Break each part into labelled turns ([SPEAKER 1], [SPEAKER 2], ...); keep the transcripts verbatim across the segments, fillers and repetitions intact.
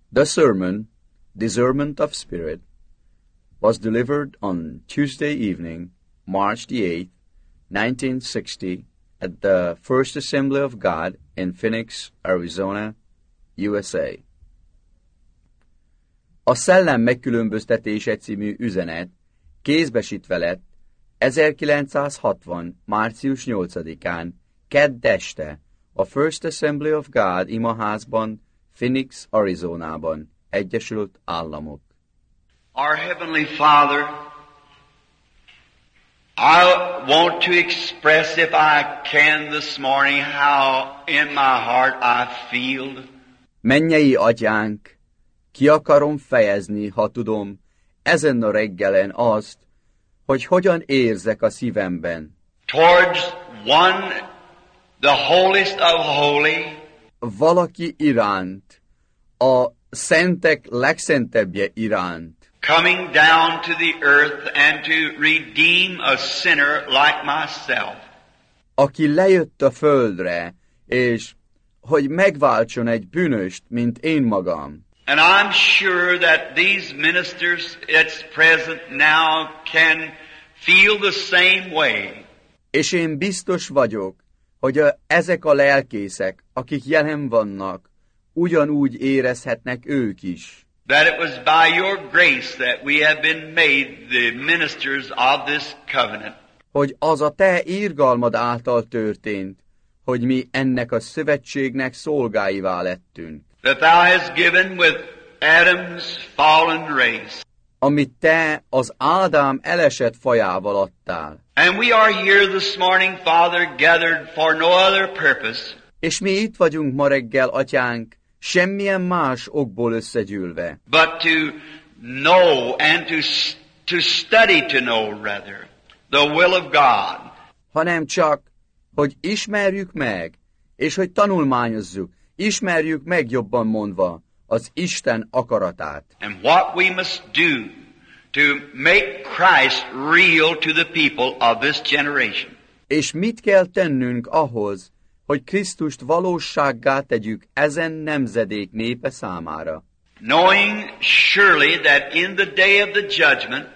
[SPEAKER 1] The sermon, Discernment of Spirit, was delivered on Tuesday evening, March the eighth, nineteen sixty, at the First Assembly of God in Phoenix, Arizona, U S A. A Szellem megkülönböztetése című üzenet kézbesítve lett ezerkilencszázhatvan. március nyolcadikán, kedd este, a First Assembly of God imaházban, Phoenix, Arizonában, Egyesült Államok.
[SPEAKER 2] Our Heavenly Father, I want to express, if I can this morning, how in my heart I feel.
[SPEAKER 1] Mennyei Atyánk, ki akarom fejezni, ha tudom, ezen a reggelen azt, hogy hogyan érzek a szívemben.
[SPEAKER 2] Towards one, the holiest of holy,
[SPEAKER 1] Valaki iránt, a szentek legszentebbje iránt,
[SPEAKER 2] coming down to the earth and to redeem a sinner like myself.
[SPEAKER 1] aki lejött a földre, és hogy megváltson egy bűnöst, mint én magam.
[SPEAKER 2] And I'm sure that these ministers that's present now can feel the same way.
[SPEAKER 1] És én biztos vagyok, hogy a, ezek a lelkészek, akik jelen vannak, ugyanúgy érezhetnek ők is.
[SPEAKER 2] That it was by your grace that we have been made the ministers of this covenant.
[SPEAKER 1] Hogy az a te irgalmad által történt, hogy mi ennek a szövetségnek szolgáivá lettünk.
[SPEAKER 2] That thou hast given with Adam's fallen race.
[SPEAKER 1] Amit te az Ádám elesett fajával adtál.
[SPEAKER 2] And we are here this morning, Father, gathered for no other purpose.
[SPEAKER 1] És mi itt vagyunk ma reggel, Atyánk, semmilyen más okból összegyűlve.
[SPEAKER 2] But to know and to, to study to know, rather, the will of God.
[SPEAKER 1] Hanem csak, hogy ismerjük meg, és hogy tanulmányozzuk, ismerjük meg jobban mondva az Isten akaratát.
[SPEAKER 2] And what we must do to make Christ real to the people of this generation.
[SPEAKER 1] És mit kell tennünk ahhoz, hogy Krisztust valósággá tegyük ezen nemzedék népe számára.
[SPEAKER 2] Knowing surely that in the day of the judgment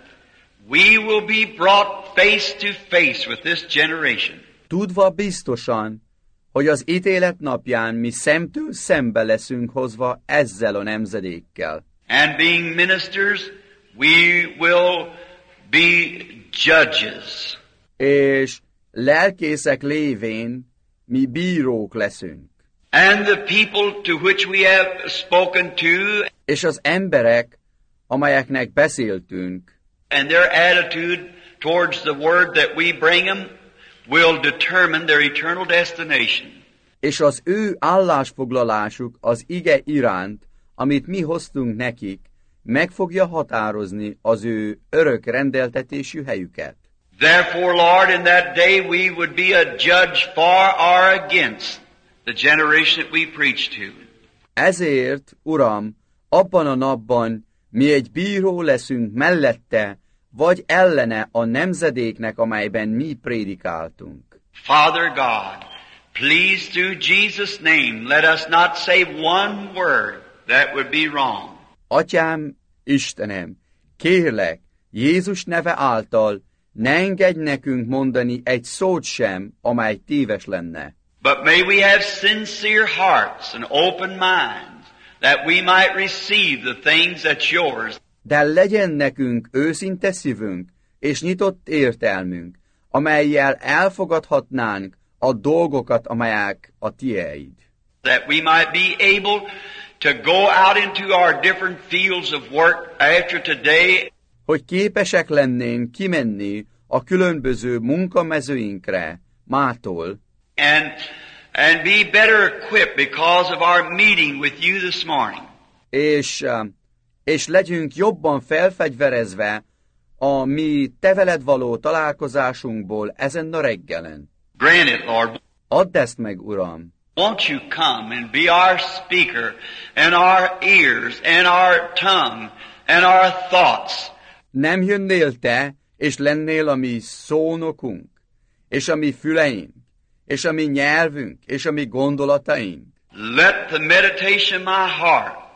[SPEAKER 2] we will be brought face to face with this generation.
[SPEAKER 1] Tudva biztosan, hogy az ítélet napján mi szemtől szembe leszünk hozva ezzel a nemzedékkel.
[SPEAKER 2] And being ministers, we will be judges.
[SPEAKER 1] És lelkészek lévén mi bírók leszünk.
[SPEAKER 2] And the people to which we have spoken to,
[SPEAKER 1] És az emberek, amelyeknek beszéltünk,
[SPEAKER 2] and their attitude towards the word that we bring them, will determine their eternal destination.
[SPEAKER 1] és az ő állásfoglalásuk az ige iránt, amit mi hoztunk nekik, meg fogja határozni az ő örök rendeltetésű helyüket.
[SPEAKER 2] Therefore, Lord, in that day we would be a judge for or against the generation that we preach to.
[SPEAKER 1] Ezért, Uram, abban a napban mi egy bíró leszünk mellette, vagy ellene a nemzedéknek, amelyben mi prédikáltunk.
[SPEAKER 2] Father God, please through Jesus' name, let us not say one word that would be wrong.
[SPEAKER 1] Atyám, Istenem, kérlek, Jézus neve által ne engedj nekünk mondani egy szót sem, amely téves lenne.
[SPEAKER 2] But may we have sincere hearts and open minds, that we might receive the things that's yours.
[SPEAKER 1] De legyen nekünk őszinte szívünk és nyitott értelmünk, amellyel elfogadhatnánk a dolgokat, amelyek a tieid.
[SPEAKER 2] That we might be able to go out into our different fields of work after today.
[SPEAKER 1] Hogy képesek lennénk kimenni a különböző munkamezőinkre mától,
[SPEAKER 2] And, and be better equipped because of our meeting with you this morning.
[SPEAKER 1] és, és legyünk jobban felfegyverezve a mi te veled való találkozásunkból ezen a reggelen.
[SPEAKER 2] Grant it, Lord.
[SPEAKER 1] Add ezt meg, Uram!
[SPEAKER 2] Won't you come and be our speaker and our ears and our tongue and our thoughts?
[SPEAKER 1] Nem jönnél te, és lennél a mi szónokunk, és a mi füleink, és a mi nyelvünk, és a mi gondolataink.
[SPEAKER 2] Let the meditation of my heart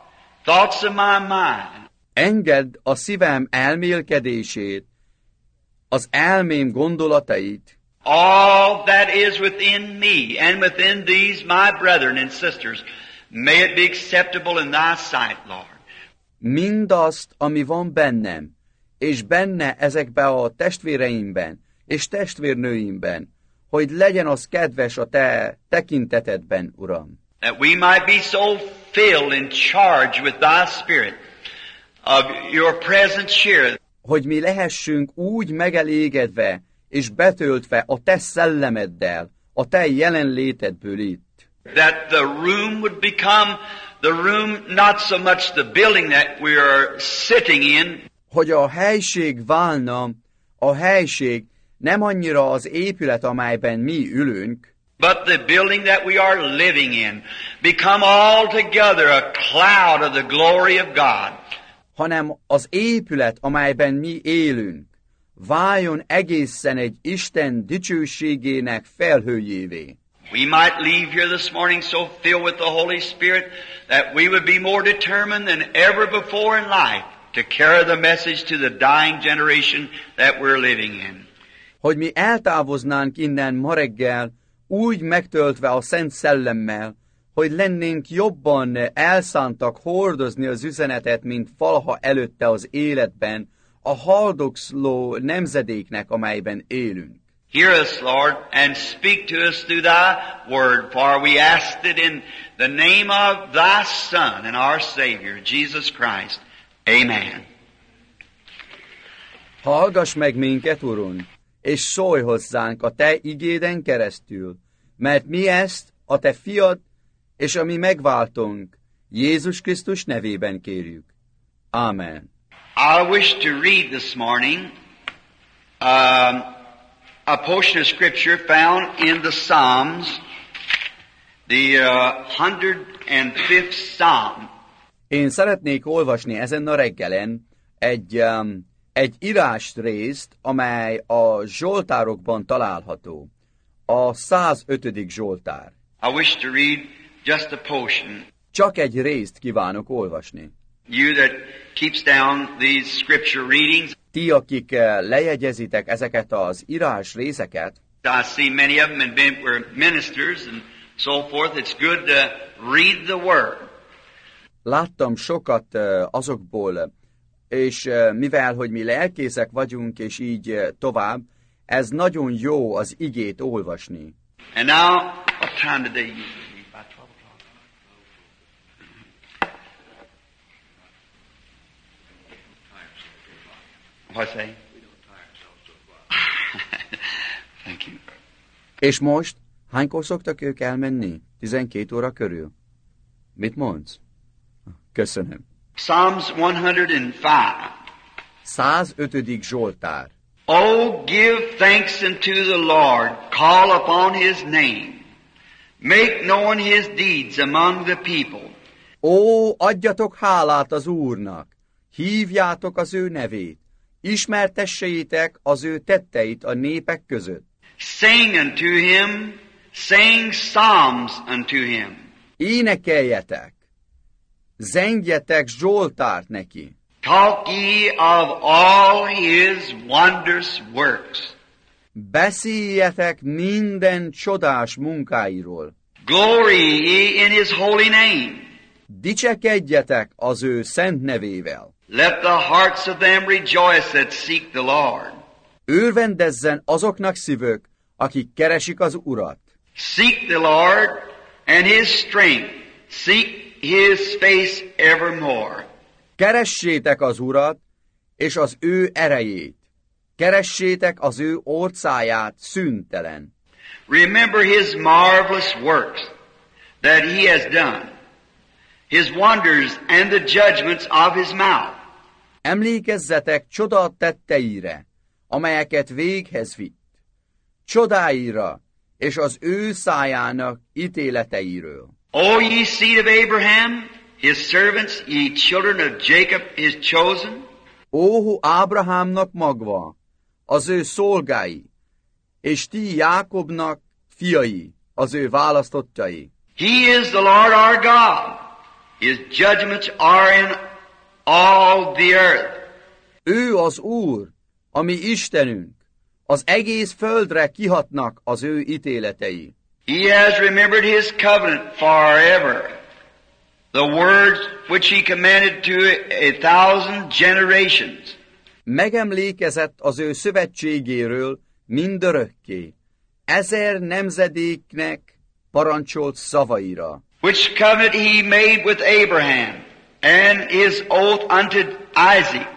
[SPEAKER 2] thoughts of my mind.
[SPEAKER 1] Engedd a szívem elmélkedését, az elmém gondolatait,
[SPEAKER 2] All that is within me and within these my brethren and sisters, may it be acceptable in thy sight, Lord.
[SPEAKER 1] mindazt, ami van bennem, és benne ezekbe a testvéreimben és testvérnőimben, hogy legyen az kedves a te tekintetedben, Uram.
[SPEAKER 2] That we might be so filled and charged with thy spirit of your presence here,
[SPEAKER 1] Hogy mi lehessünk úgy megelégedve és betöltve a te szellemeddel, a te jelenlétedből itt.
[SPEAKER 2] that the room would become the room, not so much the building that we are sitting in,
[SPEAKER 1] Hogy a helység válna, a helység nem annyira az épület, amelyben mi ülünk,
[SPEAKER 2] but the building that we are living in, become altogether a cloud of the glory of God.
[SPEAKER 1] hanem az épület, amelyben mi élünk, váljon egészen egy Isten dicsőségének felhőjévé.
[SPEAKER 2] We might leave here this morning so filled with the Holy Spirit that we would be more determined than ever before in life to carry the message to the dying generation that we're living in.
[SPEAKER 1] Hogy mi eltávoznánk innen ma reggel, úgy megtöltve a Szent Szellemmel, hogy lennénk jobban elszántak hordozni az üzenetet, mint valaha előtte az életben, a haldokló nemzedéknek, amelyben élünk.
[SPEAKER 2] Hear us, Lord, and speak to us through thy word, for we ask it in the name of thy Son and our Savior, Jesus Christ. Amen.
[SPEAKER 1] Hallgass meg minket, Urunk, és szólj hozzánk a te igéden keresztül, mert mi ezt a te fiad és a mi megváltónk Jézus Krisztus nevében kérjük. Amen.
[SPEAKER 2] I wish to read this morning um, a portion of Scripture found in the Psalms, the uh, one hundred fifth Psalm.
[SPEAKER 1] Én szeretnék olvasni ezen a reggelen egy, um, egy írás részt, amely a Zsoltárokban található. A százötödik Zsoltár.
[SPEAKER 2] I wish to read just a portion.
[SPEAKER 1] Csak egy részt kívánok olvasni.
[SPEAKER 2] You that keeps down these Scripture readings,
[SPEAKER 1] Ti, akik eh, lejegyezitek ezeket az írás részeket,
[SPEAKER 2] I see many of them and been, were ministers and so forth. It's good to read the Word.
[SPEAKER 1] láttam sokat eh, azokból, és eh, mivel, hogy mi lelkészek vagyunk, és így eh, tovább, ez nagyon jó az igét olvasni.
[SPEAKER 2] And now, what time did they usually read? By twelve o'clock. What's that? Thank you.
[SPEAKER 1] És most, hánykor szoktak ők elmenni? tizenkét óra körül? Mit mondsz? Köszönöm.
[SPEAKER 2] Psalms one hundred five.
[SPEAKER 1] százötödik Zsoltár.
[SPEAKER 2] Oh, give thanks unto the Lord, call upon His name, make known His deeds among the people.
[SPEAKER 1] Ó, adjatok hálát az Úrnak, hívjátok az ő nevét, ismertessétek az ő tetteit a népek között.
[SPEAKER 2] Sing unto Him, sing psalms unto Him.
[SPEAKER 1] Énekeljetek, zengjetek Zsoltárt neki.
[SPEAKER 2] Talk ye of all His wondrous works.
[SPEAKER 1] Beszéljetek minden csodás munkáiról.
[SPEAKER 2] Glory ye in His holy name.
[SPEAKER 1] Dicsekedjetek az ő szent nevével.
[SPEAKER 2] Let the hearts of them rejoice that seek the Lord.
[SPEAKER 1] Örvendezzen azoknak szívük, akik keresik az Urat.
[SPEAKER 2] Seek the Lord and His strength. Seek His face evermore.
[SPEAKER 1] Keressétek az Urat, és az ő erejét. Keressétek az ő orcáját szüntelen.
[SPEAKER 2] Remember His marvelous works that He has done, His wonders and the judgments of His mouth.
[SPEAKER 1] Emlékezzetek csoda tetteire, amelyeket véghez vitt. Csodáira, és az ő szájának ítéleteiről.
[SPEAKER 2] O ye seed of Abraham, His servants, ye children of Jacob, His chosen.
[SPEAKER 1] Ó, Ábrahámnak magva, az ő szolgái, és ti Jákobnak fiai, az ő választottjai.
[SPEAKER 2] He is the Lord our God. His judgments are in all the earth.
[SPEAKER 1] Ő az Úr, a mi Istenünk. Az egész földre kihatnak az ő ítéletei.
[SPEAKER 2] He has remembered His covenant forever. The words which He commanded to a thousand generations.
[SPEAKER 1] Megemlékezett az ő szövetségéről mindörökké, ezer nemzedéknek parancsolt szavaira.
[SPEAKER 2] Which covenant He made with Abraham and His oath unto Isaac.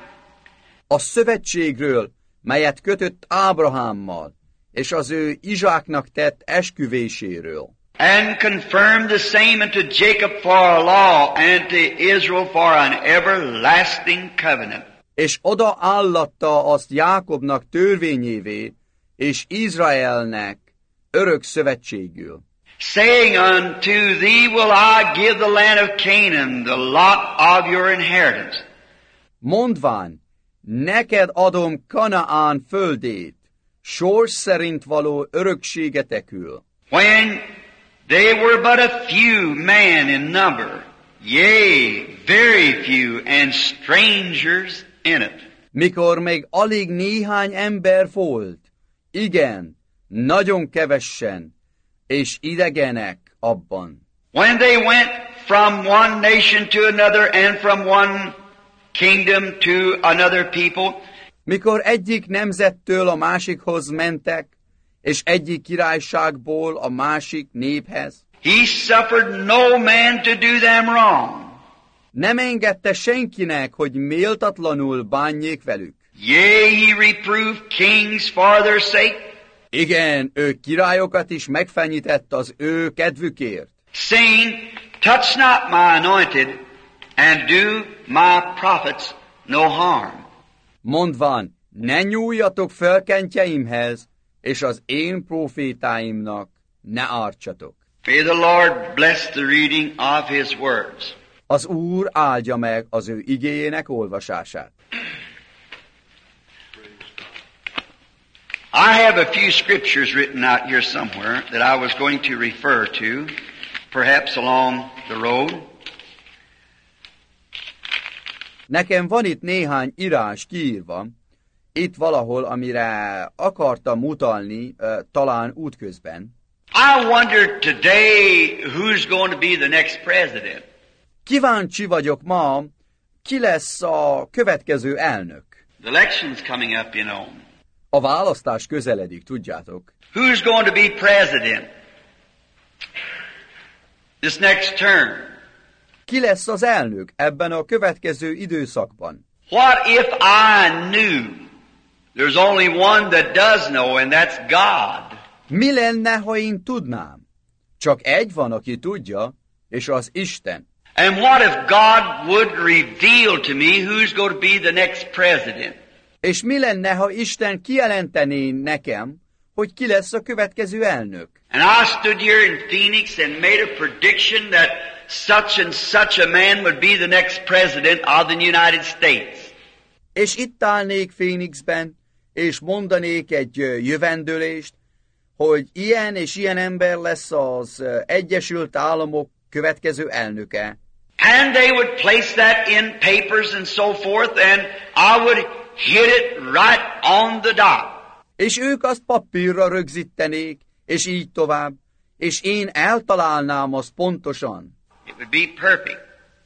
[SPEAKER 1] A szövetségről, melyet kötött Ábrahámmal, és az ő Izsáknak tett esküvéséről.
[SPEAKER 2] And confirmed the same unto Jacob for a law, and to Israel for an everlasting covenant.
[SPEAKER 1] És oda állatta azt Jákobnak törvényévé, és Izraelnek örök szövetségül.
[SPEAKER 2] Saying, unto thee will I give the land of Canaan, the lot of your inheritance.
[SPEAKER 1] Mondván, neked adom Kanaán földét, sors szerint való örökségetekül.
[SPEAKER 2] When they were but a few men in number, yea, very few, and strangers in it.
[SPEAKER 1] Mikor még alig néhány ember volt, igen, nagyon kevessen, és idegenek abban.
[SPEAKER 2] When they went from one nation to another, and from one kingdom to another people,
[SPEAKER 1] Mikor egyik nemzettől a másikhoz mentek, és egyik királyságból a másik néphez,
[SPEAKER 2] He suffered no man to do them wrong.
[SPEAKER 1] nem engedte senkinek, hogy méltatlanul bánjék velük.
[SPEAKER 2] Yea, He reproved kings for their sake,
[SPEAKER 1] Igen, ő királyokat is megfenyített az ő kedvükért.
[SPEAKER 2] saying, touch not my anointed, and do my prophets no harm.
[SPEAKER 1] Mondván, ne nyúljatok felkentjeimhez, és az én profétáimnak ne ártsatok.
[SPEAKER 2] May the Lord bless the reading of His words.
[SPEAKER 1] Az Úr áldja meg az ő igéjének olvasását.
[SPEAKER 2] I have a few scriptures written out here somewhere that I was going to refer to, perhaps along the road.
[SPEAKER 1] Nekem van itt néhány írás kiírva, itt valahol, amire akartam utalni, uh, talán útközben.
[SPEAKER 2] I wonder today who's going to be the next president.
[SPEAKER 1] Kíváncsi vagyok ma, ki lesz a következő elnök.
[SPEAKER 2] The election's coming up, you know.
[SPEAKER 1] A választás közeledik, tudjátok.
[SPEAKER 2] Who's going to be president this next term?
[SPEAKER 1] Ki lesz az elnök ebben a következő időszakban?
[SPEAKER 2] What if I knew there's only one that does know, and that's God?
[SPEAKER 1] Mi lenne, ha én tudnám? Csak egy van, aki tudja, és az Isten.
[SPEAKER 2] And what if God would reveal to me who's going to be the next president?
[SPEAKER 1] És mi lenne, ha Isten kijelentené nekem, hogy ki lesz a következő elnök?
[SPEAKER 2] And I stood here in Phoenix and made a prediction that such and such a man would be the next president of the United States.
[SPEAKER 1] És itt állnék Phoenixben, és mondanék egy ö, jövendőlést, hogy ilyen és ilyen ember lesz az ö, Egyesült Államok következő elnöke.
[SPEAKER 2] And they would place that in papers and so forth, and I would hit it right on the dot.
[SPEAKER 1] És ők azt papírra rögzítenék, és így tovább, és én eltalálnám azt pontosan.
[SPEAKER 2] It would be perfect.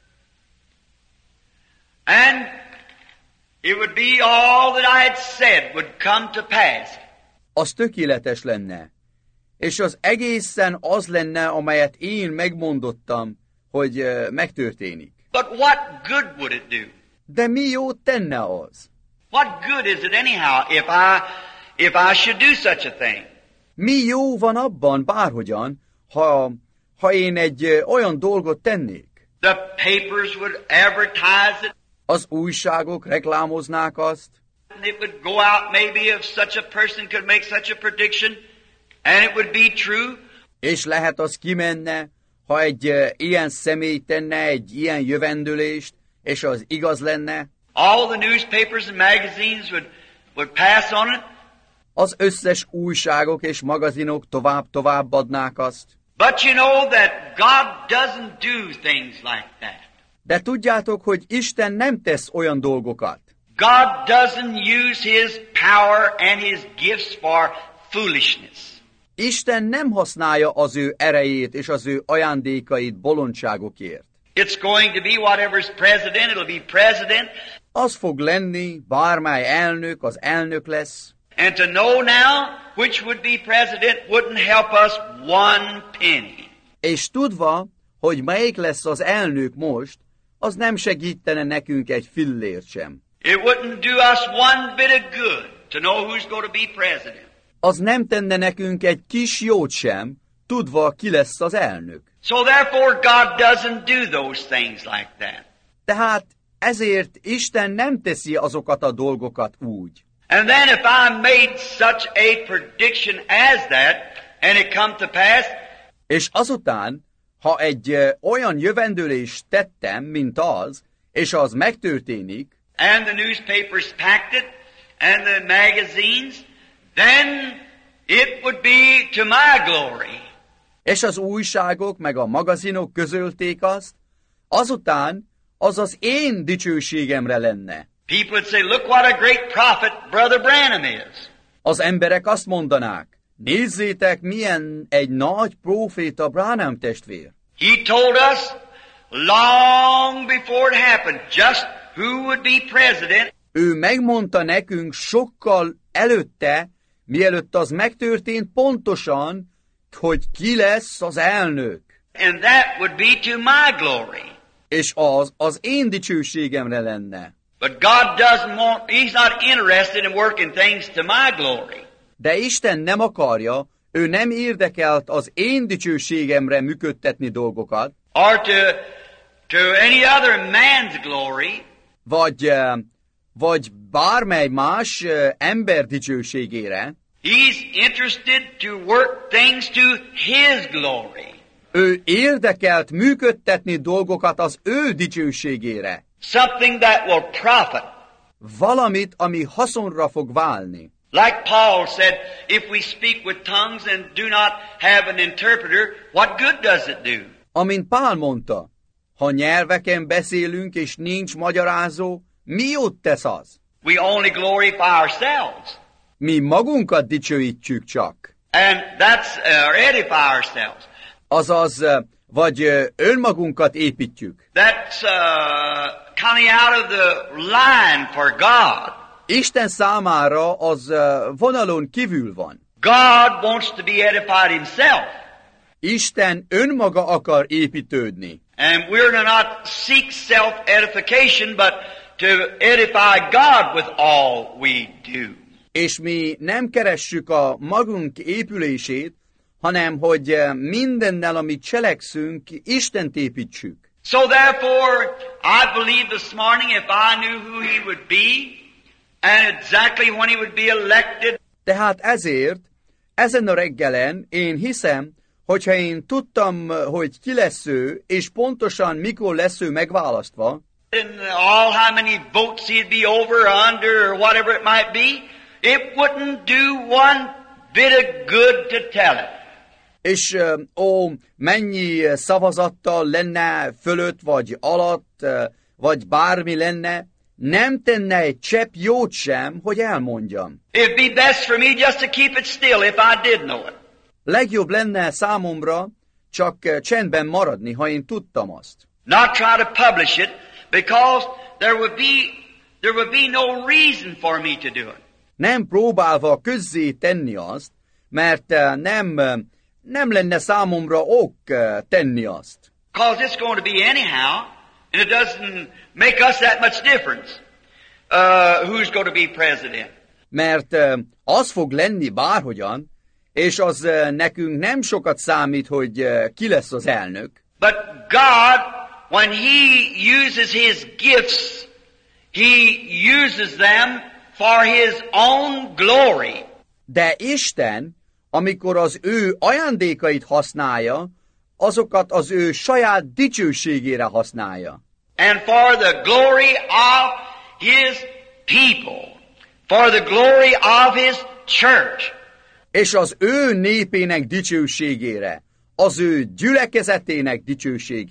[SPEAKER 2] And it would be all that I had said would come to pass.
[SPEAKER 1] Az tökéletes lenne. És az egészen az lenne, amelyet én megmondottam, hogy uh, megtörténik.
[SPEAKER 2] But what good would it do?
[SPEAKER 1] De mi jót tenne az?
[SPEAKER 2] What good is it anyhow if I if I should do such a thing?
[SPEAKER 1] Mi jó van abban bárhogyan, ha, ha én egy uh, olyan dolgot tennék?
[SPEAKER 2] The papers would advertise it.
[SPEAKER 1] Az újságok reklámoznák azt,
[SPEAKER 2] And it would go out maybe if such a person could make such a prediction, and it would be true.
[SPEAKER 1] és lehet az kimenne, ha egy uh, ilyen személy tenne egy ilyen jövendőlést, és az igaz lenne.
[SPEAKER 2] All the newspapers and magazines would, would pass on it.
[SPEAKER 1] Az összes újságok és magazinok tovább-tovább adnák azt.
[SPEAKER 2] But you know that God doesn't do things like that.
[SPEAKER 1] De tudjátok, hogy Isten nem tesz olyan dolgokat.
[SPEAKER 2] God doesn't use His power and His gifts for foolishness.
[SPEAKER 1] Isten nem használja az ő erejét és az ő ajándékait bolondságokért.
[SPEAKER 2] It's going to be whatever's president, it'll be president.
[SPEAKER 1] Az fog lenni, bármely elnök, az elnök lesz.
[SPEAKER 2] And to know now which would be president wouldn't help us one penny.
[SPEAKER 1] És tudva, hogy melyik lesz az elnök most, az nem segítene nekünk egy fillért sem.
[SPEAKER 2] It wouldn't do us one bit of good to know who's going to be president.
[SPEAKER 1] Az nem tenne nekünk egy kis jót sem, tudva, ki lesz az elnök.
[SPEAKER 2] So therefore God doesn't do those things like that.
[SPEAKER 1] Tehát ezért Isten nem teszi azokat a dolgokat úgy.
[SPEAKER 2] And then if I made such a prediction as that, and it come to pass,
[SPEAKER 1] és azután, ha egy uh, olyan jövendőlést tettem, mint az, és az megtörténik,
[SPEAKER 2] and the newspapers packed it, and the magazines, then it would be to my glory.
[SPEAKER 1] És az újságok meg a magazinok közölték azt, azután az az én dicsőségemre lenne.
[SPEAKER 2] People would say, look what a great prophet Brother Branham is.
[SPEAKER 1] Az emberek azt mondanák, nézzétek, milyen egy nagy próféta Branham testvér.
[SPEAKER 2] He told us long before it happened just who would be president.
[SPEAKER 1] Ő megmondta nekünk sokkal előtte, mielőtt az megtörtént pontosan, hogy ki lesz az elnök.
[SPEAKER 2] And that would be to my glory.
[SPEAKER 1] És az az én dicsőségemre lenne.
[SPEAKER 2] But God doesn't want, He's not interested in working things to my glory.
[SPEAKER 1] De Isten nem akarja, ő nem érdekelt az én dicsőségemre működtetni dolgokat,
[SPEAKER 2] Or to, to any other man's glory.
[SPEAKER 1] vagy, eh, vagy bármely más eh, ember dicsőségére.
[SPEAKER 2] He's interested to work things to His glory.
[SPEAKER 1] Ő érdekelt működtetni dolgokat az ő dicsőségére.
[SPEAKER 2] Something that will profit.
[SPEAKER 1] Valamit, ami haszonra fog válni.
[SPEAKER 2] Like Paul said, if we speak with tongues and do not have an interpreter, what good does it do?
[SPEAKER 1] Amint Pál mondta, ha nyelveken beszélünk és nincs magyarázó, mi jót tesz az?
[SPEAKER 2] We only glorify ourselves.
[SPEAKER 1] Mi magunkat dicsőítjük csak.
[SPEAKER 2] And that's, uh, or edify ourselves.
[SPEAKER 1] Azaz, eh, vagy eh, önmagunkat építjük.
[SPEAKER 2] That's uh, coming out of the line for God.
[SPEAKER 1] Isten számára az eh, vonalon kívül van.
[SPEAKER 2] God wants to be edified Himself.
[SPEAKER 1] Isten önmaga akar építődni.
[SPEAKER 2] And we're to not seek self-edification, but to edify God with all we do.
[SPEAKER 1] És mi nem keressük a magunk épülését, hanem hogy eh, mindennel, amit cselekszünk, Istent építsük.
[SPEAKER 2] So therefore, I believe this morning if I knew who He would be, and exactly when He would be elected,
[SPEAKER 1] Tehát ezért, ezen a reggelen én hiszem, hogyha én tudtam, hogy ki lesz ő, és pontosan mikor lesz ő megválasztva,
[SPEAKER 2] and all how many votes he'd be over or under or whatever it might be, it wouldn't do one bit of good to tell it.
[SPEAKER 1] és ó, mennyi szavazattal lenne fölött, vagy alatt, vagy bármi lenne, nem tenne egy csepp jót sem, hogy elmondjam.
[SPEAKER 2] It'd be best for me just to keep it still if I did know it.
[SPEAKER 1] Legjobb lenne számomra csak csendben maradni, ha én tudtam azt.
[SPEAKER 2] Not try to publish it, because there would be there would be no reason for me to do it.
[SPEAKER 1] Nem próbálva közzé tenni azt, mert nem, nem lenne számomra ok tenni azt.
[SPEAKER 2] Because it's going to be anyhow, and it doesn't make us that much difference uh, who's going to be president.
[SPEAKER 1] Mert az fog lenni bárhogyan, és az nekünk nem sokat számít, hogy ki lesz az elnök.
[SPEAKER 2] But God, when He uses His gifts, He uses them for His own glory.
[SPEAKER 1] De Isten, amikor az ő ajándékait használja, azokat az ő saját dicsőségére használja.
[SPEAKER 2] And for the glory of His people, for the glory of His church.
[SPEAKER 1] És az ő népének dicsőségére, az ő gyülekezetének dicsőségére.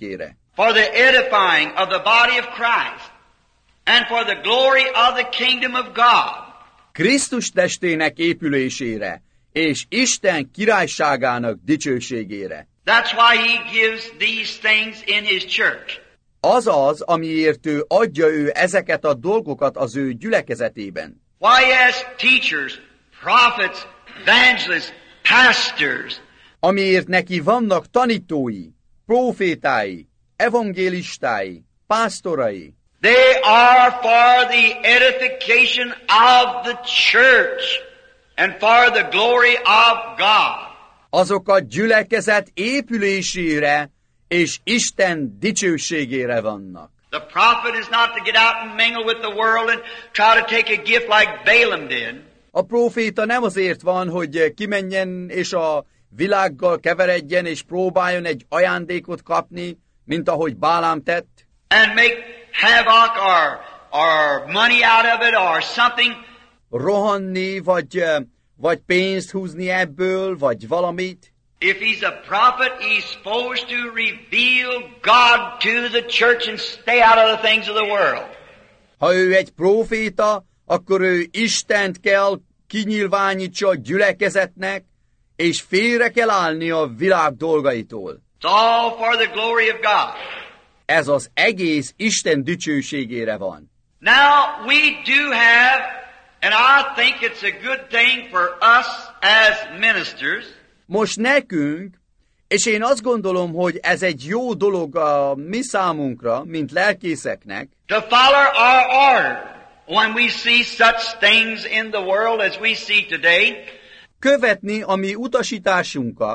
[SPEAKER 2] for the edifying of the body of Christ, and for the glory of the kingdom of God.
[SPEAKER 1] Krisztus testének épülésére, és Isten királyságának dicsőségére.
[SPEAKER 2] That's why He gives these things in His church.
[SPEAKER 1] Az az, amiért ő adja ő ezeket a dolgokat az ő gyülekezetében.
[SPEAKER 2] Why He has teachers, prophets, evangelists, pastors.
[SPEAKER 1] Amiért neki vannak tanítói, prófétái, evangélistái, pásztorai.
[SPEAKER 2] They are for the edification of the church and for the glory of God.
[SPEAKER 1] Azok a gyülekezet épülésére és Isten dicsőségére vannak.
[SPEAKER 2] The prophet is not to get out and mingle with the world and try to take a gift like Balaam did.
[SPEAKER 1] A próféta nem azért van, hogy kimenjen és a világgal keveredjen és próbáljon egy ajándékot kapni, mint ahogy Bálám tett.
[SPEAKER 2] And make havoc or, or money out of it or something.
[SPEAKER 1] Rohanni, vagy, vagy pénzt húzni ebből, vagy valamit.
[SPEAKER 2] If he's a prophet, he's supposed to reveal God to the church and stay out of the things of the world.
[SPEAKER 1] Ha ő egy próféta, akkor ő Istent kell kinyilvánítsa a gyülekezetnek, és félre kell állni a világ dolgaitól.
[SPEAKER 2] It's all for the glory of God.
[SPEAKER 1] Ez az egész Isten dicsőségére van.
[SPEAKER 2] Now we do have, and I think it's a good thing for us as ministers.
[SPEAKER 1] Most nekünk, és én azt gondolom, hogy ez egy jó dolog a mi számunkra, mint lelkészeknek,
[SPEAKER 2] To follow our order when we see such things in the world as we see today.
[SPEAKER 1] követni a mi utasításunkat,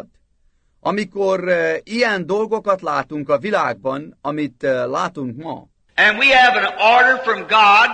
[SPEAKER 1] amikor uh, ilyen dolgokat látunk a világban, amit uh, látunk ma.
[SPEAKER 2] And we have an order from God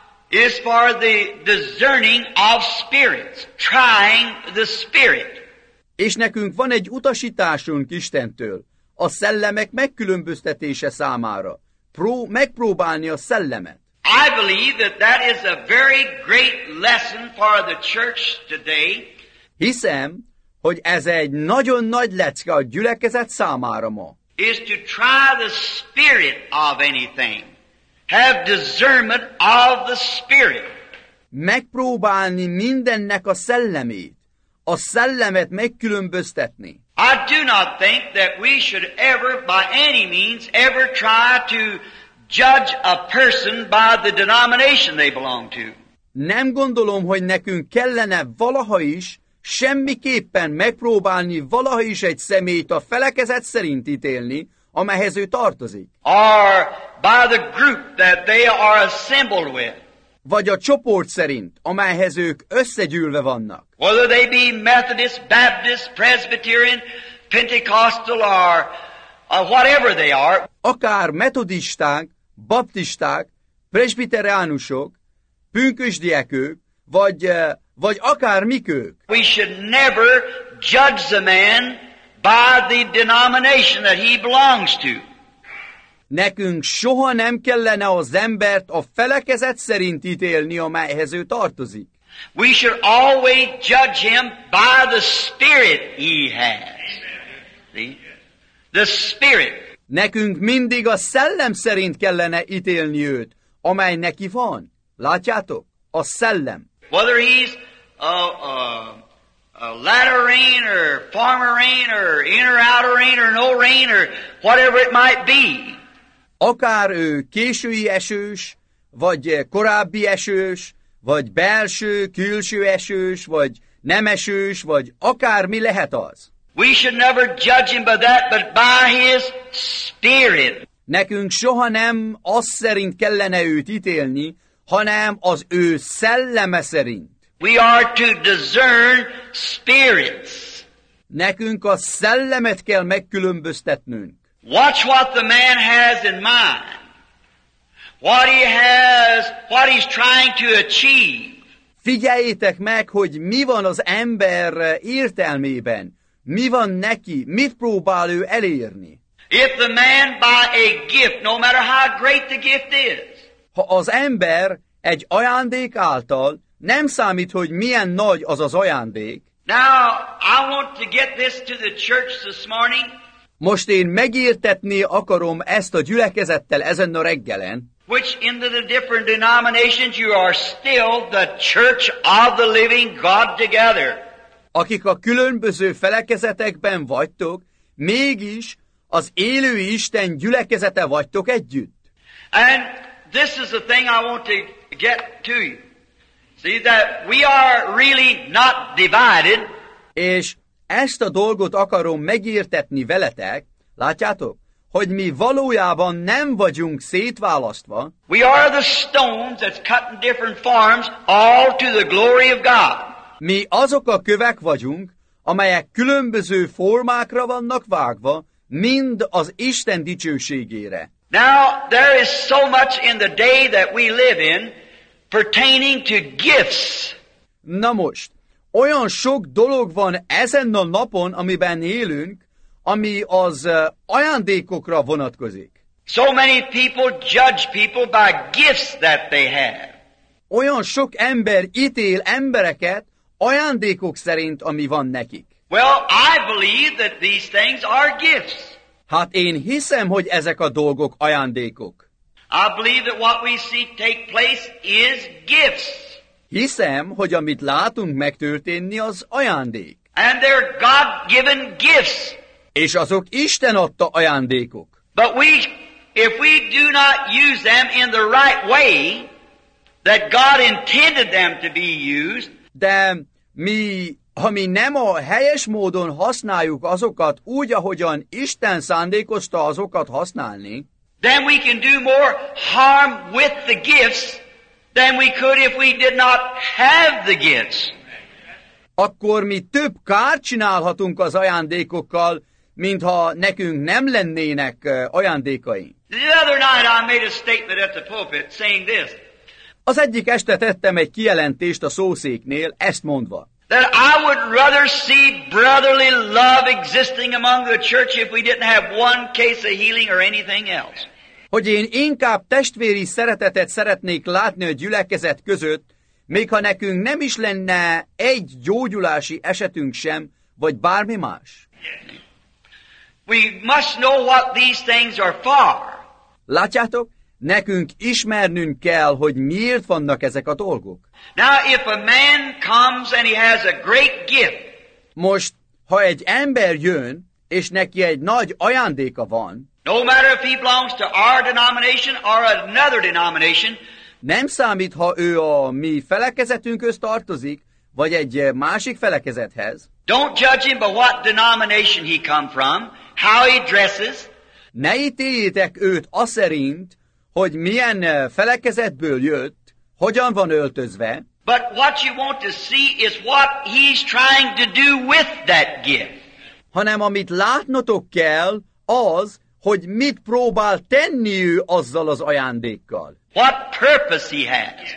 [SPEAKER 2] is for the discerning of spirits, trying the spirit.
[SPEAKER 1] És nekünk van egy utasításunk Istentől, a szellemek megkülönböztetése számára. Pró- megpróbálni a szellemet.
[SPEAKER 2] I believe that that is a very great lesson for the church today.
[SPEAKER 1] Hiszem, hogy ez egy nagyon nagy lecke a gyülekezet számára ma.
[SPEAKER 2] Is to try the spirit of anything. Have discernment of the spirit.
[SPEAKER 1] Megpróbálni mindennek a szellemét, a szellemet megkülönböztetni.
[SPEAKER 2] I do not think that we should ever, by any means, ever try to judge a person by the denomination they belong to.
[SPEAKER 1] Nem gondolom, hogy nekünk kellene valaha is, semmiképpen megpróbálni valaha is egy személyt a felekezet szerint ítélni, amelyhez ő tartozik.
[SPEAKER 2] Or by the group that they are assembled with.
[SPEAKER 1] Vagy a csoport szerint, amelyhez ők összegyűlve vannak.
[SPEAKER 2] Whether they be Methodist, Baptist, Presbyterian, Pentecostal, or, or whatever they are.
[SPEAKER 1] Akár metodisták, baptisták, presbitereánusok, pünkösdiek ők, vagy, vagy akár mik ők.
[SPEAKER 2] We should never judge the man by the denomination that he belongs to.
[SPEAKER 1] Nekünk soha nem kellene az embert a felekezet szerint ítélni, amelyhez ő tartozik.
[SPEAKER 2] We should always judge him by the spirit he has. See? The spirit.
[SPEAKER 1] Nekünk mindig a szellem szerint kellene ítélni őt, amely neki van. Látjátok? A szellem.
[SPEAKER 2] Whether he's a, a, a latter rain or former rain or inner outer rain or no rain or whatever it might be.
[SPEAKER 1] Akár ő késői esős, vagy korábbi esős, vagy belső, külső esős, vagy nem esős, vagy akármi lehet az.
[SPEAKER 2] We should never judge him by that, but by his spirit.
[SPEAKER 1] Nekünk soha nem az szerint kellene őt ítélni, hanem az ő szelleme szerint.
[SPEAKER 2] We are to discern spirits.
[SPEAKER 1] Nekünk a szellemet kell megkülönböztetnünk.
[SPEAKER 2] Watch what the man has in mind. What he has, what he's trying to achieve.
[SPEAKER 1] Figyeljétek meg, hogy mi van az ember értelmében. Mi van neki, mit próbál ő elérni.
[SPEAKER 2] If the man by a gift, no matter how great the gift is.
[SPEAKER 1] Ha az ember egy ajándék által, nem számít, hogy milyen nagy az az ajándék.
[SPEAKER 2] Now, I want to get this to the church this morning.
[SPEAKER 1] Most én megértetni akarom ezt a gyülekezettel ezen a reggelen,
[SPEAKER 2] which into the different denominations you are still the church of the living God together.
[SPEAKER 1] akik a különböző felekezetekben vagytok, mégis az élő Isten gyülekezete vagytok együtt.
[SPEAKER 2] And this is the thing I want to get to you. See that we are really not divided.
[SPEAKER 1] És ezt a dolgot akarom megértetni veletek, látjátok, hogy mi valójában nem vagyunk szétválasztva.
[SPEAKER 2] We are the stones that's cut in different forms, all to the glory of God.
[SPEAKER 1] Mi azok a kövek vagyunk, amelyek különböző formákra vannak vágva, mind az Isten dicsőségére.
[SPEAKER 2] Now, there is so much in the day that we live in pertaining to gifts.
[SPEAKER 1] Na most, olyan sok dolog van ezen a napon, amiben élünk, ami az uh, ajándékokra vonatkozik.
[SPEAKER 2] So many people judge people by gifts that they have.
[SPEAKER 1] Olyan sok ember ítél embereket ajándékok szerint, ami van nekik.
[SPEAKER 2] Well, I believe that these things are gifts.
[SPEAKER 1] Hát én hiszem, hogy ezek a dolgok ajándékok.
[SPEAKER 2] I believe that what we see take place is gifts.
[SPEAKER 1] Hiszem, hogy amit látunk megtörténni, az ajándék.
[SPEAKER 2] And they're God-given gifts.
[SPEAKER 1] És azok Isten adta ajándékok.
[SPEAKER 2] But we, if we do not use them in the right way that God intended them to be used,
[SPEAKER 1] de mi, ha mi nem a helyes módon használjuk azokat úgy, ahogyan Isten szándékozta azokat használni,
[SPEAKER 2] then we can do more harm with the gifts than we could if we did not have the gifts.
[SPEAKER 1] akkor mi több kárt csinálhatunk az ajándékokkal, mintha nekünk nem lennének ajándékaink.
[SPEAKER 2] The other night I made a statement at the pulpit saying this.
[SPEAKER 1] Az egyik este tettem egy kijelentést a szószéknél, ezt mondva.
[SPEAKER 2] That I would rather see brotherly love existing among the church if we didn't have one case of healing or anything else.
[SPEAKER 1] Hogy én inkább testvéri szeretetet szeretnék látni a gyülekezet között, még ha nekünk nem is lenne egy gyógyulási esetünk sem, vagy bármi más.
[SPEAKER 2] We must know what these things are for.
[SPEAKER 1] Látjátok? Nekünk ismernünk kell, hogy miért vannak ezek a dolgok.
[SPEAKER 2] Now, if a man comes and he has a great gift,
[SPEAKER 1] most, ha egy ember jön, és neki egy nagy ajándéka van,
[SPEAKER 2] no matter if he belongs to our denomination or another denomination,
[SPEAKER 1] nem számít, ha ő a mi felekezetünkhöz tartozik, vagy egy másik felekezethez.
[SPEAKER 2] Don't judge him by what denomination he come from, how he dresses.
[SPEAKER 1] Ne ítéljétek őt az szerint, hogy milyen felekezetből jött, hogyan van öltözve,
[SPEAKER 2] But what you want to see is what he's trying to do with that gift.
[SPEAKER 1] hanem amit látnotok kell, az, hogy mit próbál tenni ő azzal az ajándékkal.
[SPEAKER 2] What purpose he has.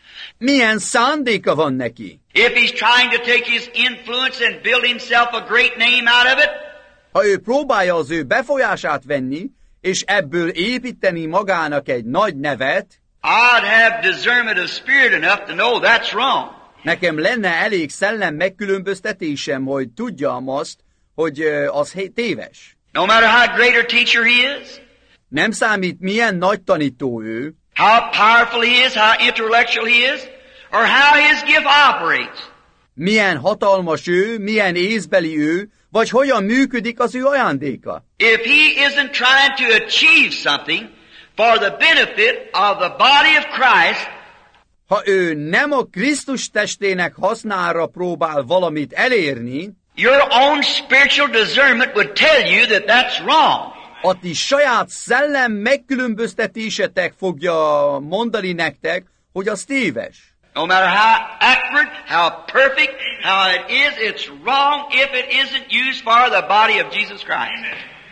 [SPEAKER 1] Milyen szándéka van neki.
[SPEAKER 2] If he's trying to take his influence and build himself a great name out of it,
[SPEAKER 1] Ha ő próbálja az ő befolyását venni, és ebből építeni magának egy nagy nevet,
[SPEAKER 2] I'd have discernment of spirit enough to know that's wrong.
[SPEAKER 1] nekem lenne elég szellem megkülönböztetésem, hogy tudjam azt, hogy ö, az téves.
[SPEAKER 2] No matter how great a teacher he is,
[SPEAKER 1] Nem számít, milyen nagy tanító ő,
[SPEAKER 2] how powerful he is, how intellectual he is, or how his gift operates.
[SPEAKER 1] milyen hatalmas ő, milyen észbeli ő, vagy hogyan működik az ő ajándéka.
[SPEAKER 2] If he isn't trying to achieve something for the benefit of the body of Christ,
[SPEAKER 1] Ha ő nem a Krisztus testének hasznára próbál valamit elérni,
[SPEAKER 2] your own spiritual discernment would tell you that that's wrong.
[SPEAKER 1] a ti saját szellem megkülönböztetésetek fogja mondani nektek, hogy az téves.
[SPEAKER 2] No matter how accurate, how perfect, how it is, it's wrong if it isn't used for the body of Jesus Christ.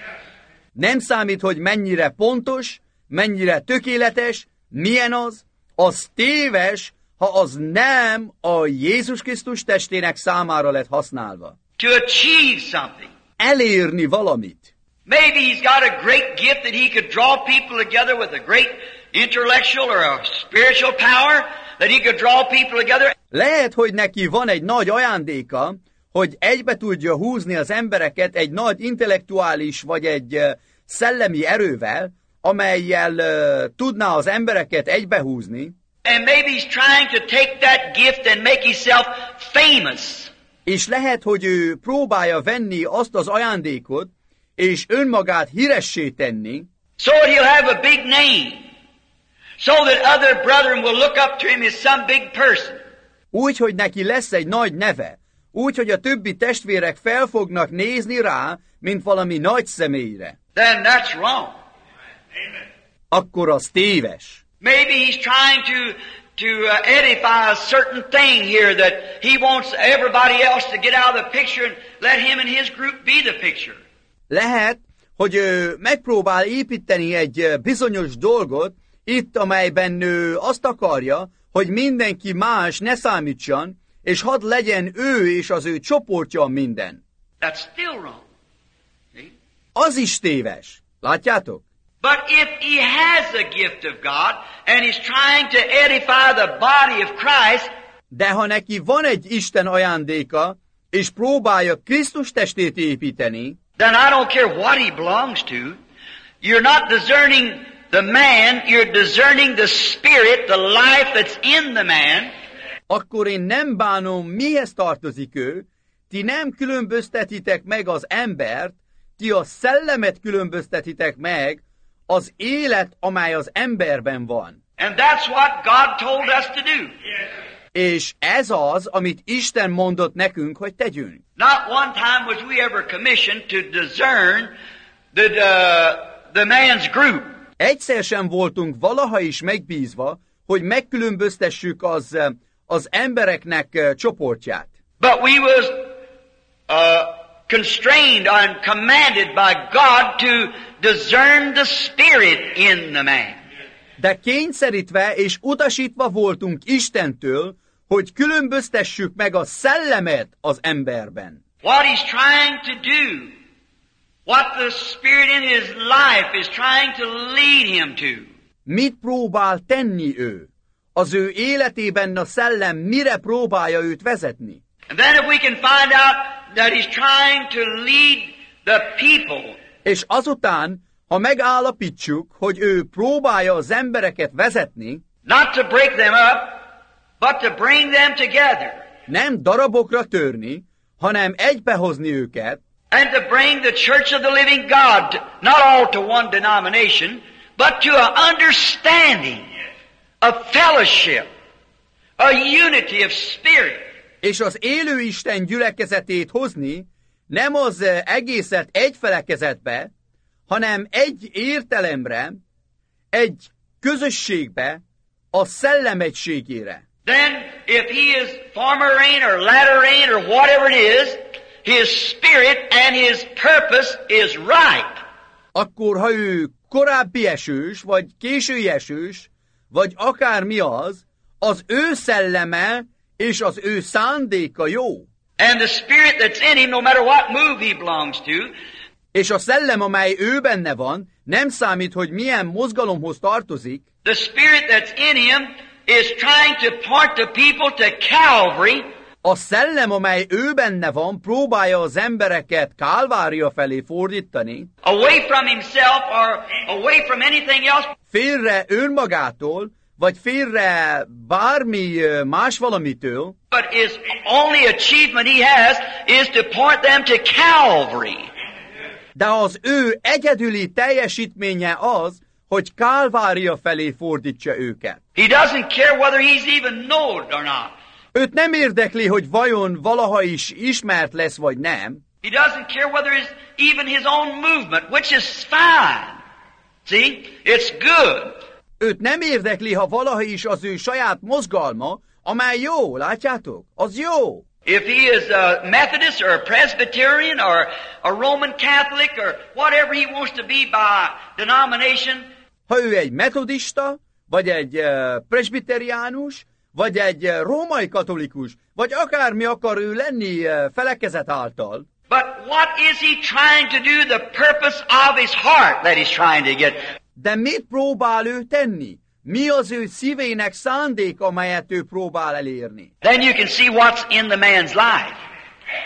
[SPEAKER 1] Nem számít, hogy mennyire pontos, mennyire tökéletes, milyen az, az téves, ha az nem a Jézus Krisztus testének számára lett használva.
[SPEAKER 2] To achieve something.
[SPEAKER 1] Elérni valamit.
[SPEAKER 2] Maybe he's got a great gift that he could draw people together with a great intellectual or a spiritual power, that he could draw people together.
[SPEAKER 1] Lehet, hogy neki van egy nagy ajándéka, hogy egybe tudja húzni az embereket egy nagy intellektuális vagy egy uh, szellemi erővel, amellyel uh, tudná az embereket egybehúzni.
[SPEAKER 2] And maybe he's trying to take that gift and make himself famous.
[SPEAKER 1] És lehet, hogy ő próbálja venni azt az ajándékot, és önmagát híressé tenni,
[SPEAKER 2] so that he'll have a big name, so that other brethren will look up to him as some big person.
[SPEAKER 1] Úgy, hogy neki lesz egy nagy neve, úgy, hogy a többi testvérek fel fognak nézni rá, mint valami nagy személyre.
[SPEAKER 2] Then that's wrong.
[SPEAKER 1] Akkor az téves.
[SPEAKER 2] Maybe he's trying to to uh, edify a certain thing here that he wants everybody else to get out of the picture and let him and his group be the picture.
[SPEAKER 1] Lehet, hogy ő megpróbál építeni egy bizonyos dolgot, itt, amelyben ő azt akarja, hogy mindenki más ne számítson, és hadd legyen ő és az ő csoportja minden.
[SPEAKER 2] That's still wrong. See?
[SPEAKER 1] Az is téves. Látjátok?
[SPEAKER 2] But if he has a gift of God, and he's trying to edify the body of Christ,
[SPEAKER 1] de ha neki van egy Isten ajándéka, és próbálja Krisztus testét építeni,
[SPEAKER 2] then I don't care what he belongs to. You're not discerning the man, you're discerning the spirit, the life that's in the man.
[SPEAKER 1] Akkor én nem bánom, mihez tartozik ő, ti nem különböztetitek meg az embert, ti a szellemet különböztetitek meg, az élet, amely az emberben van.
[SPEAKER 2] And that's what God told us to do.
[SPEAKER 1] És ez az, amit Isten mondott nekünk, hogy tegyünk.
[SPEAKER 2] Not one time was we ever commissioned to discern the, uh, the man's group.
[SPEAKER 1] Egyszer sem voltunk valaha is megbízva, hogy megkülönböztessük az, az embereknek uh, csoportját.
[SPEAKER 2] But we was uh, constrained and commanded by God to discern the spirit in the man.
[SPEAKER 1] De kényszerítve és utasítva voltunk Istentől, hogy különböztessük meg a szellemet az emberben.
[SPEAKER 2] What he's trying to do, what the spirit in his life is trying to lead him to.
[SPEAKER 1] Mit próbál tenni ő? Az ő életében a szellem mire próbálja őt vezetni?
[SPEAKER 2] And then if we can find out that he's trying to lead the people,
[SPEAKER 1] és azután, ha megállapítsuk, hogy ő próbálja az embereket vezetni,
[SPEAKER 2] not to break them up, but to bring them together,
[SPEAKER 1] nem darabokra törni, hanem egybehozni őket,
[SPEAKER 2] and to bring the church of the living God, to, not all to one denomination, but to an understanding, a fellowship, a unity of spirit.
[SPEAKER 1] És az élő Isten gyülekezetét hozni, nem az egészet egy felekezetbe, hanem egy értelemre, egy közösségbe, a szellem egységére.
[SPEAKER 2] Then, if he is former rain or latter rain or whatever it is, his spirit and his purpose is right.
[SPEAKER 1] Akkor, ha ő korábbi esős, vagy késői esős, vagy akármi az, az ő szelleme és az ő szándéka jó.
[SPEAKER 2] And the spirit that's in him, no matter what move he belongs to,
[SPEAKER 1] és a szellem, amely ő benne van, nem számít, hogy milyen mozgalomhoz tartozik,
[SPEAKER 2] the spirit that's in him is trying to point the people to Calvary.
[SPEAKER 1] A szellem, amely ő benne van, próbálja az embereket Kálvária felé fordítani,
[SPEAKER 2] away from himself or away from anything else,
[SPEAKER 1] félre önmagától, vagy félre bármi más valamitől,
[SPEAKER 2] but his only achievement he has is to point them to Calvary.
[SPEAKER 1] De az ő egyedüli teljesítménye az, hogy Kálvária felé fordítsa őket.
[SPEAKER 2] He doesn't care whether he's even known or not.
[SPEAKER 1] Őt nem érdekli, hogy vajon valaha is ismert lesz, vagy nem.
[SPEAKER 2] He doesn't care whether it's even his own movement, which is fine. See? It's good.
[SPEAKER 1] Őt nem érdekli, ha valaha is az ő saját mozgalma, amely jó, látjátok? Az jó.
[SPEAKER 2] If he is a Methodist or a Presbyterian or a Roman Catholic or whatever he wants to be by denomination,
[SPEAKER 1] ha ő egy metodista, vagy egy uh, presbiteriánus, vagy egy uh, római katolikus, vagy akármi akar ő lenni uh, felekezet által.
[SPEAKER 2] But what is he trying to do, the purpose of his heart that he's trying to get?
[SPEAKER 1] De mit próbál ő tenni? Mi az ő szívének szándék, amelyet ő próbál elérni?
[SPEAKER 2] Then you can see what's in the man's life.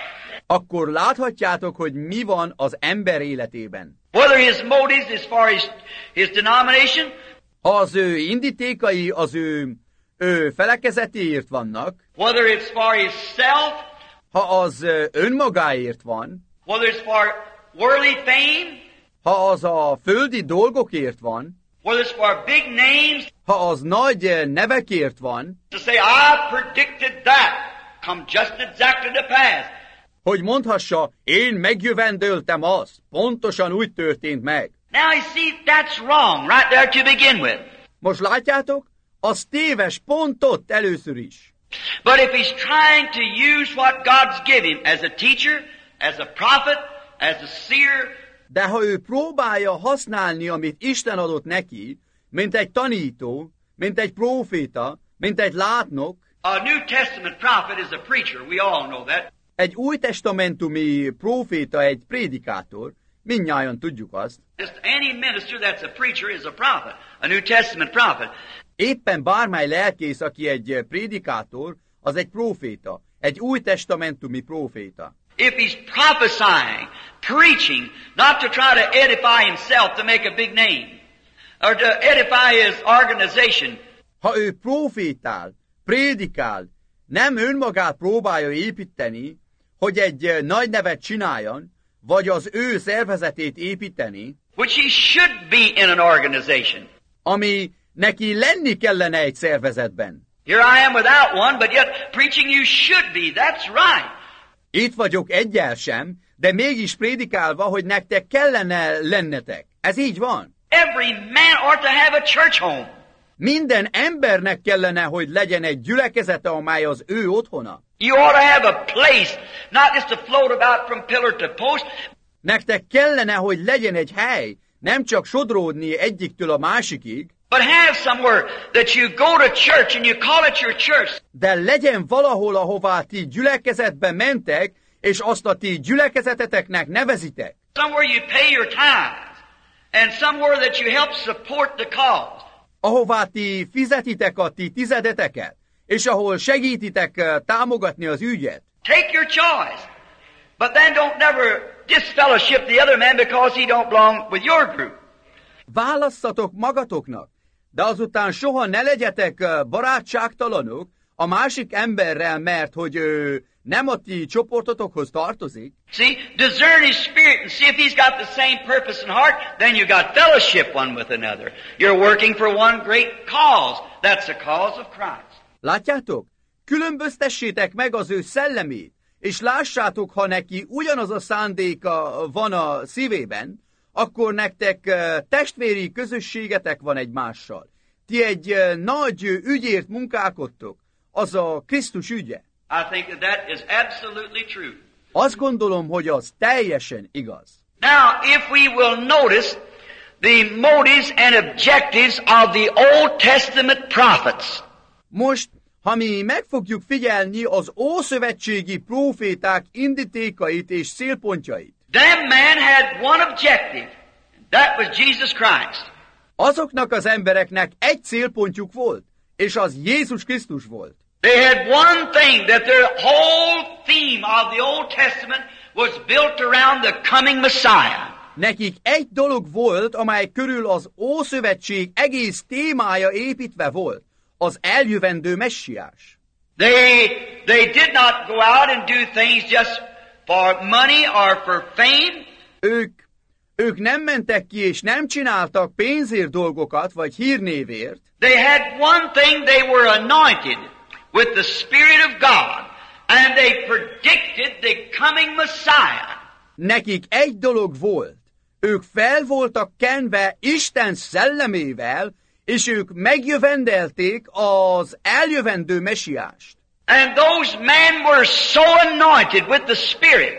[SPEAKER 1] akkor láthatjátok, hogy mi van az ember életében.
[SPEAKER 2] Whether his motives as far as his denomination,
[SPEAKER 1] Ha az ő indítékai az ő, ő felekezetéért vannak,
[SPEAKER 2] whether it's for his self,
[SPEAKER 1] ha az ö, önmagáért van,
[SPEAKER 2] whether it's for worldly fame,
[SPEAKER 1] ha az a földi dolgokért van,
[SPEAKER 2] whether it's for big names,
[SPEAKER 1] ha az nagy ö, nevekért van,
[SPEAKER 2] to say, I predicted that, come just exactly to pass.
[SPEAKER 1] hogy mondhassa, én megjövendöltem azt, pontosan úgy történt meg.
[SPEAKER 2] Now you see, that's wrong right there to begin with.
[SPEAKER 1] Most látjátok? Az téves pont ott először is.
[SPEAKER 2] But if he's trying to use what God's given him as a teacher, as a prophet, as a seer,
[SPEAKER 1] De ha ő próbálja használni, amit Isten adott neki, mint egy tanító, mint egy próféta, mint egy látnok,
[SPEAKER 2] a New Testament prophet is a preacher, we all know that.
[SPEAKER 1] egy új testamentumi próféta, egy prédikátor, mindnyájan tudjuk azt,
[SPEAKER 2] Just any minister that's a preacher is a prophet, a New Testament prophet.
[SPEAKER 1] éppen bármely lelkész, aki egy prédikátor, az egy próféta, egy új testamentumi próféta.
[SPEAKER 2] If he's prophesying, preaching, not to try to edify himself to make a big name, or to edify his organization,
[SPEAKER 1] Ha ő profétál, prédikál, nem önmagát próbálja építeni, hogy egy nagy nevet csináljon, vagy az ő szervezetét építeni,
[SPEAKER 2] which he should be in an organization.
[SPEAKER 1] ami neki lenni kellene egy szervezetben.
[SPEAKER 2] Here I am without one, but yet preaching you should be. That's right.
[SPEAKER 1] Itt vagyok egyel sem, de mégis prédikálva, hogy nektek kellene lennetek. Ez így van.
[SPEAKER 2] Every man ought to have a church home.
[SPEAKER 1] Minden embernek kellene, hogy legyen egy gyülekezete, amely az ő otthona.
[SPEAKER 2] You ought to have a place, not just to float about from pillar to post.
[SPEAKER 1] Nektek kellene, hogy legyen egy hely, nem csak sodródni egyiktől a másikig,
[SPEAKER 2] But have somewhere that you go to church and you call it your church.
[SPEAKER 1] de legyen valahol, ahová ti gyülekezetbe mentek, és azt a ti gyülekezeteteknek nevezitek.
[SPEAKER 2] Somewhere you pay your tithes. And somewhere that you help support the cause.
[SPEAKER 1] Ahová ti fizetitek a ti tizedeteket, és ahol segítitek uh, támogatni az ügyet.
[SPEAKER 2] Take your choice. But then don't never disfellowship the other man because he don't belong with your group.
[SPEAKER 1] Válasszatok magatoknak, de azután soha ne legyetek uh, barátságtalanok a másik emberrel, mert hogy ő nem a ti csoportotokhoz tartozik.
[SPEAKER 2] See, discern his spirit and see if he's got the same purpose and heart, then you got fellowship one with another. You're working for one great cause. That's the cause of Christ.
[SPEAKER 1] Látjátok? Különböztessétek meg az ő szellemét, és lássátok, ha neki ugyanaz a szándéka van a szívében, akkor nektek uh, testvéri közösségetek van egymással. Ti egy uh, nagy ügyért munkálkodtok, az a Krisztus ügye.
[SPEAKER 2] I think that that is absolutely true.
[SPEAKER 1] Azt gondolom, hogy az teljesen igaz.
[SPEAKER 2] Now, if we will notice the motives and objectives of the Old Testament prophets,
[SPEAKER 1] Most, ha mi meg fogjuk figyelni az ószövetségi próféták indítékait és célpontjait,
[SPEAKER 2] that man had one objective. That was Jesus Christ.
[SPEAKER 1] azoknak az embereknek egy célpontjuk volt, és az Jézus Krisztus volt.
[SPEAKER 2] They had one thing, that their whole theme of the Old Testament was built around the coming Messiah.
[SPEAKER 1] Nekik egy dolog volt, amely körül az Ószövetség egész témája építve volt, az eljövendő messiás.
[SPEAKER 2] They, they did not go out and do things just for money or for fame.
[SPEAKER 1] Ők, ők nem mentek ki és nem csináltak pénzért dolgokat, vagy hírnévért.
[SPEAKER 2] They had one thing, they were anointed with the Spirit of God, and they predicted the coming Messiah.
[SPEAKER 1] Nekik egy dolog volt. Ők fel voltak kenve Isten szellemével, és ők megjövendelték az eljövendő messiást.
[SPEAKER 2] And those men were so anointed with the Spirit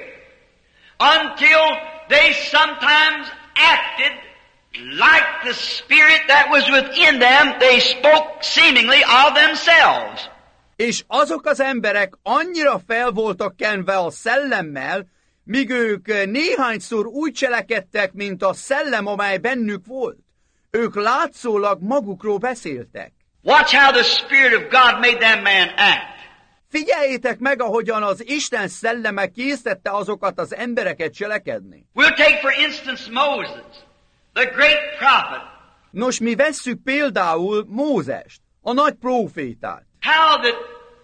[SPEAKER 2] until they sometimes acted like the Spirit that was within them. They spoke seemingly of themselves.
[SPEAKER 1] És azok az emberek annyira fel voltak kenve a szellemmel, míg ők néhányszor úgy cselekedtek, mint a szellem, amely bennük volt. Ők látszólag magukról beszéltek.
[SPEAKER 2] Watch how the Spirit of God made that man act.
[SPEAKER 1] Figyeljétek meg, ahogyan az Isten szelleme késztette azokat az embereket cselekedni.
[SPEAKER 2] We'll take for instance Moses, the great prophet.
[SPEAKER 1] Nos, mi vesszük például Mózest, a nagy prófétát.
[SPEAKER 2] How that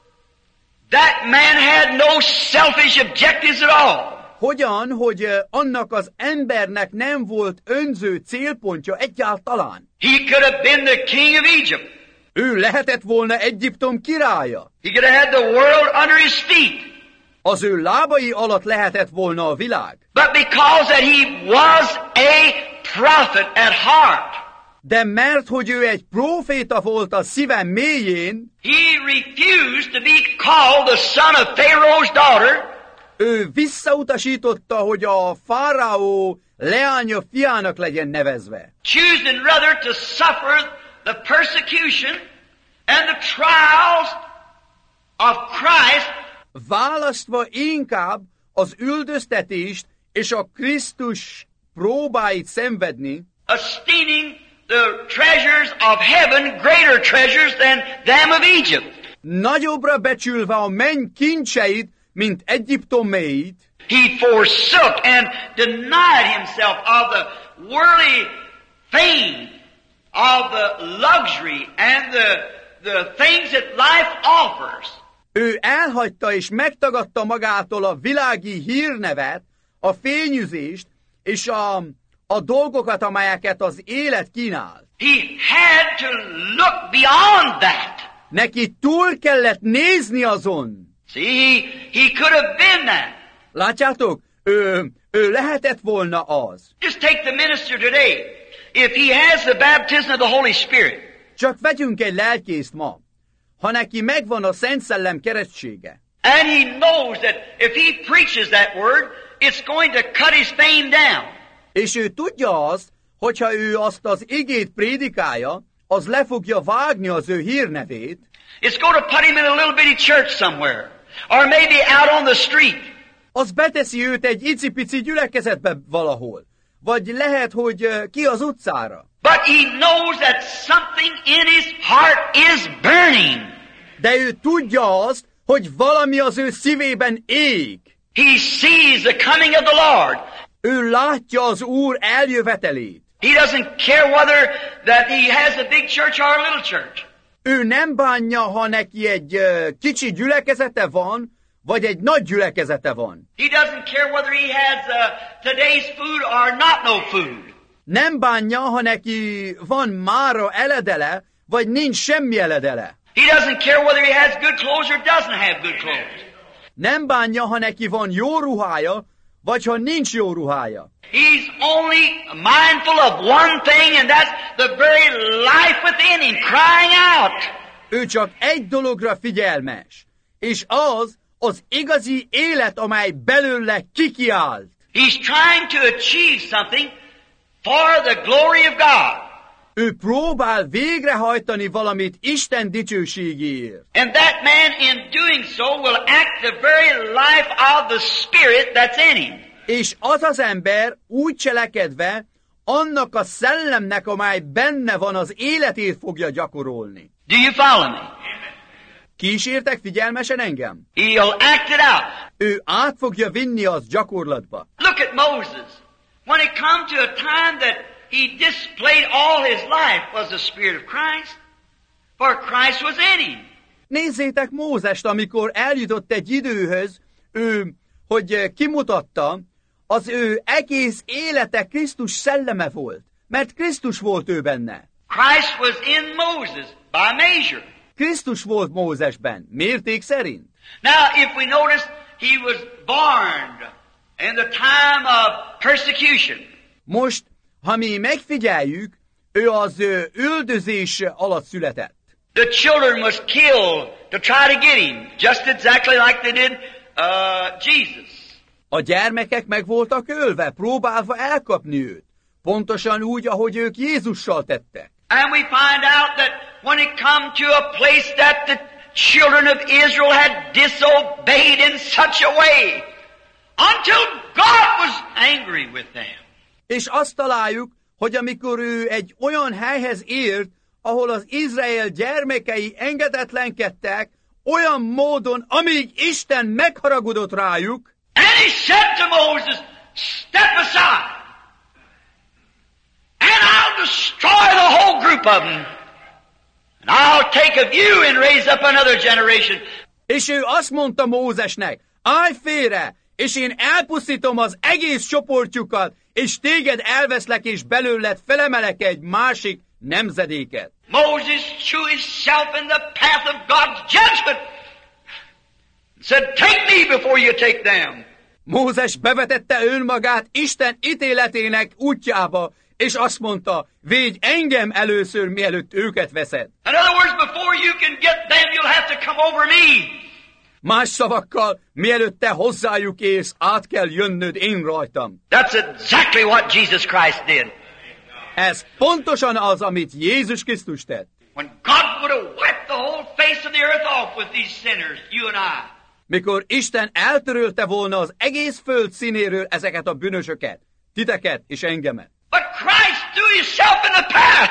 [SPEAKER 2] that man had no selfish objectives at all.
[SPEAKER 1] Hogyan, hogy uh, annak az embernek nem volt önző célpontja egyáltalán.
[SPEAKER 2] He could have been the king of Egypt.
[SPEAKER 1] Ő lehetett volna Egyiptom királya.
[SPEAKER 2] He could have had the world under his feet.
[SPEAKER 1] Az ő lábai alatt lehetett volna a világ.
[SPEAKER 2] But because that he was a prophet at heart,
[SPEAKER 1] de mert hogy ő egy próféta volt a szíve mélyén,
[SPEAKER 2] he refused to be called the son of Pharaoh's daughter.
[SPEAKER 1] Ő visszautasította, hogy a fáraó leánya fiának legyen nevezve.
[SPEAKER 2] Choosing rather to suffer the persecution and the trials of Christ,
[SPEAKER 1] választva inkább az üldöztetést és a Krisztus próbáit szenvedni,
[SPEAKER 2] esteeming the treasures of heaven greater treasures than them of Egypt.
[SPEAKER 1] Nagyobbra becsülve a menny kincseit, mint Egyiptom mélyét.
[SPEAKER 2] He forsook and denied himself of the worldly fame, of the luxury and the, the things that life offers.
[SPEAKER 1] Ő elhagyta és megtagadta magától a világi hírnevet, a fényűzést és a, a dolgokat, amelyeket az élet kínál.
[SPEAKER 2] He had to look beyond that.
[SPEAKER 1] Neki túl kellett nézni azon.
[SPEAKER 2] See, he, he could have been that.
[SPEAKER 1] Látjátok? Ő, ő lehetett volna az.
[SPEAKER 2] Just take the minister today. If he has the baptism of the Holy Spirit.
[SPEAKER 1] Csak vegyünk egy lelkészt ma. Ha neki megvan a Szent Szellem keresztsége.
[SPEAKER 2] And he knows that if he preaches that word, it's going to cut his fame down.
[SPEAKER 1] És ő tudja azt, hogyha ő azt az igét prédikálja, az le fogja vágni az ő hírnevét.
[SPEAKER 2] It's going to put him in a little bitty church somewhere. Or maybe out on the street.
[SPEAKER 1] Az beteszi őt egy icipici gyülekezetbe valahol. Vagy lehet, hogy ki az utcára.
[SPEAKER 2] But he knows that something in his heart is burning.
[SPEAKER 1] De ő tudja azt, hogy valami az ő szívében ég.
[SPEAKER 2] He sees the coming of the Lord.
[SPEAKER 1] Ő látja az Úr eljövetelét.
[SPEAKER 2] He doesn't care whether that he has a big church or a little church.
[SPEAKER 1] Ő nem bánja, ha neki egy uh, kicsi gyülekezete van, vagy egy nagy gyülekezete van.
[SPEAKER 2] He doesn't care whether he has uh, today's food or not no food.
[SPEAKER 1] Nem bánja, ha neki van mára eledele, vagy nincs semmi eledele.
[SPEAKER 2] He doesn't care whether he has good clothes or doesn't have good clothes.
[SPEAKER 1] Nem bánja, ha neki van jó ruhája, vagy ha nincs jó ruhája.
[SPEAKER 2] He's only mindful of one thing, and that's the very life within him crying out.
[SPEAKER 1] Ő csak egy dologra figyelmes, és az az igazi élet, amely belőle kikiált.
[SPEAKER 2] He's trying to achieve something for the glory of God.
[SPEAKER 1] Ő próbál végrehajtani valamit Isten dicsőségéért.
[SPEAKER 2] And that man in doing so will act the very life of the Spirit that's in him.
[SPEAKER 1] És az az ember úgy cselekedve, annak a szellemnek, amely benne van, az életét fogja gyakorolni.
[SPEAKER 2] Do you follow me?
[SPEAKER 1] Kísértek figyelmesen engem?
[SPEAKER 2] He'll act it out.
[SPEAKER 1] Ő át fogja vinni az gyakorlatba.
[SPEAKER 2] Look at Moses. When it come to a time that he displayed all his life was the Spirit of Christ, for Christ was in him.
[SPEAKER 1] Nézzétek Mózest, amikor eljutott egy időhöz, ő, hogy kimutatta, az ő egész élete Krisztus szelleme volt, mert Krisztus volt ő benne.
[SPEAKER 2] Christ was in Moses by measure.
[SPEAKER 1] Krisztus volt Mózesben, mérték szerint.
[SPEAKER 2] Now, if we notice, he was born in the time of persecution.
[SPEAKER 1] Most, ha mi megfigyeljük, ő az ő üldözés alatt született.
[SPEAKER 2] The children was killed to try to get him, just exactly like they did uh, Jesus.
[SPEAKER 1] A gyermekek meg voltak ölve, próbálva elkapni őt. Pontosan úgy, ahogy ők Jézussal tettek.
[SPEAKER 2] And we find out that when it come to a place that the children of Israel had disobeyed in such a way, until God was angry with them.
[SPEAKER 1] És azt találjuk, hogy amikor ő egy olyan helyhez ért, ahol az Izrael gyermekei engedetlenkedtek, olyan módon, amíg Isten megharagudott rájuk.
[SPEAKER 2] And he said to Moses, step aside, and I'll destroy the whole group of them. And I'll take of you and raise up another generation.
[SPEAKER 1] És ő azt mondta Mózesnek, állj félre, és én elpusztítom az egész csoportjukat, és téged elveszlek, és belőled felemelek egy másik nemzedéket.
[SPEAKER 2] Moses threw himself in the path of God's judgment. Said, take me before you take them.
[SPEAKER 1] Mózes bevetette önmagát Isten ítéletének útjába, és azt mondta, védj engem először, mielőtt őket veszed.
[SPEAKER 2] In other words, before you can get them, you'll have to come over me.
[SPEAKER 1] Más szavakkal, mielőtt te hozzájuk élsz, át kell jönnöd én rajtam.
[SPEAKER 2] That's exactly what Jesus Christ did.
[SPEAKER 1] Ez pontosan az, amit Jézus Krisztus tett.
[SPEAKER 2] When God would have wiped the whole face of the earth off with these sinners, you and I.
[SPEAKER 1] Mikor Isten eltörölte volna az egész föld színéről ezeket a bűnösöket, titeket és engemet.
[SPEAKER 2] But Christ threw himself in the path.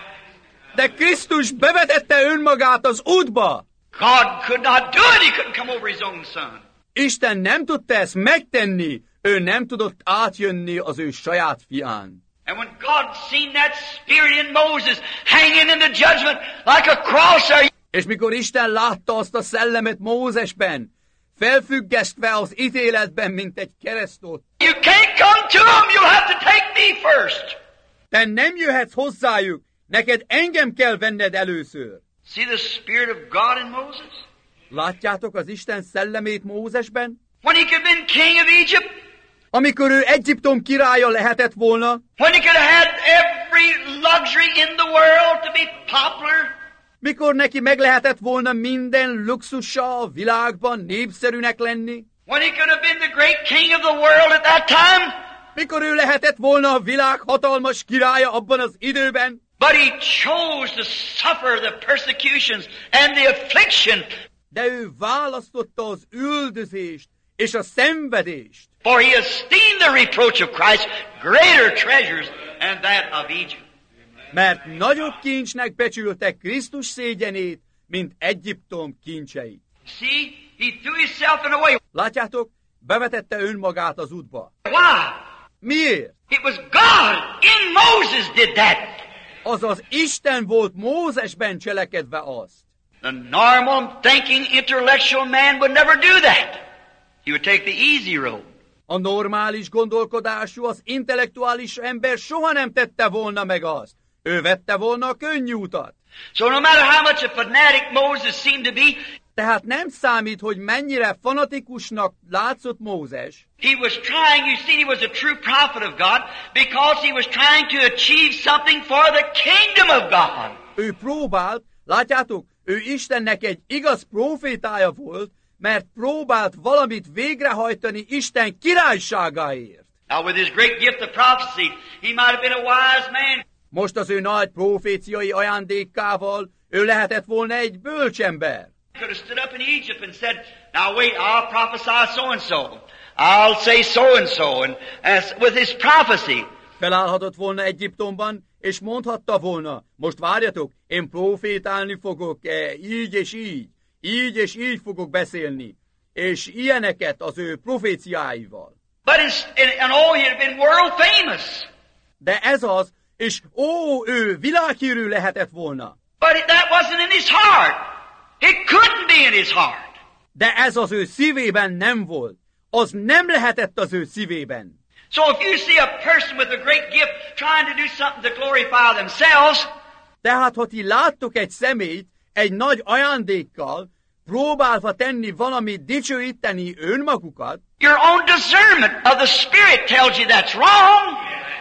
[SPEAKER 1] De Krisztus bevetette önmagát az útba.
[SPEAKER 2] God could not do it. He couldn't come over his own son.
[SPEAKER 1] Isten nem tudta ezt megtenni. Ő nem tudott átjönni az ő saját fián.
[SPEAKER 2] And when God seen that spirit in Moses hanging in the judgment like a cross there,
[SPEAKER 1] és mikor Isten látta azt a szellemet Mózesben, felfüggesztve az ítéletben, mint egy keresztot.
[SPEAKER 2] You can't come to him. You'll have to take me first.
[SPEAKER 1] Te nem jöhetsz hozzájuk. Neked engem kell venned először.
[SPEAKER 2] See the Spirit of God in Moses?
[SPEAKER 1] Látjátok az Isten szellemét Mózesben?
[SPEAKER 2] When he could have been king of Egypt.
[SPEAKER 1] Amikor ő Egyiptom királya lehetett volna.
[SPEAKER 2] When he could have had every luxury in the world to be popular.
[SPEAKER 1] Mikor neki meg lehetett volna minden luxusa a világban népszerűnek lenni.
[SPEAKER 2] When he could have been the great king of the world at that time.
[SPEAKER 1] Mikor ő lehetett volna a világ hatalmas királya abban az időben.
[SPEAKER 2] But he chose to suffer the persecutions and the affliction.
[SPEAKER 1] De ő választotta az üldözést és a szenvedést.
[SPEAKER 2] For he esteemed the reproach of Christ greater treasures than that of Egypt.
[SPEAKER 1] Mert nagyobb kincsnek becsülte Krisztus szégyenét, mint Egyiptom kincseit.
[SPEAKER 2] See, he threw himself in a way.
[SPEAKER 1] Látjátok, bevetette önmagát az útba.
[SPEAKER 2] Why?
[SPEAKER 1] Miért?
[SPEAKER 2] It was God in Moses did that.
[SPEAKER 1] Azaz Isten volt Mózesben cselekedve azt.
[SPEAKER 2] The normal thinking intellectual man would never do that. He would take the easy road.
[SPEAKER 1] A normális gondolkodású, az intellektuális ember soha nem tette volna meg azt. Ő vette volna a könnyű utat.
[SPEAKER 2] So no matter how much a fanatic Moses seemed to be,
[SPEAKER 1] tehát nem számít, hogy mennyire fanatikusnak látszott Mózes.
[SPEAKER 2] He was trying, you see, he was a true prophet of God because he was trying to achieve something for the kingdom of God.
[SPEAKER 1] Ő próbált, látjátok, ő Istennek egy igaz profétája volt, mert próbált valamit végrehajtani Isten királyságáért.
[SPEAKER 2] Now with his great gift of prophecy, he might have been a wise man.
[SPEAKER 1] Most az ő nagy proféciai ajándékával ő lehetett volna egy bölcsember.
[SPEAKER 2] He could have stood up in Egypt and said, now wait, I'll prophesy so-and-so. I'll say so-and-so, and as with his prophecy.
[SPEAKER 1] Felállhatott volna Egyiptomban, és mondhatta volna, most várjatok, én profétálni fogok, eh, így és így, így és így fogok beszélni, és ilyeneket az ő proféciáival.
[SPEAKER 2] But in, in, in all, he had been world famous.
[SPEAKER 1] De ez az, és ó, ő világhírű lehetett volna.
[SPEAKER 2] But it, that wasn't in his heart. It couldn't be in his heart.
[SPEAKER 1] De ez az ő szívében nem volt. Az nem lehetett az ő szívében.
[SPEAKER 2] So if you see a person with a great gift trying to do something to glorify themselves,
[SPEAKER 1] tehát ha ti láttok egy személyt egy nagy ajándékkal, próbálva tenni valamit dicsőíteni önmagukat,
[SPEAKER 2] your own discernment of the Spirit tells you that's wrong.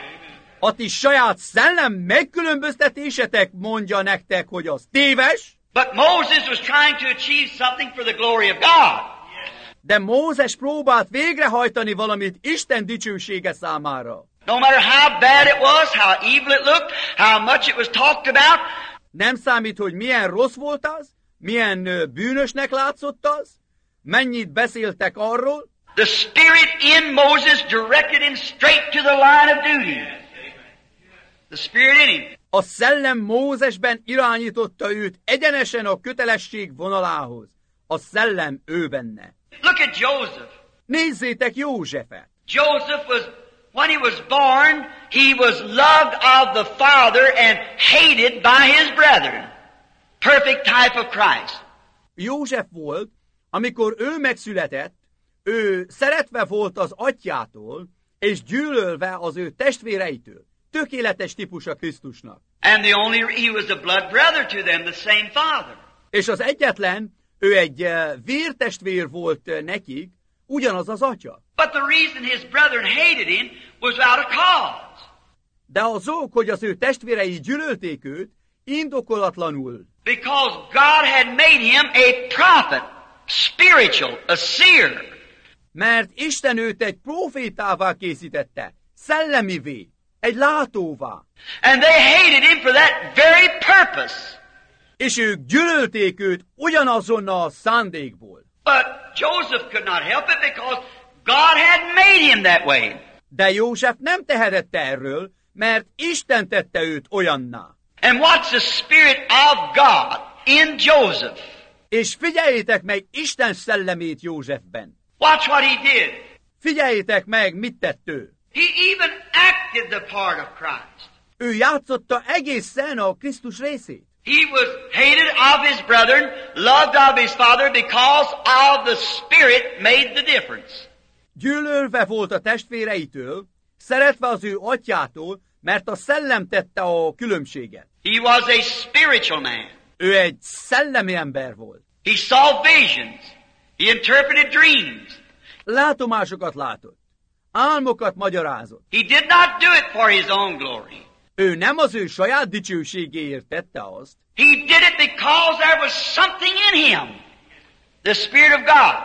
[SPEAKER 1] A ti saját szellem megkülönböztetésetek mondja nektek, hogy az téves.
[SPEAKER 2] But Moses was trying to achieve something for the glory of God.
[SPEAKER 1] De Mózes próbált végrehajtani valamit Isten dicsősége számára.
[SPEAKER 2] No matter how bad it was, how evil it looked, how much it was talked about.
[SPEAKER 1] Nem számít, hogy milyen rossz volt az, milyen bűnösnek látszott az, mennyit beszéltek arról.
[SPEAKER 2] The Spirit in Moses directed him straight to the line of duty. The Spirit in him.
[SPEAKER 1] A szellem Mózesben irányította őt egyenesen a kötelesség vonalához. a szellem ő benne.
[SPEAKER 2] Look at Joseph.
[SPEAKER 1] Nézzétek Józsefet.
[SPEAKER 2] Joseph was, when he was born, he was loved of the Father and hated by his brethren. Perfect type of Christ.
[SPEAKER 1] József volt, amikor ő megszületett, ő szeretve volt az atyától, és gyűlölve az ő testvéreitől. Tökéletes típusa Krisztusnak.
[SPEAKER 2] And the only, he was a blood brother to them, the same father.
[SPEAKER 1] És az egyetlen, ő egy uh, vértestvér volt uh, nekik, ugyanaz az atya.
[SPEAKER 2] But the reason his brethren hated him was without a cause.
[SPEAKER 1] De az ok, hogy az ő testvérei gyűlölték őt, indokolatlanul.
[SPEAKER 2] Because God had made him a prophet, spiritual, a seer.
[SPEAKER 1] Mert Isten őt egy profétává készítette, szellemivé, egy látóvá.
[SPEAKER 2] And they hated him for that very purpose.
[SPEAKER 1] És ők gyűlölték őt ugyanazon a szándékból.
[SPEAKER 2] But Joseph could not help it because God had made him that way.
[SPEAKER 1] De József nem tehetett erről, mert Isten tette őt olyanná.
[SPEAKER 2] And watch the Spirit of God in Joseph.
[SPEAKER 1] És figyeljétek meg Isten szellemét Józsefben.
[SPEAKER 2] Watch what he did.
[SPEAKER 1] Figyeljétek meg, mit tett ő.
[SPEAKER 2] He even acted the part of Christ.
[SPEAKER 1] Ő játszotta egészen a Krisztus részét.
[SPEAKER 2] He was hated of his brethren, loved of his father because of the Spirit made the difference.
[SPEAKER 1] Gyűlölve volt a testvéreitől, szeretve az ő atyától, mert a szellem tette a különbséget.
[SPEAKER 2] He was a spiritual man.
[SPEAKER 1] Ő egy szellemi ember volt.
[SPEAKER 2] He saw visions. He interpreted dreams.
[SPEAKER 1] Látomásokat látott. Álmokat magyarázott.
[SPEAKER 2] He did not do it for his own glory.
[SPEAKER 1] Ő nem az ő saját dicsőségéért tette azt.
[SPEAKER 2] He did it because there was something in him. The Spirit of God.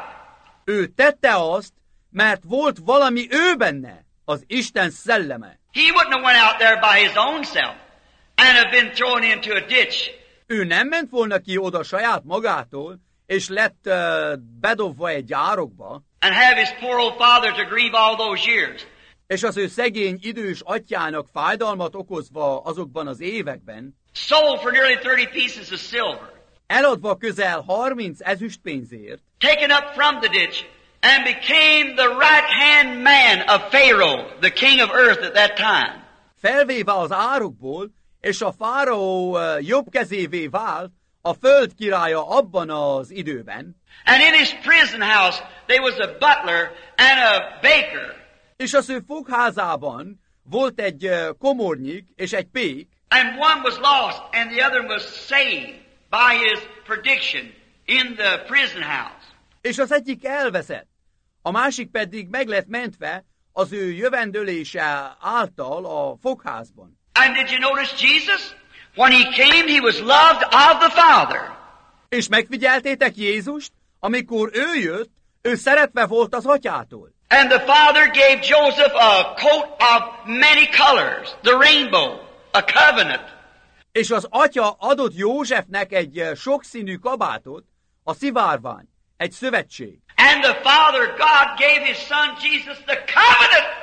[SPEAKER 1] Ő tette azt, mert volt valami ő benne, az Isten szelleme.
[SPEAKER 2] He wouldn't have went out there by his own self and have been thrown into a ditch.
[SPEAKER 1] Ő nem ment volna ki oda saját magától, és lett uh, bedobva egy árokba,
[SPEAKER 2] and have his poor old father to grieve all those years.
[SPEAKER 1] És az ő szegény idős atyának fájdalmat okozva azokban az években,
[SPEAKER 2] sold for nearly thirty pieces of silver,
[SPEAKER 1] eladva közel harminc ezüstpénzért,
[SPEAKER 2] taken up from the ditch, and became the right-hand man of Pharaoh, the king of earth at that time.
[SPEAKER 1] Felvéve az árokból, és a fáraó jobb kezévé vált, a föld királya abban az időben.
[SPEAKER 2] And in his prison house there was a butler and a baker.
[SPEAKER 1] És az ő fogházában volt egy komornyik és egy pék.
[SPEAKER 2] And one was lost and the other was saved by his prediction in the prison house.
[SPEAKER 1] És az egyik elveszett, a másik pedig meg lett mentve az ő jövendőlése által a fogházban.
[SPEAKER 2] And did you notice Jesus? When he came, he was loved of the Father.
[SPEAKER 1] És megfigyeltétek Jézust? Amikor ő jött, ő szeretve volt az atyától.
[SPEAKER 2] And the Father gave Joseph a coat of many colors, the rainbow, a covenant.
[SPEAKER 1] És az atya adott Józsefnek egy sokszínű kabátot, a szivárvány, egy szövetség.
[SPEAKER 2] And the Father God gave his son Jesus the covenant.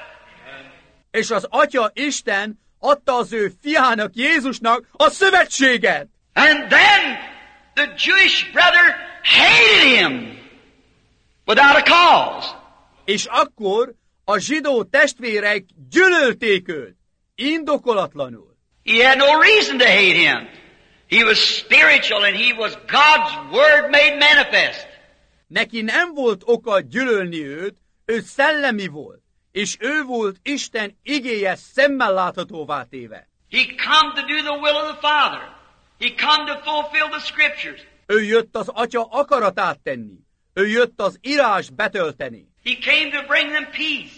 [SPEAKER 1] És az atya Isten adta az ő fiának, Jézusnak a szövetséget.
[SPEAKER 2] And then the Jewish brother hated him without a cause.
[SPEAKER 1] És akkor a zsidó testvérek gyűlölték őt, indokolatlanul.
[SPEAKER 2] He had no reason to hate him. He was spiritual and he was God's word made manifest.
[SPEAKER 1] Neki nem volt oka gyűlölni őt, ő szellemi volt, és ő volt Isten igéje szemmel láthatóvá téve.
[SPEAKER 2] He come to do the will of the Father. He come to fulfill the scriptures.
[SPEAKER 1] Ő jött az atya akaratát tenni. Ő jött az írás betölteni.
[SPEAKER 2] He came to bring them peace.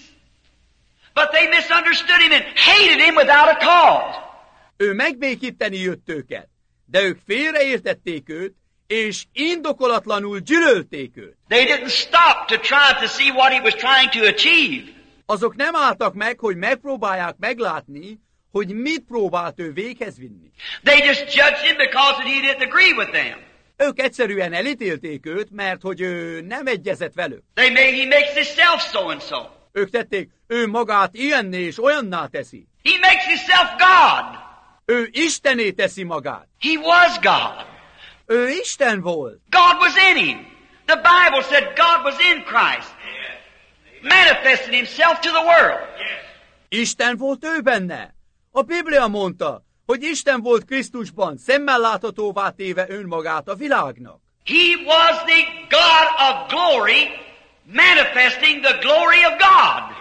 [SPEAKER 2] But they misunderstood him and hated him without a cause.
[SPEAKER 1] Ő megbékíteni jött őket, de ők félreértették őt, és indokolatlanul gyűlölték őt.
[SPEAKER 2] They didn't stop to try to see what he was trying to achieve.
[SPEAKER 1] Azok nem álltak meg, hogy megpróbálják meglátni, hogy mit próbált ő véghez vinni.
[SPEAKER 2] They just judged him because he didn't agree with them.
[SPEAKER 1] Ők egyszerűen elítélték őt, mert hogy ő nem egyezett velük.
[SPEAKER 2] They made, he makes himself so and so.
[SPEAKER 1] Ők tették, ő magát ilyenné és olyanná teszi.
[SPEAKER 2] He makes himself God.
[SPEAKER 1] Ő Istené teszi magát.
[SPEAKER 2] He was God.
[SPEAKER 1] Ő Isten volt.
[SPEAKER 2] God was in him. The Bible said God was in Christ, manifesting Himself to the world.
[SPEAKER 1] Isten volt ő benne. A Biblia mondta, hogy Isten volt Krisztusban, szemmel láthatóvá téve önmagát a világnak.
[SPEAKER 2] He was the God of glory, manifesting the glory of God.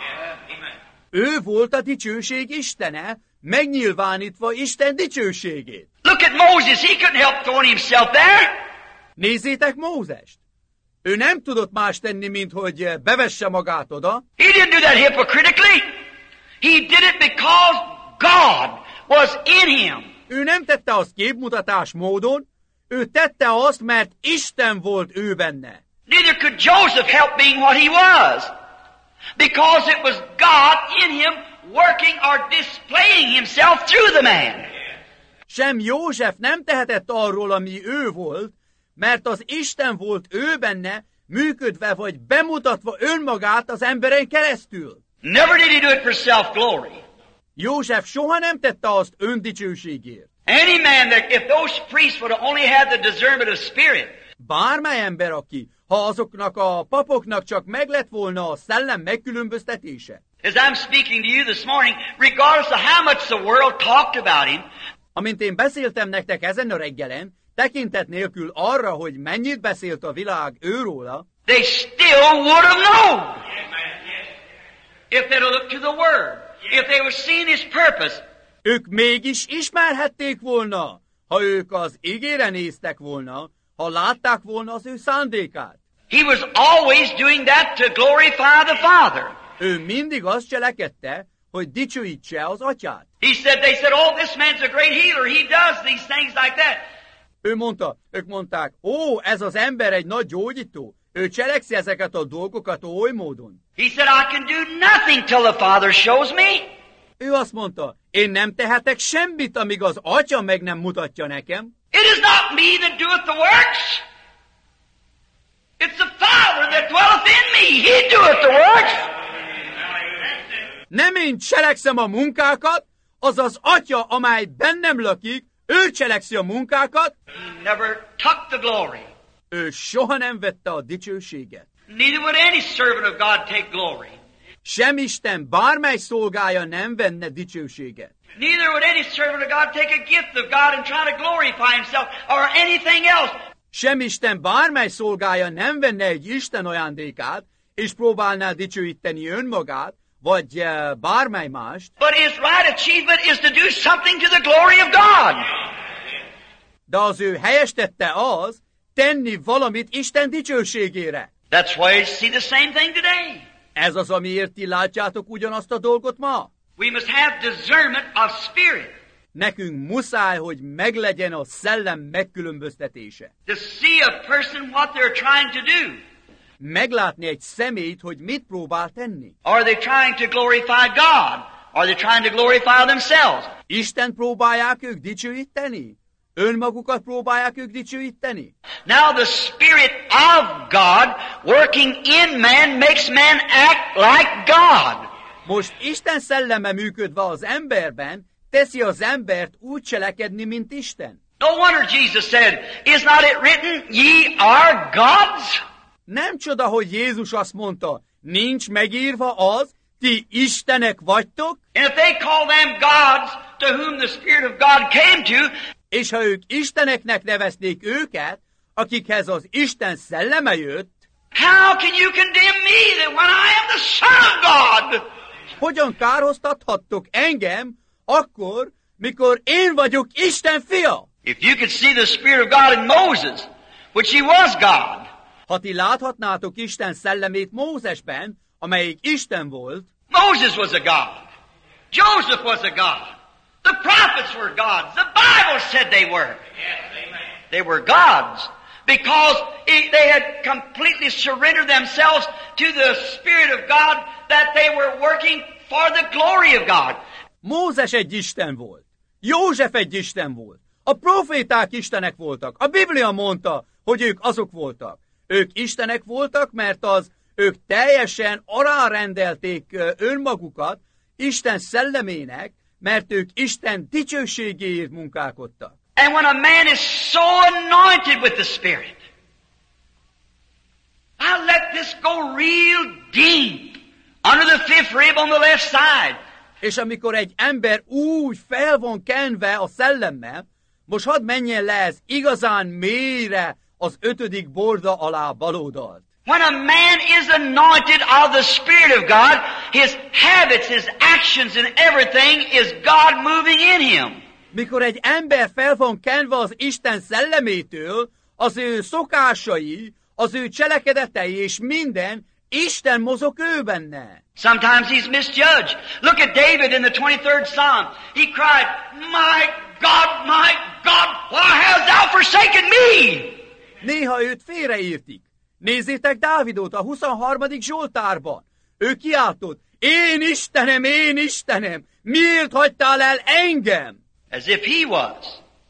[SPEAKER 1] Ő volt a dicsőség Istene, megnyilvánítva Isten dicsőségét.
[SPEAKER 2] Look at Moses. He couldn't help throwing himself there.
[SPEAKER 1] Nézzétek Mózest! Ő nem tudott más tenni, mint hogy bevesse magát oda.
[SPEAKER 2] He didn't do that hypocritically. He did it because God was in him.
[SPEAKER 1] Ő nem tette azt képmutatás módon, ő tette azt, mert Isten volt ő benne.
[SPEAKER 2] Neither could Joseph help being what he was, because it was God in him working or displaying himself through the man.
[SPEAKER 1] Sem József nem tehetett arról, ami ő volt, mert az Isten volt ő benne, működve vagy bemutatva önmagát az emberen keresztül.
[SPEAKER 2] Never did he do it for self-glory.
[SPEAKER 1] József soha nem tette azt öndicsőségért.
[SPEAKER 2] Any man that, if those priests would have only had the discernment of spirit,
[SPEAKER 1] Bármely ember, aki, ha azoknak a papoknak csak meg lett volna a szellem megkülönböztetése.
[SPEAKER 2] as I'm speaking to you this morning, regardless of how much the world talked about him,
[SPEAKER 1] Amint én beszéltem nektek ezen a reggelen, tekintet nélkül arra, hogy mennyit beszélt a világ őróla,
[SPEAKER 2] they still would have known. If they'd have looked to the Word, if they were seeing His purpose,
[SPEAKER 1] ők mégis ismerhették volna, ha ők az igére néztek volna, ha látták volna az ő szándékát.
[SPEAKER 2] He was always doing that to glorify the Father.
[SPEAKER 1] Ő mindig azt cselekedte, hogy dicsőítse az atyát.
[SPEAKER 2] He said, they said, oh, this man's a great healer. He does these things like that.
[SPEAKER 1] Ő mondta, ők mondták, ó, ez az ember egy nagy gyógyító. Ő cselekszi ezeket a dolgokat oly módon.
[SPEAKER 2] He said, I can do nothing till the Father shows me.
[SPEAKER 1] Ő azt mondta, én nem tehetek semmit, amíg az atya meg nem mutatja nekem.
[SPEAKER 2] It is not me that doeth the works. It's the Father that dwelleth in me. He doeth the works.
[SPEAKER 1] Nem én cselekszem a munkákat, az az atya, amely bennem lakik, ő cselekszi a munkákat.
[SPEAKER 2] He never took the glory.
[SPEAKER 1] Ő soha nem vette a dicsőséget.
[SPEAKER 2] Neither would any servant of God take glory.
[SPEAKER 1] Sem Isten bármely szolgája nem venne dicsőséget.
[SPEAKER 2] Neither would any servant of God take a gift of God and try to glorify himself or anything else.
[SPEAKER 1] Sem Isten bármely szolgája nem venne egy Isten ajándékát, és próbálná dicsőíteni önmagát, vagy uh, bármely mást.
[SPEAKER 2] But his right achievement is to do something to the glory of God.
[SPEAKER 1] De az ő helyes tette az, tenni valamit Isten dicsőségére.
[SPEAKER 2] That's why you see the same thing today.
[SPEAKER 1] Ez az, amiért ti látjátok ugyanazt a dolgot ma.
[SPEAKER 2] We must have discernment of spirit.
[SPEAKER 1] Nekünk muszáj, hogy meglegyen a szellem megkülönböztetése.
[SPEAKER 2] To see a person what they're trying to do.
[SPEAKER 1] Meglátni egy személyt, hogy mit próbál tenni.
[SPEAKER 2] Are they trying to glorify God? Are they trying to glorify themselves?
[SPEAKER 1] Isten próbálják ők dicsőíteni? Önmagukat próbálják ők dicsőíteni?
[SPEAKER 2] Now the Spirit of God working in man makes man act like God.
[SPEAKER 1] Most Isten szelleme működve az emberben, teszi az embert úgy cselekedni, mint Isten.
[SPEAKER 2] No wonder Jesus said, is not it written, ye are gods?
[SPEAKER 1] Nem csoda, hogy Jézus azt mondta, nincs megírva az, ti istenek vagytok,
[SPEAKER 2] And if they call them gods to whom the Spirit of God came to,
[SPEAKER 1] és ha ők isteneknek nevezték őket, akikhez az Isten szelleme jött,
[SPEAKER 2] how can you condemn me that when I am the Son of God?
[SPEAKER 1] hogyan kárhoztathattok engem akkor, mikor én vagyok Isten fia?
[SPEAKER 2] If you could see the Spirit of God in Moses, which he was God,
[SPEAKER 1] Ha ti láthatnátok Isten szellemét Mózesben, amelyik Isten volt,
[SPEAKER 2] Moses was a God. Joseph was a God. The prophets were gods. The Bible said they were. They were gods because it, they had completely surrendered themselves to the Spirit of God that they were working for the glory of God.
[SPEAKER 1] Mózes egy Isten volt. József egy Isten volt. A proféták istenek voltak. A Biblia mondta, hogy ők azok voltak. Ők istenek voltak, mert az ők teljesen alárendelték önmagukat Isten szellemének, mert ők Isten dicsőségéért munkálkodtak.
[SPEAKER 2] And when a man is so anointed with the Spirit, Now let this go real deep, under the fifth rib on the left side.
[SPEAKER 1] És amikor egy ember úgy fel van kenve a szellemmel, most hadd menjen le ez igazán mélyre az ötödik borda alá baloldalt.
[SPEAKER 2] When a man is anointed of the Spirit of God, his habits, his actions and everything is God moving in him.
[SPEAKER 1] Mikor egy ember fel van kenve az Isten szellemétől, az ő szokásai, az ő cselekedetei és minden, Isten mozog ő benne.
[SPEAKER 2] Sometimes he's misjudged. Look at David in the twenty-third Psalm. He cried, "My God, my God, why hast thou forsaken me?"
[SPEAKER 1] Néha őt félreértik. Nézzétek Dávidot a huszonharmadik Zsoltárban. Ő kiáltott, én Istenem, én Istenem, miért hagytál el engem?
[SPEAKER 2] As if he was.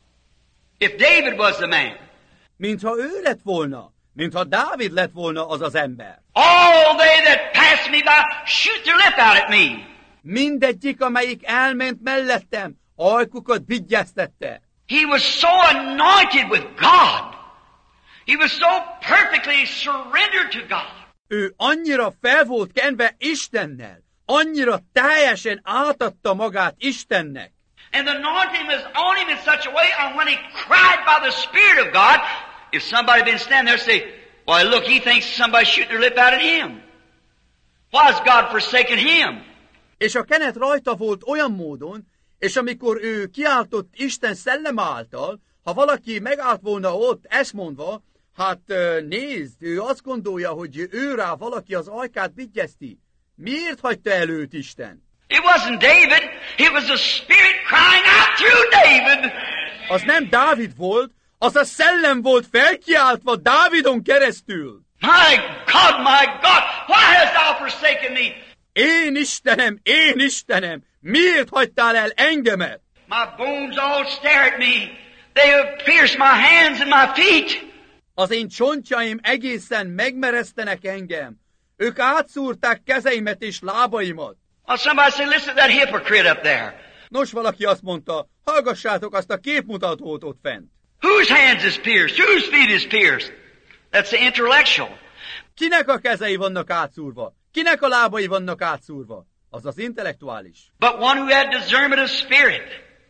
[SPEAKER 2] If David was the man.
[SPEAKER 1] Mintha ő lett volna, mintha Dávid lett volna az az ember.
[SPEAKER 2] All they that pass me by shoot their lip out at me.
[SPEAKER 1] Mindegyik, amelyik elment mellettem, ajkukat vigyeztette.
[SPEAKER 2] He was so anointed with God. He was so perfectly surrendered to God.
[SPEAKER 1] Ő annyira fel volt kenve Istennel, annyira teljesen átadta magát Istennek.
[SPEAKER 2] And the anointing was on him in such a way, and when he cried by the Spirit of God, if somebody had been standing there and say, "Why, look, he thinks somebody's shooting their lip out at him. Why has God forsaken him?"
[SPEAKER 1] És a kenet rajta volt olyan módon, és amikor ő kiáltott Isten szellem által, ha valaki megállt volna ott, ezt mondva, hát nézd, ő azt gondolja, hogy ő rá valaki az ajkát vigyezti. Miért hagyta el őt Isten?
[SPEAKER 2] It wasn't David. It was the Spirit crying out through David.
[SPEAKER 1] Az nem Dávid volt, az a szellem volt felkiáltva Dávidon keresztül.
[SPEAKER 2] My God, my God, why hast thou forsaken me?
[SPEAKER 1] Én Istenem, én Istenem, miért hagytál el engemet?
[SPEAKER 2] My bones all stare at me. They have pierced my hands and my feet.
[SPEAKER 1] Az én csontjaim egészen megmeresztenek engem. Ők átszúrták kezeimet és lábaimat.
[SPEAKER 2] Well, somebody said, listen to that hypocrite up there.
[SPEAKER 1] Nos, valaki azt mondta, hallgassátok azt a képmutatót ott fent.
[SPEAKER 2] Whose hands is pierced? Whose feet is pierced? That's the intellectual.
[SPEAKER 1] Kinek a kezei vannak átszúrva? Kinek a lábai vannak átszúrva? Az az intellektuális.
[SPEAKER 2] But one who had discernment of spirit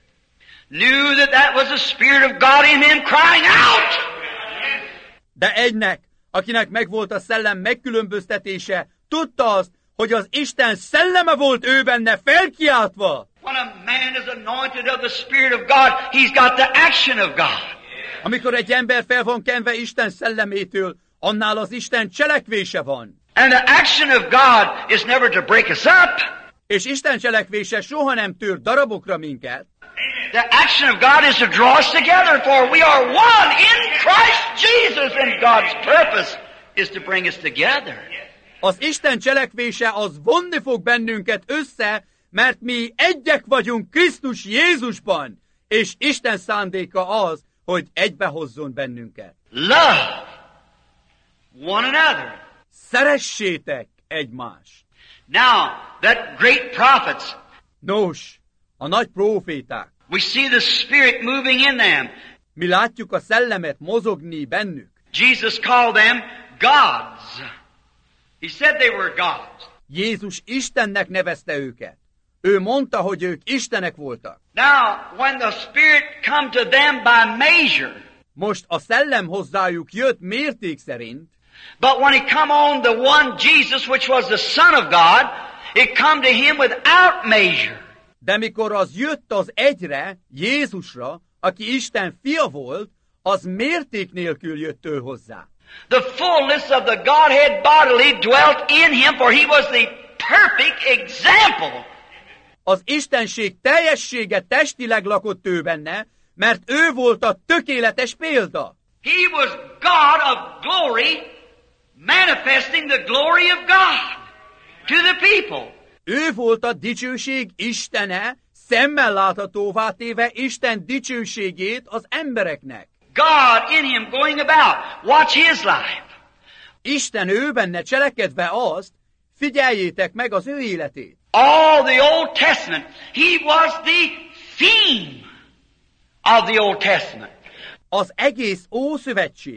[SPEAKER 2] knew that that was the Spirit of God in him crying out.
[SPEAKER 1] De egynek, akinek megvolt a szellem megkülönböztetése, tudta azt, hogy az Isten szelleme volt ő benne felkiáltva.
[SPEAKER 2] When a man is anointed of the Spirit of God, he's got the action of God.
[SPEAKER 1] Amikor egy ember fel van kenve Isten szellemétől, annál az Isten cselekvése van.
[SPEAKER 2] And the action of God is never to break us up.
[SPEAKER 1] És Isten cselekvése soha nem tör darabokra minket.
[SPEAKER 2] The action of God is to draw us together, for we are one in Christ Jesus, and God's purpose is to bring us together.
[SPEAKER 1] Az Isten cselekvése az vonni fog bennünket össze, mert mi egyek vagyunk Krisztus Jézusban, és Isten szándéka az, hogy egybehozzon bennünket.
[SPEAKER 2] Love one another.
[SPEAKER 1] Szeressétek egymást.
[SPEAKER 2] Now, that great prophets,
[SPEAKER 1] Nos, a nagy próféták,
[SPEAKER 2] we see the Spirit moving in them.
[SPEAKER 1] mi látjuk a szellemet mozogni bennük.
[SPEAKER 2] Jesus called them gods. He said they were gods.
[SPEAKER 1] Jézus Istennek nevezte őket. Ő mondta, hogy ők Istenek voltak.
[SPEAKER 2] Now, when the Spirit come to them by measure,
[SPEAKER 1] Most a szellem hozzájuk jött mérték szerint,
[SPEAKER 2] but when it come on the one Jesus, which was the Son of God, it come to him without measure.
[SPEAKER 1] de mikor az jött az egyre, Jézusra, aki Isten fia volt, az mérték nélkül jött ő hozzá.
[SPEAKER 2] The fullness of the Godhead bodily dwelt in him, for he was the perfect example.
[SPEAKER 1] Az Istenség teljessége testileg lakott ő benne, mert ő volt a tökéletes példa.
[SPEAKER 2] He was God of glory, manifesting the glory of God to the people.
[SPEAKER 1] Ő volt a dicsőség Istene, szemmel láthatóvá téve Isten dicsőségét az embereknek.
[SPEAKER 2] God in him going about. Watch his life.
[SPEAKER 1] Isten ő benne cselekedve azt, figyeljétek meg az ő életét.
[SPEAKER 2] All the Old Testament, he was the theme of the Old Testament.
[SPEAKER 1] Az egész Ószövetség,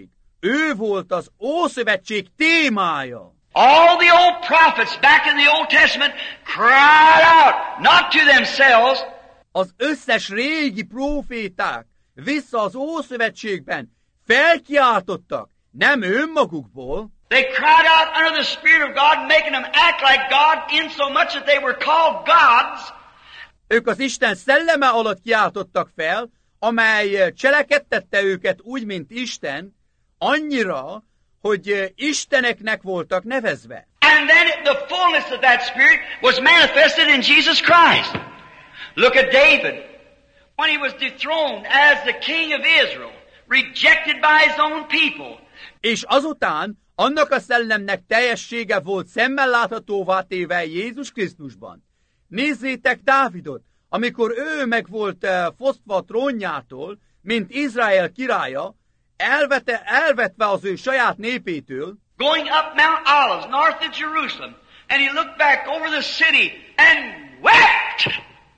[SPEAKER 3] ő volt az Ószövetség témája.
[SPEAKER 2] All the old prophets back in the Old Testament cried out, not to themselves.
[SPEAKER 3] Az összes régi próféták vissza az Ószövetségben felkiáltottak, nem önmagukból.
[SPEAKER 2] They cried out under the Spirit of God, making them act like God, in so much that they were called gods.
[SPEAKER 3] Ők az Isten szelleme alatt kiáltottak fel, amely cselekedtette őket úgy, mint Isten, annyira, hogy isteneknek voltak nevezve.
[SPEAKER 2] And then the fullness of that Spirit was manifested in Jesus Christ. Look at David. When he was dethroned as the king of Israel, rejected by his own people.
[SPEAKER 3] És azután annak a szellemnek teljessége volt szemmel láthatóvá téve Jézus Krisztusban. Nézzétek Dávidot, amikor ő meg volt fosztva a trónjától, mint Izrael királya, elvete, elvetve az ő saját népétől,
[SPEAKER 2] going up Mount Olives, north of Jerusalem, and he looked back over the city and wept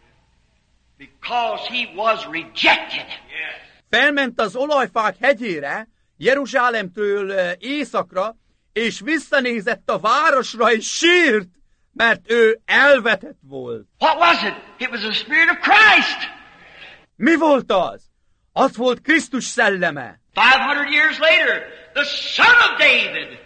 [SPEAKER 2] because he was rejected.
[SPEAKER 3] Felment az olajfák hegyére, Jeruzsálemtől északra, és visszanézett a városra, és sírt, mert ő elvetett volt.
[SPEAKER 2] What was it? It was the Spirit of Christ.
[SPEAKER 3] Mi volt az? Az volt Krisztus szelleme.
[SPEAKER 2] Five hundred years later, the Son of David,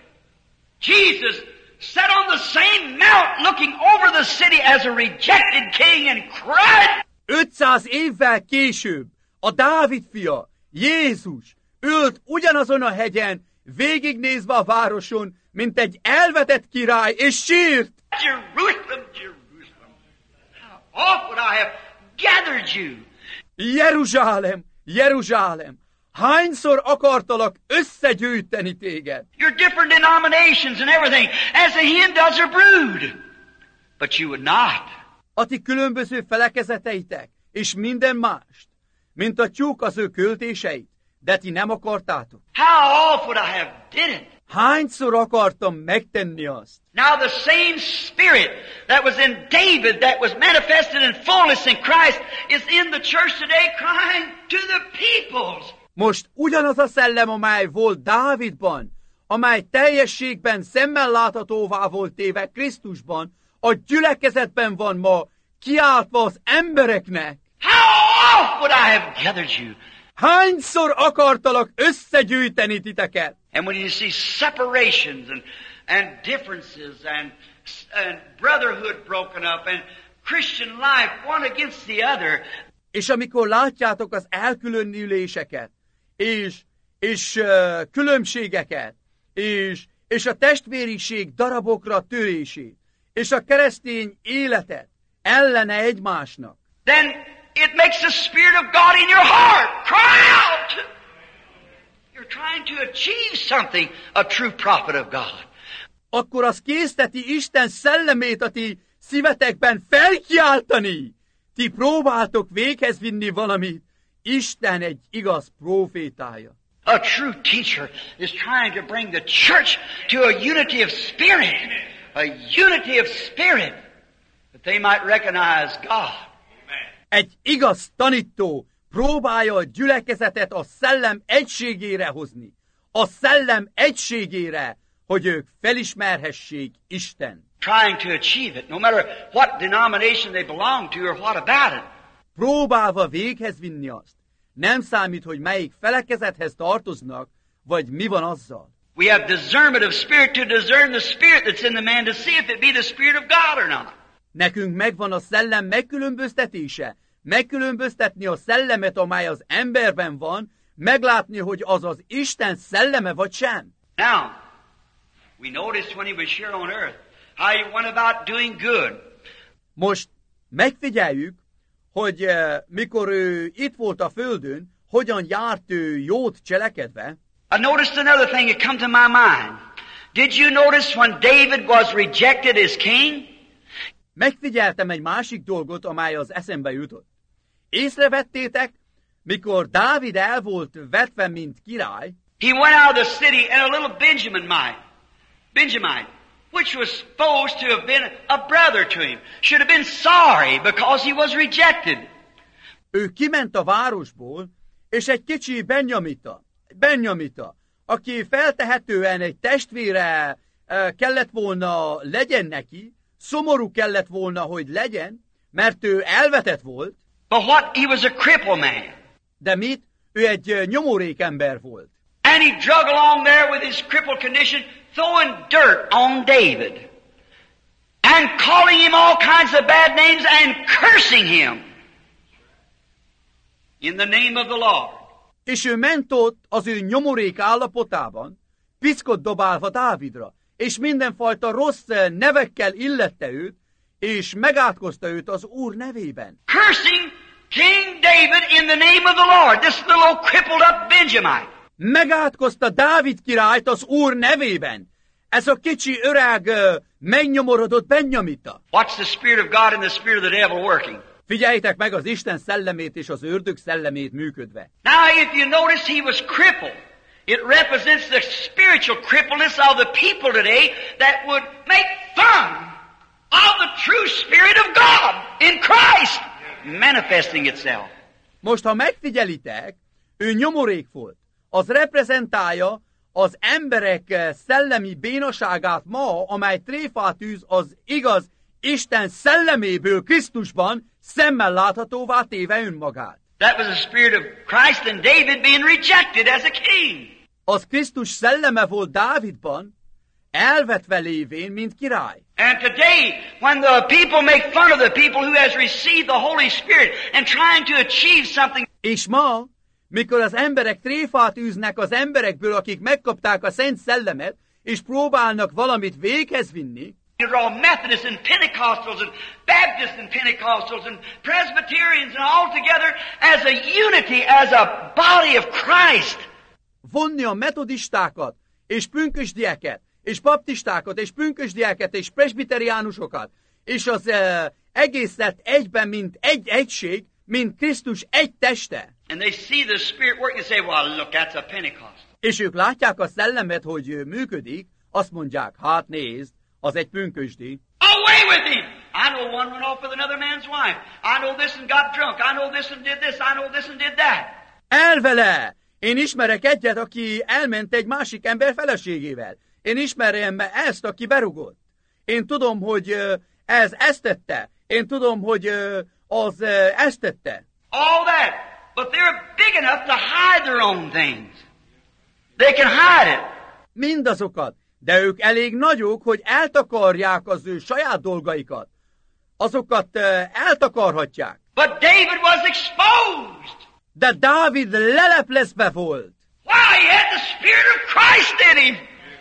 [SPEAKER 2] Jesus, sat on the same mount looking over the city as a rejected king and cried.
[SPEAKER 3] ötszáz évvel később a Dávid fia, Jézus, ült ugyanazon a hegyen, végignézve a városon, mint egy elvetett király, és sírt.
[SPEAKER 2] Jerusalem, Jerusalem, how oft would I have gathered you?
[SPEAKER 3] Jeruzsálem, Jeruzsálem, hányszor akartalak összegyűjteni téged?
[SPEAKER 2] Your different denominations and everything, as a hen does her brood. But you would not.
[SPEAKER 3] A ti különböző felekezeteitek, és minden mást, mint a tyúk az ő költéseit, de ti nem akartátok.
[SPEAKER 2] How oft would I have did it?
[SPEAKER 3] Hányszor akartam megtenni azt?
[SPEAKER 2] Now the same Spirit that was in David, that was manifested in fullness in Christ, is in the church today crying to the peoples.
[SPEAKER 3] Most ugyanaz a szellem, amely volt Dávidban, amely teljességben szemmel láthatóvá volt téve Krisztusban, a gyülekezetben van ma, kiáltva az embereknek.
[SPEAKER 2] How oft would I have gathered you?
[SPEAKER 3] Hányszor akartalak összegyűjteni titeket?
[SPEAKER 2] And when you see separations and, and differences and, and brotherhood broken up and Christian life one against the other.
[SPEAKER 3] És amikor látjátok az elkülönüléseket, és, és uh, különbségeket, és, és a testvériség darabokra törését, és a keresztény életet ellene egymásnak,
[SPEAKER 2] then it makes the Spirit of God in your heart cry out. You're trying to achieve something, a true prophet of God.
[SPEAKER 3] Akkor az készteti Isten szellemét a ti szívetekben felkiáltani. Ti próbáltok véghez vinni valamit. Isten egy igaz prófétája.
[SPEAKER 2] A true teacher is trying to bring the church to a unity of spirit. A unity of spirit. That they might recognize God.
[SPEAKER 3] Egy igaz tanító próbálja a gyülekezetet a szellem egységére hozni. A szellem egységére, hogy ők felismerhessék Isten.
[SPEAKER 2] Trying to achieve it, no matter what denomination they belong to or what about it.
[SPEAKER 3] Próbálva véghez vinni azt. Nem számít, hogy melyik felekezethez tartoznak, vagy mi van azzal.
[SPEAKER 2] We have discernment of spirit to discern the spirit that's in the man to see if it be the Spirit of God or not.
[SPEAKER 3] Nekünk megvan a szellem megkülönböztetése, megkülönböztetni a szellemet, amely az emberben van, meglátni, hogy az az Isten szelleme vagy sem.
[SPEAKER 2] Now, we noticed when he was here on earth, how he went about doing good.
[SPEAKER 3] Most megfigyeljük, hogy uh, mikor ő itt volt a földön, hogyan járt ő jót cselekedve.
[SPEAKER 2] I noticed another thing that come to my mind. Did you notice when David was rejected as king?
[SPEAKER 3] Megfigyeltem egy másik dolgot, amely az eszembe jutott. Észrevettétek, mikor Dávid el volt vetve, mint király,
[SPEAKER 2] he went out of the city and a little Benjaminite, Benjamite, which was supposed to have been a brother to him, should have been sorry because he was rejected.
[SPEAKER 3] Ő kiment a városból, és egy kicsi Benjamita, Benjamita, aki feltehetően egy testvére kellett volna legyen neki, szomorú kellett volna, hogy legyen, mert ő elvetett volt.
[SPEAKER 2] But what? He was a crippled man.
[SPEAKER 3] De mit? Ő egy nyomorék ember volt.
[SPEAKER 2] And he drug along there with his crippled condition, throwing dirt on David. And calling him all kinds of bad names and cursing him. In the name of the Lord.
[SPEAKER 3] És ő ment ott az ő nyomorék állapotában, piszkot dobálva Dávidra, és mindenfajta rossz nevekkel illette őt, és megátkozta őt az Úr nevében.
[SPEAKER 2] Cursing King David in the name of the Lord. This little crippled up Benjamite.
[SPEAKER 3] Megátkozta Dávid királyt az Úr nevében. Ez a kicsi öreg megnyomorodott Benjamita.
[SPEAKER 2] Watch the Spirit of God and the Spirit of the devil working.
[SPEAKER 3] Figyeljétek meg az Isten szellemét és az ördög szellemét működve.
[SPEAKER 2] Now if you notice he was crippled. It represents the spiritual crippledness of the people today that would make fun of the true Spirit of God in Christ manifesting itself.
[SPEAKER 3] Most, ha megfigyelitek, ő nyomorék volt. Az reprezentálja az emberek szellemi bénaságát ma, amely tréfát űz az igaz Isten szelleméből Krisztusban, szemmel láthatóvá téve önmagát.
[SPEAKER 2] That was the spirit of Christ and David being rejected as a king.
[SPEAKER 3] Az Krisztus szelleme volt Dávidban, elvetve lévén, mint király.
[SPEAKER 2] And today, when the people make fun of the people who has received the Holy Spirit and trying to achieve something.
[SPEAKER 3] És ma, mikor az emberek tréfát űznek az emberekből, akik megkapták a Szent Szellemet, és próbálnak valamit véghez vinni,
[SPEAKER 2] You're all Methodists and Pentecostals and Baptists and Pentecostals and Presbyterians and all together as a unity, as a body of Christ.
[SPEAKER 3] Vonni a metodistákat, és pünkösdieket, és baptistákat, és pünkösdieket, és presbiteriánusokat, és az uh, egészet egyben, mint egy egység, mint Krisztus egy teste.
[SPEAKER 2] And they see the Spirit working and say, well, look, that's a Pentecost.
[SPEAKER 3] És ők látják a szellemet, hogy működik, azt mondják, hát nézd, az egy pünkösdi.
[SPEAKER 2] Away with him! I know one went off with another man's wife. I know this and got drunk. I know this and did this. I know this and did that.
[SPEAKER 3] El vele! Én ismerek egyet, aki elment egy másik ember feleségével. Én ismerem ezt, aki berugott. Én tudom, hogy ez ezt tette. Én tudom, hogy az ezt tette.
[SPEAKER 2] All that. But they're big enough to hide their own things. They can hide it.
[SPEAKER 3] Mindazokat. De ők elég nagyok, hogy eltakarják az ő saját dolgaikat. Azokat uh, eltakarhatják.
[SPEAKER 2] But David was exposed.
[SPEAKER 3] De Dávid leleplezve volt.
[SPEAKER 2] Why? He had the Spirit of Christ in him.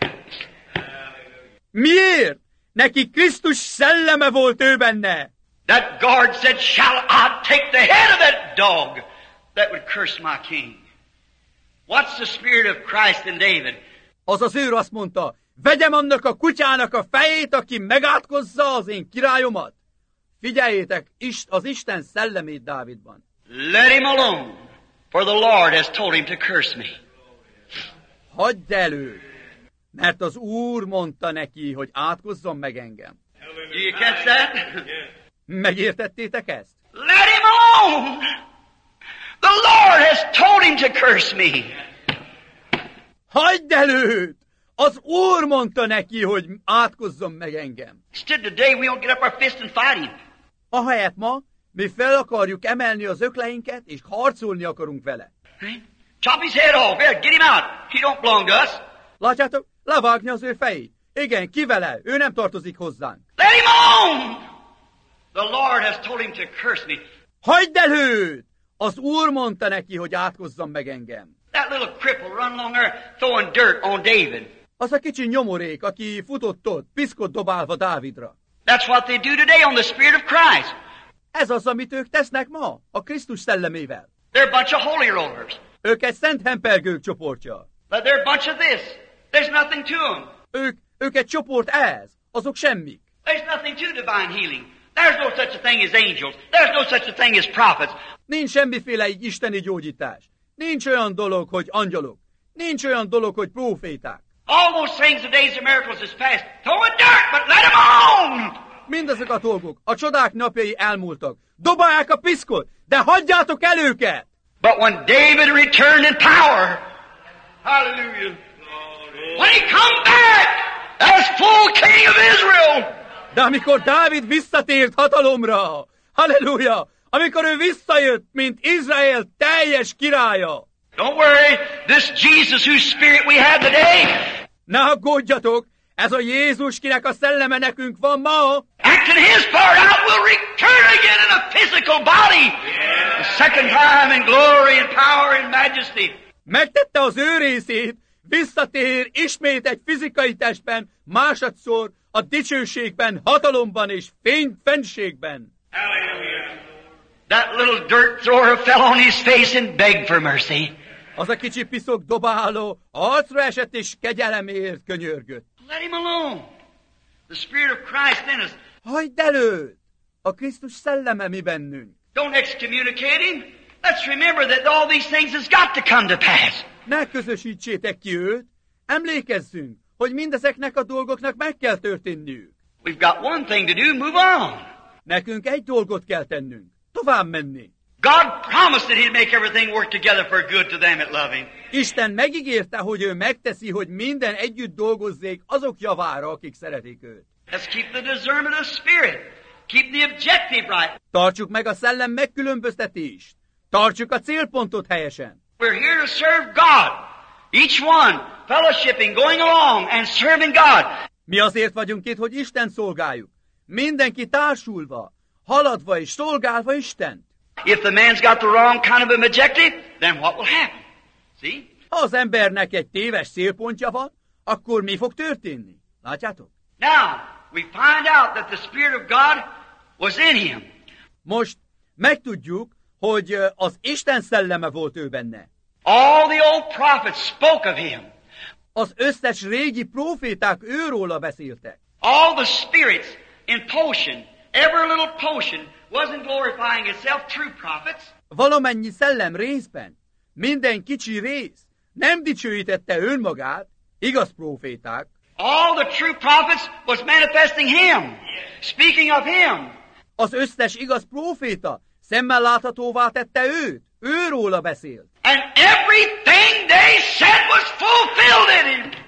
[SPEAKER 3] Miért? Neki Krisztus szelleme volt ő benne.
[SPEAKER 2] That guard said, shall I take the head of that dog that would curse my king? What's the Spirit of Christ in David?
[SPEAKER 3] Az az őr azt mondta, vegyem annak a kutyának a fejét, aki megátkozza az én királyomat. Figyeljétek az Isten szellemét Dávidban.
[SPEAKER 2] Let him alone, for the Lord has told him to curse me.
[SPEAKER 3] Hagyd el őt, mert az Úr mondta neki, hogy átkozzon meg engem.
[SPEAKER 2] Do you catch that?
[SPEAKER 3] Megértettétek ezt?
[SPEAKER 2] Let him alone. The Lord has told him to curse me.
[SPEAKER 3] Hagyd el őt! Az Úr mondta neki, hogy átkozzon meg engem.
[SPEAKER 2] Instead today we don't get up our fist and fight him.
[SPEAKER 3] Ahelyett ma mi fel akarjuk emelni az ökleinket, és harcolni akarunk vele.
[SPEAKER 2] Right? Chop his head off. Yeah, get him out. He don't belong to us.
[SPEAKER 3] Látjátok? Levágni az ő fejét. Igen, ki vele? Ő nem tartozik hozzánk.
[SPEAKER 2] Let him alone. The Lord has told him to curse me.
[SPEAKER 3] Hagyd el őt! Az Úr mondta neki, hogy átkozzon meg engem.
[SPEAKER 2] That little cripple run along there throwing dirt on David.
[SPEAKER 3] Az a kicsi nyomorék, aki futott ott, piszkot dobálva Dávidra.
[SPEAKER 2] That's what they do today on the Spirit of Christ.
[SPEAKER 3] Ez az, amit ők tesznek ma, a Krisztus szellemével.
[SPEAKER 2] They're a bunch of holy rollers.
[SPEAKER 3] Ők egy szent hempergők csoportja.
[SPEAKER 2] But they're a bunch of this. There's nothing to them.
[SPEAKER 3] Ők, ők egy csoport ez, azok semmik.
[SPEAKER 2] There's nothing to divine healing. There's no such a thing as angels. There's no such a thing as prophets.
[SPEAKER 3] Nincs semmiféle isteni gyógyítás. Nincs olyan dolog, hogy angyalok. Nincs olyan dolog, hogy próféták.
[SPEAKER 2] All those things, the days of miracles is past. Throw a dirt, but let them alone!
[SPEAKER 3] Mindezek a dolgok, a csodák napjai elmúltak. Dobálják a piszkot, de hagyjátok el őket!
[SPEAKER 2] But when David returned in power, hallelujah, he come back as full king of Israel,
[SPEAKER 3] De amikor Dávid visszatért hatalomra, halleluja, amikor ő visszajött, mint Izrael teljes királya.
[SPEAKER 2] don't worry, this Jesus whose spirit we have today,
[SPEAKER 3] Ne aggódjatok, ez a Jézus, kinek a szelleme nekünk van ma,
[SPEAKER 2] acting his part out, will return again in a physical body. The second time in glory and power and majesty.
[SPEAKER 3] megtette az ő részét, visszatér ismét egy fizikai testben, másodszor a dicsőségben, hatalomban és fény, fennségben.
[SPEAKER 2] Hallelujah. That little dirt thrower fell on his face and begged for mercy.
[SPEAKER 3] Az a kicsi piszok dobáló arcra esett és kegyelemért könyörgött.
[SPEAKER 2] Let him alone. The Spirit of Christ in us.
[SPEAKER 3] Hagyd előtt! A Krisztus szelleme mi bennünk.
[SPEAKER 2] Don't excommunicate him. Let's remember that all these things has got to come to pass.
[SPEAKER 3] Ne közösítsétek ki őt, emlékezzünk, hogy mindezeknek a dolgoknak meg kell történniük.
[SPEAKER 2] We've got one thing to do, move on.
[SPEAKER 3] Nekünk egy dolgot kell tennünk, tovább menni.
[SPEAKER 2] God promised that he'd make everything work together for good to them that love him.
[SPEAKER 3] Isten megígérte, hogy ő megteszi, hogy minden együtt dolgozzék azok javára, akik szeretik őt.
[SPEAKER 2] Let's keep the discernment of spirit. Keep the objective right.
[SPEAKER 3] Tartsuk meg a szellem megkülönböztetést. Tartsuk a célpontot helyesen.
[SPEAKER 2] We're here to serve God. Each one fellowshipping, going along and serving God.
[SPEAKER 3] Mi azért vagyunk itt, hogy Isten szolgáljuk. Mindenki társulva, haladva és szolgálva Istent.
[SPEAKER 2] If the man's got the wrong kind of an objective, then what will happen? See?
[SPEAKER 3] Ha az embernek egy téves célpontja van, akkor mi fog történni? Látjátok?
[SPEAKER 2] Now, we find out that the Spirit of God was in him.
[SPEAKER 3] Most megtudjuk, hogy az Isten szelleme volt ő benne.
[SPEAKER 2] All the old prophets spoke of him.
[SPEAKER 3] Az összes régi proféták őróla beszéltek.
[SPEAKER 2] All the spirits in potion, every little potion wasn't glorifying itself, true prophets.
[SPEAKER 3] Valamennyi szellem részben, minden kicsi rész nem dicsőítette önmagát, igaz proféták.
[SPEAKER 2] All the true prophets was manifesting him, speaking of him.
[SPEAKER 3] Az összes igaz proféta szemmel láthatóvá tette őt, őróla beszélt.
[SPEAKER 2] And everything they said was fulfilled in him.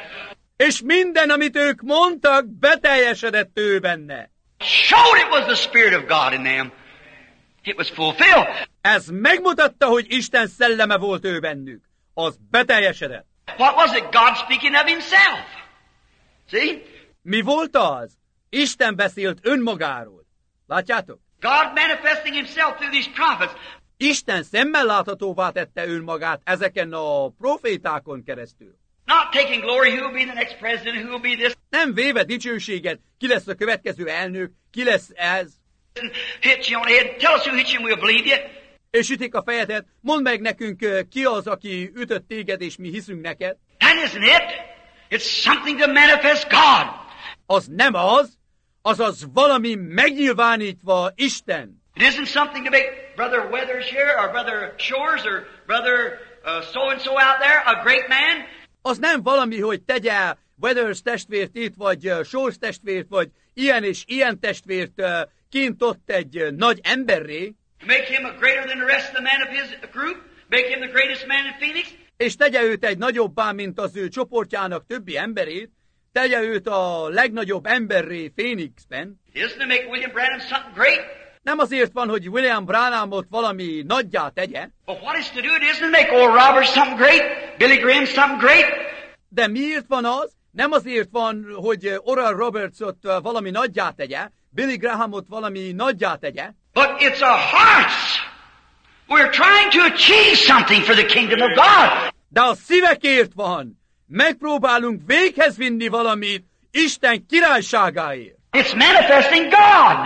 [SPEAKER 3] És minden, amit ők mondtak, beteljesedett ő benne.
[SPEAKER 2] Showed it was the Spirit of God in them. It was fulfilled.
[SPEAKER 3] Ez megmutatta, hogy Isten szelleme volt ő bennük. Az beteljesedett.
[SPEAKER 2] What was it? God speaking of himself. See?
[SPEAKER 3] Mi volt az? Isten beszélt önmagáról. Látjátok?
[SPEAKER 2] God manifesting himself through these prophets.
[SPEAKER 3] Isten szemmel láthatóvá tette önmagát ezeken a profétákon keresztül.
[SPEAKER 2] Not taking glory, who will be the next president, who will be this.
[SPEAKER 3] Nem véve dicsőséget, ki lesz a következő elnök, ki lesz ez.
[SPEAKER 2] Hit you on the head. Tell us who hit you and we'll believe you.
[SPEAKER 3] És ütik a fejedet, mondd meg nekünk, ki az, aki ütött téged, és mi hiszünk neked.
[SPEAKER 2] That isn't it. It's something to manifest God.
[SPEAKER 3] Az nem az, azaz valami megnyilvánítva Isten.
[SPEAKER 2] It isn't something to make Brother Weathers here, or Brother Shores, or Brother uh, so-and-so out there a great man.
[SPEAKER 3] Az nem valami, hogy tegye Weathers testvért itt, vagy uh, Shores testvért, vagy ilyen és ilyen testvért uh, kint ott egy uh, nagy emberré.
[SPEAKER 2] Make him a greater than the rest of the men of his group. Make him the greatest man in Phoenix.
[SPEAKER 3] És tegye őt egy nagyobbá, mint az ő csoportjának többi emberét. Tegye őt a legnagyobb emberré Phoenixben.
[SPEAKER 2] Isn't to make William Branham something great?
[SPEAKER 3] Nem azért van, hogy William Branhamot valami nagyjá tegye.
[SPEAKER 2] But what is to do? It isn't to make Oral Roberts something great, Billy Graham something great.
[SPEAKER 3] De miért van az? Nem azért van, hogy Oral Robertsot valami nagyjá tegye, Billy Grahamot valami nagyjá tegye.
[SPEAKER 2] But it's our hearts. We're trying to achieve something for the kingdom of God.
[SPEAKER 3] De a szívekért van. Megpróbálunk véghez vinni valamit Isten királyságáért.
[SPEAKER 2] It's manifesting God.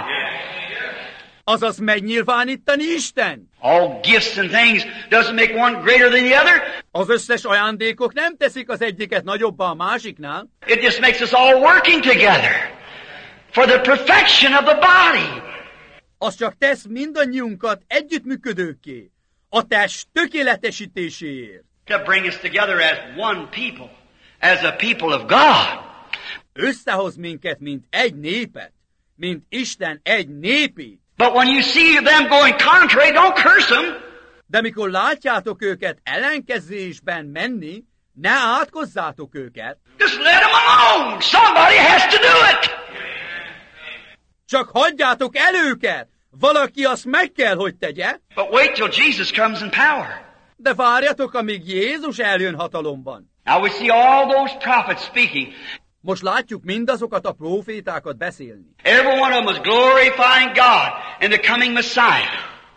[SPEAKER 3] Azaz megnyilvánítani Isten.
[SPEAKER 2] All gifts and things doesn't make one greater than the other.
[SPEAKER 3] Az összes ajándékok nem teszik az egyiket nagyobbá a másiknál.
[SPEAKER 2] It just makes us all working together for the perfection of the body.
[SPEAKER 3] Az csak tesz mindannyiunkat együttműködőkké, a test tökéletesítéséért.
[SPEAKER 2] To bring us together as one people, as a people of God.
[SPEAKER 3] Összehoz minket, mint egy népet, mint Isten egy népét.
[SPEAKER 2] But when you see them going contrary, don't curse them.
[SPEAKER 3] De mikor látjátok őket ellenkezésben menni, Ne átkozzátok őket,
[SPEAKER 2] Just let them alone. Somebody has to do it.
[SPEAKER 3] csak hagyjátok el őket. Valaki azt meg kell, hogy tegye,
[SPEAKER 2] But wait till Jesus comes in power.
[SPEAKER 3] de várjatok, amíg Jézus eljön hatalomban.
[SPEAKER 2] Now we see all those prophets speaking.
[SPEAKER 3] Most látjuk mindazokat a prófétákat beszélni.
[SPEAKER 2] Every one of them was glorifying God and the coming Messiah.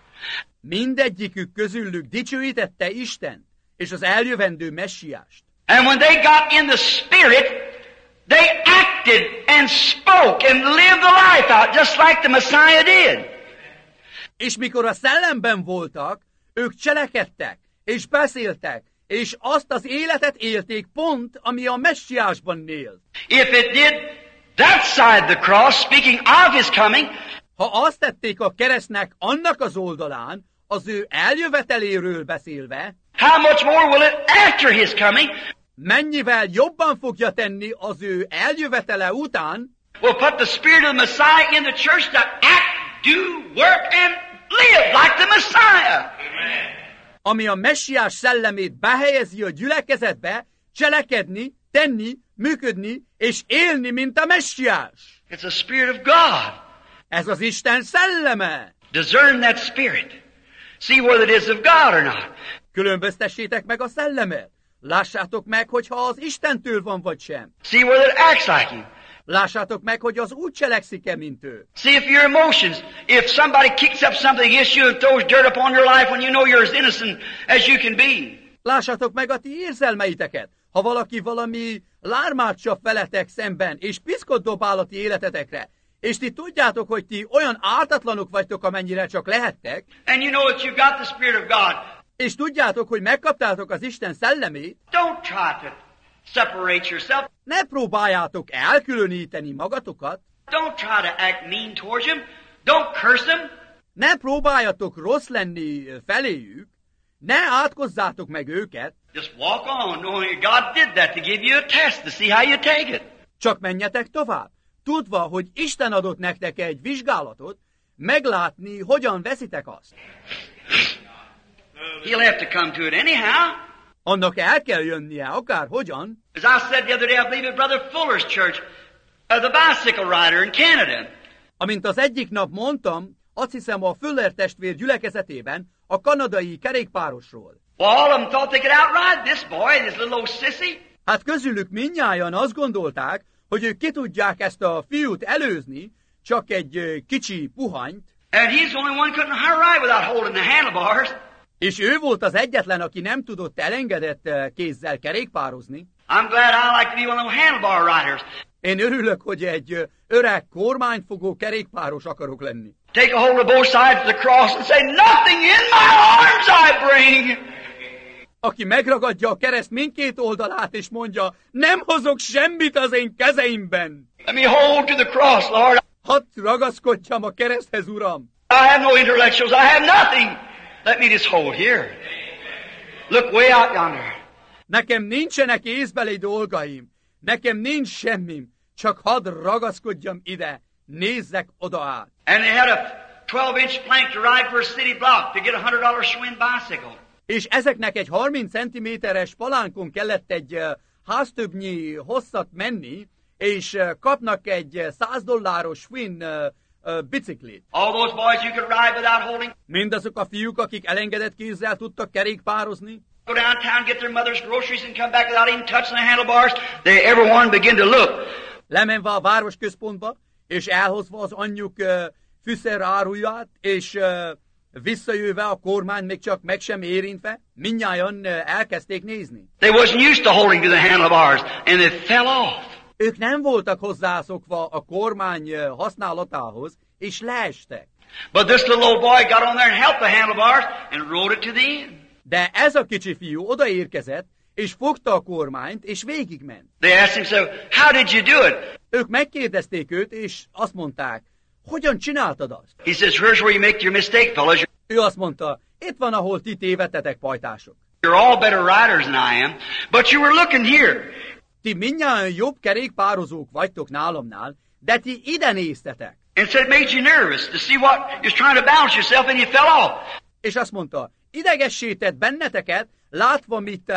[SPEAKER 3] Mindegyikük közülük dicsőítette Isten és az eljövendő messiást.
[SPEAKER 2] And when they got in the Spirit, they acted and spoke and lived the life out just like the Messiah did.
[SPEAKER 3] És mikor a szellemben voltak, ők cselekedtek, és beszéltek, és azt az életet élték pont, ami a messiásban élt.
[SPEAKER 2] If it did that side the cross, speaking of his coming,
[SPEAKER 3] Ha azt tették a keresztnek annak az oldalán, az ő eljöveteléről beszélve,
[SPEAKER 2] how much more will it after his coming?
[SPEAKER 3] mennyivel jobban fogja tenni az ő eljövetele után,
[SPEAKER 2] Will put the Spirit of the Messiah in the church to act, do, work, and live like the Messiah.
[SPEAKER 3] ami a messiás szellemét behelyezi a gyülekezetbe, cselekedni, tenni, működni és élni, mint a messiás.
[SPEAKER 2] It's the Spirit of God.
[SPEAKER 3] Ez az Isten szelleme.
[SPEAKER 2] Discern that Spirit. See whether it is of God or not.
[SPEAKER 3] Különböztessétek meg a szellemet. Lássátok meg, hogyha az Istentől van vagy sem.
[SPEAKER 2] See whether it acts like him.
[SPEAKER 3] Lássátok meg, hogy az úgy cselekszik-e, mint ő.
[SPEAKER 2] See if your emotions, if somebody kicks up something against you and throws dirt upon your life when you know you're as innocent as you can be.
[SPEAKER 3] Lássátok meg a ti érzelmeiteket. Ha valaki valami lármát csap veletek szemben, és piszkot dobál a ti életetekre, és ti tudjátok, hogy ti olyan ártatlanok vagytok, amennyire csak lehettek,
[SPEAKER 2] And you know that you got the Spirit of God.
[SPEAKER 3] és tudjátok, hogy megkaptátok az Isten szellemét,
[SPEAKER 2] Don't try to separate yourself.
[SPEAKER 3] ne próbáljátok elkülöníteni magatokat,
[SPEAKER 2] Don't try to act mean towards him. Don't curse him.
[SPEAKER 3] ne próbáljatok rossz lenni feléjük, ne átkozzátok meg őket,
[SPEAKER 2] Just walk on, knowing that God did that to give you a test to see how you take it.
[SPEAKER 3] csak menjetek tovább, tudva, hogy Isten adott nektek egy vizsgálatot, meglátni, hogyan veszitek azt.
[SPEAKER 2] He'll have to come to it anyhow.
[SPEAKER 3] Annak el kell jönnie, akár hogyan.
[SPEAKER 2] As I said the other day, I believe at Brother Fuller's church, uh, the bicycle rider in Canada.
[SPEAKER 3] Amint az egyik nap mondtam, azt hiszem a Fuller testvér gyülekezetében a kanadai kerékpárosról.
[SPEAKER 2] Well, all of them thought they could outride this boy, this little old sissy.
[SPEAKER 3] Hát közülük mindnyájan azt gondolták, hogy ők ki tudják ezt a fiút előzni, csak egy ö, kicsi puhanyt,
[SPEAKER 2] And he's the only one couldn't ride without holding the handlebars.
[SPEAKER 3] és ő volt az egyetlen, aki nem tudott elengedett ö, kézzel kerékpározni.
[SPEAKER 2] I'm glad I like to be one of those handlebar riders.
[SPEAKER 3] Én örülök, hogy egy ö, öreg kormányfogó kerékpáros akarok lenni.
[SPEAKER 2] Take a hold of both sides of the cross and say, nothing in my arms I bring.
[SPEAKER 3] Aki megragadja a kereszt mindkét oldalát, és mondja, nem hozok semmit az én kezeimben.
[SPEAKER 2] Let me hold to the cross, Lord.
[SPEAKER 3] Hadd ragaszkodjam a kereszthez, Uram.
[SPEAKER 2] I have no intellectuals. I have nothing. Let me just hold here. Look way out yonder.
[SPEAKER 3] Nekem nincsenek észbeli dolgaim, nekem nincs semmim, csak hadd ragaszkodjam ide, nézzek oda át.
[SPEAKER 2] And they had a twelve inch plank to ride for a city block to get a one hundred dollar Schwinn bicycle.
[SPEAKER 3] És ezeknek egy harminc centiméteres palánkon kellett egy uh, háztöbbnyi hosszat menni, és uh, kapnak egy uh, száz dolláros Schwinn uh, uh, biciklit.
[SPEAKER 2] All those boys you could ride without holding.
[SPEAKER 3] Mindazok a fiúk, akik elengedett kézzel tudtak kerékpározni,
[SPEAKER 2] Go downtown, get their mother's groceries and come back without even touching the handlebars. They, everyone begin to look.
[SPEAKER 3] lemenve a városközpontba, és elhozva az anyjuk uh, fűszer áruját, és uh, visszajöve a kormány még csak meg sem érintve, mindnyájan uh, elkezdték nézni.
[SPEAKER 2] They wasn't used to holding to the handlebars, and they fell off.
[SPEAKER 3] Ők nem voltak hozzászokva a kormány uh, használatához, és leestek.
[SPEAKER 2] But this little old boy got on there and helped the handlebars and rode it to the end.
[SPEAKER 3] De ez a kicsi fiú odaérkezett, és fogta a kormányt, és végigment.
[SPEAKER 2] They asked him, so, how did you do it?
[SPEAKER 3] Ők megkérdezték őt, és azt mondták, hogyan csináltad azt?
[SPEAKER 2] He says, here's where you make your mistake, fellas.
[SPEAKER 3] Ő azt mondta, itt van, ahol ti tévedtetek, pajtások.
[SPEAKER 2] You're all better riders than I am, but you were looking here.
[SPEAKER 3] Ti mindnyájan jobb kerékpározók vagytok nálamnál, de ti ide néztetek.
[SPEAKER 2] And said it made you nervous to see what you're trying to balance yourself and you fell off.
[SPEAKER 3] És azt mondta, idegessé tett benneteket, látva, mit uh,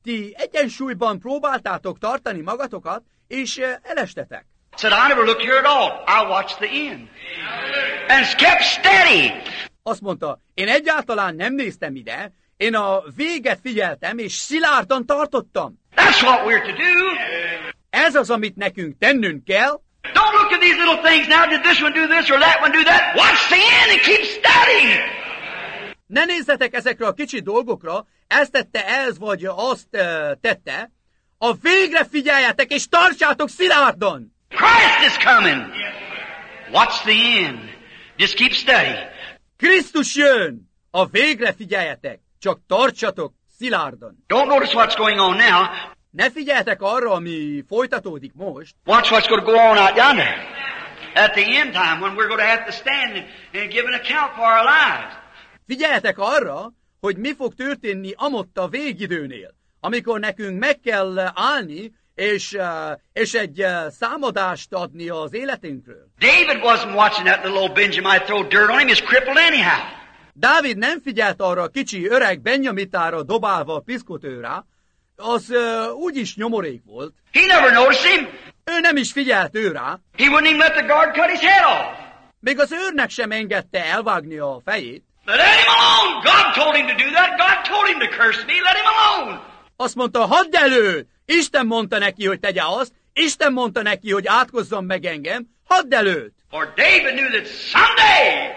[SPEAKER 3] ti egyensúlyban próbáltátok tartani magatokat, és elestetek.
[SPEAKER 2] Said, I never looked here at all. I watched the end. And kept steady.
[SPEAKER 3] Azt mondta, én egyáltalán nem néztem ide, én a véget figyeltem, és szilárdan tartottam.
[SPEAKER 2] That's what we're to do.
[SPEAKER 3] Ez az, amit nekünk tennünk kell.
[SPEAKER 2] Don't look at these little things now. Did this one do this or that one do that? Watch the end and keep steady.
[SPEAKER 3] Ne nézzetek ezekre a kicsi dolgokra, ezt tette ez, vagy azt uh, tette. A végre figyeljetek, és tartsátok szilárdan!
[SPEAKER 2] Christ is coming. Watch the end. Just keep steady.
[SPEAKER 3] Krisztus jön! A végre figyeljetek, csak tartsatok szilárdan.
[SPEAKER 2] Don't notice what's going on now.
[SPEAKER 3] Ne figyeljetek arra, ami folytatódik most.
[SPEAKER 2] Watch what's going to go on out yonder. At the end time when we're going to have to stand and, and give an account for our lives.
[SPEAKER 3] Figyeljetek arra, hogy mi fog történni amott a végidőnél, amikor nekünk meg kell állni, és, uh, és egy uh, számadást adni az életünkről.
[SPEAKER 2] David wasn't watching that little old Benjamin throw dirt on him. He's crippled anyhow.
[SPEAKER 3] Dávid nem figyelt arra a kicsi öreg Benjamitára dobálva a piszkotőrá, az uh, úgyis nyomorék volt.
[SPEAKER 2] He never noticed him.
[SPEAKER 3] Ő nem is figyelt ő rá.
[SPEAKER 2] He wouldn't even let the guard cut his head off.
[SPEAKER 3] Még az őrnek sem engedte elvágni a fejét.
[SPEAKER 2] Let him alone. God told him to do that. God told him to curse me. Let him alone.
[SPEAKER 3] Azt mondta, hadd elő! Isten mondta neki, hogy tegye azt. Isten mondta neki, hogy átkozzon meg engem. Hadd előtt!
[SPEAKER 2] For David knew that someday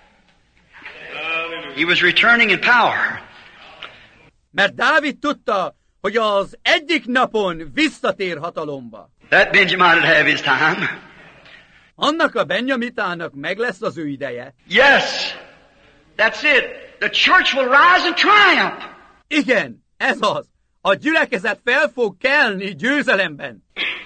[SPEAKER 2] he was returning in power.
[SPEAKER 3] Mert Dávid tudta, hogy az egyik napon visszatér hatalomba.
[SPEAKER 2] That Benjamin would have his time.
[SPEAKER 3] Annak a Benjamitának meg lesz az ő ideje.
[SPEAKER 2] Yes, that's it. The church will rise and triumph.
[SPEAKER 3] Igen, ez az. A gyülekezet fel fog kelni győzelemben.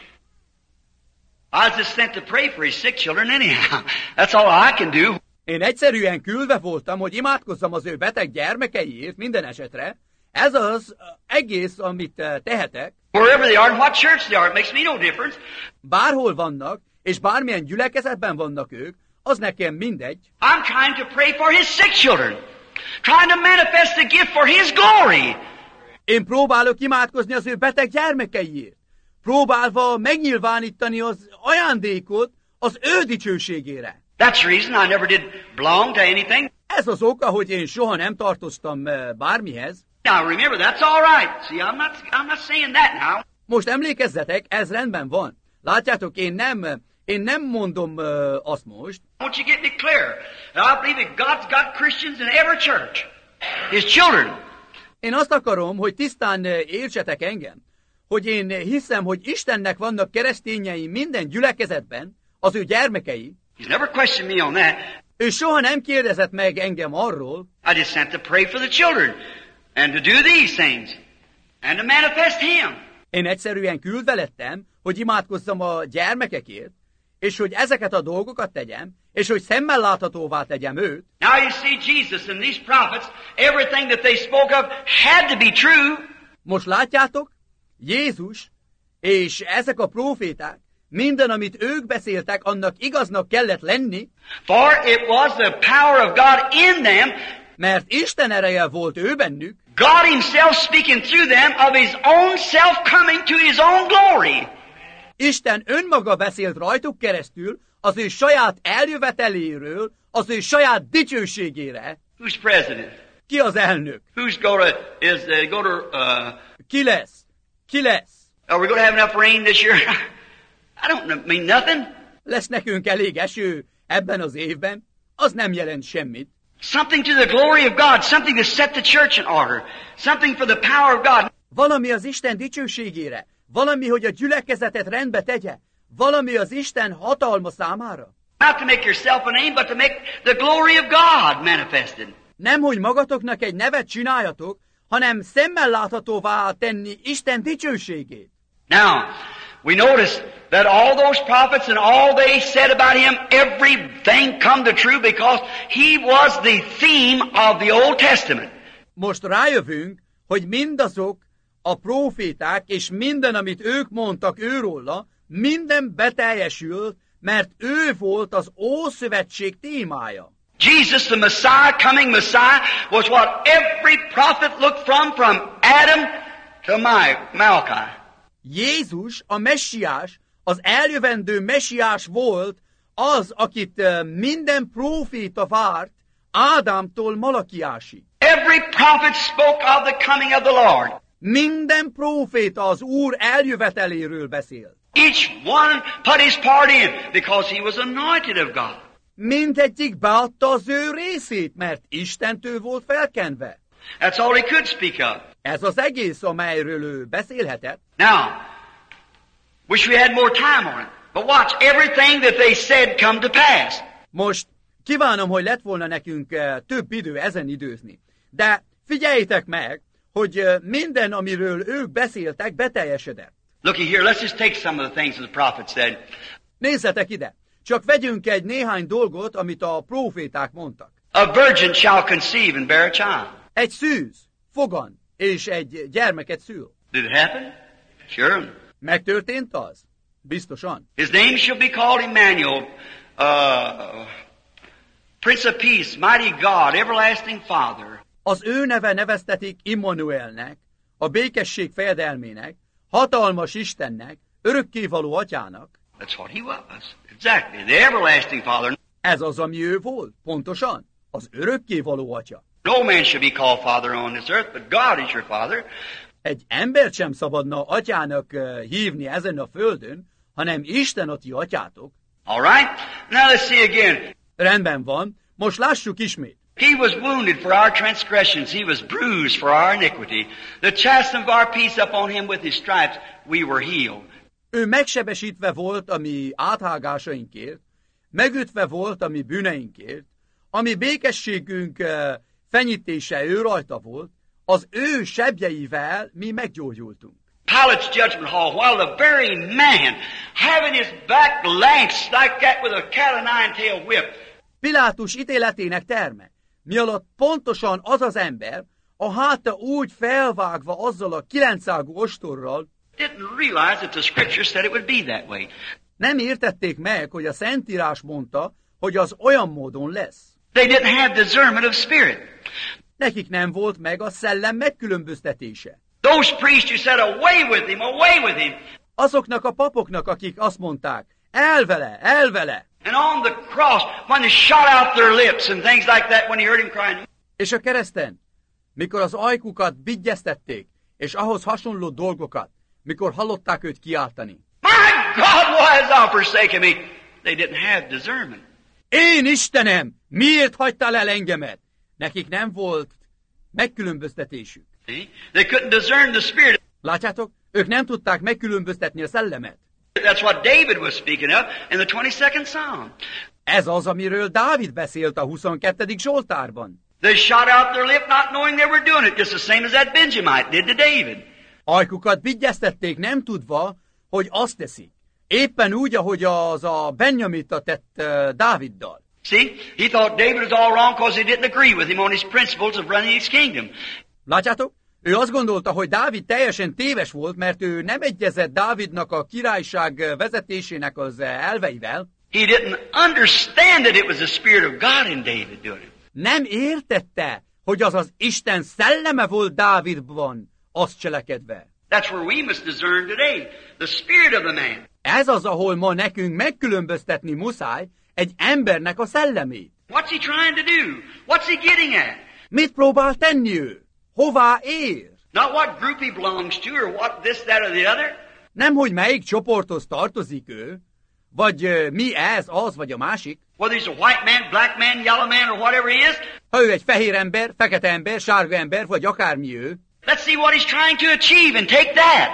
[SPEAKER 2] I was just sent to pray for his sick children anyhow. That's all I can do.
[SPEAKER 3] Én egyszerűen küldve voltam, hogy imádkozzam az ő beteg gyermekeiért minden esetre. Ez az egész, amit tehetek.
[SPEAKER 2] Wherever they are and what church they are, it makes me no difference.
[SPEAKER 3] Bárhol vannak, és bármilyen gyülekezetben vannak ők, az nekem mindegy.
[SPEAKER 2] I'm trying to pray for his sick children. Trying to manifest the gift for his glory.
[SPEAKER 3] Én próbálok imádkozni az ő beteg gyermekeiért. Próbálva megnyilvánítani az ajándékot az ő dicsőségére.
[SPEAKER 2] That's the reason I never did belong to anything.
[SPEAKER 3] Ez az oka, hogy én soha nem tartoztam bármihez.
[SPEAKER 2] Now remember, that's all right. See, I'm not, I'm not saying that now.
[SPEAKER 3] Most emlékezzetek, ez rendben van. Látjátok, én nem, én nem mondom uh, azt most.
[SPEAKER 2] I want you to get me clear. I believe that God's got Christians in every church. His children.
[SPEAKER 3] Én azt akarom, hogy tisztán értsetek engem, hogy én hiszem, hogy Istennek vannak keresztényei minden gyülekezetben, az ő gyermekei.
[SPEAKER 2] He's never questioned me on that.
[SPEAKER 3] Ő soha nem kérdezett meg engem arról.
[SPEAKER 2] I just sent to pray for the children and to do these things and to manifest Him.
[SPEAKER 3] Én egyszerűen küldve lettem, hogy imádkozzam a gyermekekért, és hogy ezeket a dolgokat tegyem, és hogy szemmel láthatóvá tegyem őt.
[SPEAKER 2] Now you see Jesus and these prophets, everything that they spoke of had to be true.
[SPEAKER 3] Most látjátok, Jézus és ezek a próféták, minden, amit ők beszéltek, annak igaznak kellett lenni.
[SPEAKER 2] For it was the power of God in them.
[SPEAKER 3] Mert Isten ereje volt ő bennük.
[SPEAKER 2] God himself speaking through them of his own self coming to his own glory.
[SPEAKER 3] Isten önmaga beszélt rajtuk keresztül az ő saját eljöveteléről, az ő saját dicsőségére.
[SPEAKER 2] Who's president?
[SPEAKER 3] Ki az elnök?
[SPEAKER 2] Who's going to, is uh, going to, uh,
[SPEAKER 3] Ki lesz? Ki lesz?
[SPEAKER 2] Are we going to have enough rain this year? I don't mean nothing.
[SPEAKER 3] Lesz nekünk elég eső ebben az évben? Az nem jelent semmit.
[SPEAKER 2] Something to the glory of God, something to set the church in order, something for the power of God.
[SPEAKER 3] Valami az Isten dicsőségére, valami, hogy a gyülekezetet rendbe tegye, valami az Isten hatalma számára.
[SPEAKER 2] Not to make yourself a name, but to make the glory of God manifested.
[SPEAKER 3] Nem, hogy magatoknak egy nevet csináljatok, hanem szemmel láthatóvá tenni Isten dicsőségét.
[SPEAKER 2] Now, we notice that all those prophets and all they said about him, everything come to true because he was the theme of the Old Testament.
[SPEAKER 3] Most rájövünk, hogy mindazok a próféták és minden, amit ők mondtak őróla, minden beteljesült, mert ő volt az Ószövetség témája.
[SPEAKER 2] Jesus, the Messiah, coming Messiah, was what every prophet looked from, from Adam to Malachi.
[SPEAKER 3] Jézus, a messiás, az eljövendő messiás volt az, akit minden próféta várt, Ádámtól Malakiásig.
[SPEAKER 2] Every prophet spoke of the coming of the Lord.
[SPEAKER 3] Minden próféta az Úr eljöveteléről beszélt.
[SPEAKER 2] Each one put his part in because he was anointed of God.
[SPEAKER 3] Mindegyik beadta az ő részét, mert Istentől volt felkenve.
[SPEAKER 2] That's all he could speak of.
[SPEAKER 3] Ez az egész, amelyről ő beszélhetett.
[SPEAKER 2] Now, wish we had more time on it. But watch, everything that they said come to pass.
[SPEAKER 3] Most kívánom, hogy lett volna nekünk uh, több idő ezen időzni. De figyeljétek meg, hogy uh, minden, amiről ők beszéltek, beteljesedett.
[SPEAKER 2] Looky here, let's just take some of the things that the prophet said.
[SPEAKER 3] Nézzetek ide! Csak vegyünk egy néhány dolgot, amit a próféták mondtak.
[SPEAKER 2] A virgin shall conceive and bear a child.
[SPEAKER 3] Egy szűz, fogan, és egy gyermeket szül.
[SPEAKER 2] Did it happen? Sure.
[SPEAKER 3] Megtörtént az? Biztosan.
[SPEAKER 2] His name shall be called Emmanuel, uh, Prince of Peace, Mighty God, Everlasting Father.
[SPEAKER 3] Az ő neve neveztetik Immanuelnek, a békesség fejedelmének, hatalmas Istennek, örökkévaló atyának.
[SPEAKER 2] That's what he was. Exactly. The Everlasting Father.
[SPEAKER 3] Ez az, ami ő volt. Pontosan. Az örökkévaló atya.
[SPEAKER 2] No man shall be called father on this earth, but God is your father.
[SPEAKER 3] Egy embert sem szabadna atyának uh, hívni ezen a földön, hanem Isten a ti atyátok.
[SPEAKER 2] All right? Now let's see again.
[SPEAKER 3] Rendben van. Most lássuk ismét.
[SPEAKER 2] He was wounded for our transgressions. He was bruised for our iniquity. The chastisement of our peace upon him, with his stripes we were healed.
[SPEAKER 3] Ő megsebesítve volt a mi áthágásainkért, megütve volt a mi bűneinkért, ami békességünk uh, fenyítése ő rajta volt, az ő sebjeivel mi meggyógyultunk.
[SPEAKER 2] Pilate's judgment hall, while the very man having his back lanced like that with a cat o' nine-tailed whip.
[SPEAKER 3] Pilátus ítéletének terme, mi alatt pontosan az az ember, a háta úgy felvágva azzal a kilencágú ostorral,
[SPEAKER 2] Didn't realize that the scripture said it would be that way.
[SPEAKER 3] nem értették meg, hogy a Szentírás mondta, hogy az olyan módon lesz.
[SPEAKER 2] They didn't have discernment of spirit.
[SPEAKER 3] Nekik nem volt meg a szellem megkülönböztetése.
[SPEAKER 2] Those priests who said, away with him, away with him.
[SPEAKER 3] Azoknak a papoknak, akik azt mondták, elvele, elvele.
[SPEAKER 2] And on the cross, when they shot out their lips and things like that, when he heard him crying.
[SPEAKER 3] És a kereszten, mikor az ajkukat bigyeztették, és ahhoz hasonló dolgokat, mikor hallották őt kiáltani.
[SPEAKER 2] My God, why hast thou forsaken me? They didn't have discernment.
[SPEAKER 3] Én Istenem, miért hagytál el engemet? Nekik nem volt megkülönböztetésük.
[SPEAKER 2] See? They couldn't discern the spirit.
[SPEAKER 3] Látjátok? Ők nem tudták megkülönböztetni a szellemet.
[SPEAKER 2] That's what David was speaking of in the twenty-second Psalm.
[SPEAKER 3] Ez az, amiről Dávid beszélt a huszonkettedik Zsoltárban.
[SPEAKER 2] They shot out their lip not knowing they were doing it, just the same as that Benjamite did to David.
[SPEAKER 3] Ajkukat bigyeztették, nem tudva, hogy azt teszik. Éppen úgy, ahogy az a Benjamita tett uh, Dáviddal.
[SPEAKER 2] See, he thought David was all wrong because he didn't agree with him on his principles of running his kingdom.
[SPEAKER 3] Látjátok? Ő azt gondolta, hogy Dávid teljesen téves volt, mert ő nem egyezett Dávidnak a királyság vezetésének az elveivel.
[SPEAKER 2] He didn't understand that it was the Spirit of God in David doing it.
[SPEAKER 3] Nem értette, hogy az az Isten szelleme volt Dávidban, azt cselekedve.
[SPEAKER 2] That's where we must discern today, the spirit of the man.
[SPEAKER 3] Ez az, ahol ma nekünk megkülönböztetni muszáj egy embernek a szellemét.
[SPEAKER 2] What's he trying to do? What's he getting at?
[SPEAKER 3] Mit próbál tenni ő? Hová ér?
[SPEAKER 2] Not what group he belongs to or what this, that or the other.
[SPEAKER 3] Nem, hogy melyik csoporthoz tartozik ő, vagy uh, mi ez, az vagy a másik.
[SPEAKER 2] Whether he's a white man, black man, yellow man or whatever he is.
[SPEAKER 3] Ha ő egy fehér ember, fekete ember, sárga ember, vagy akármi ő.
[SPEAKER 2] Let's see what he's trying to achieve and take that.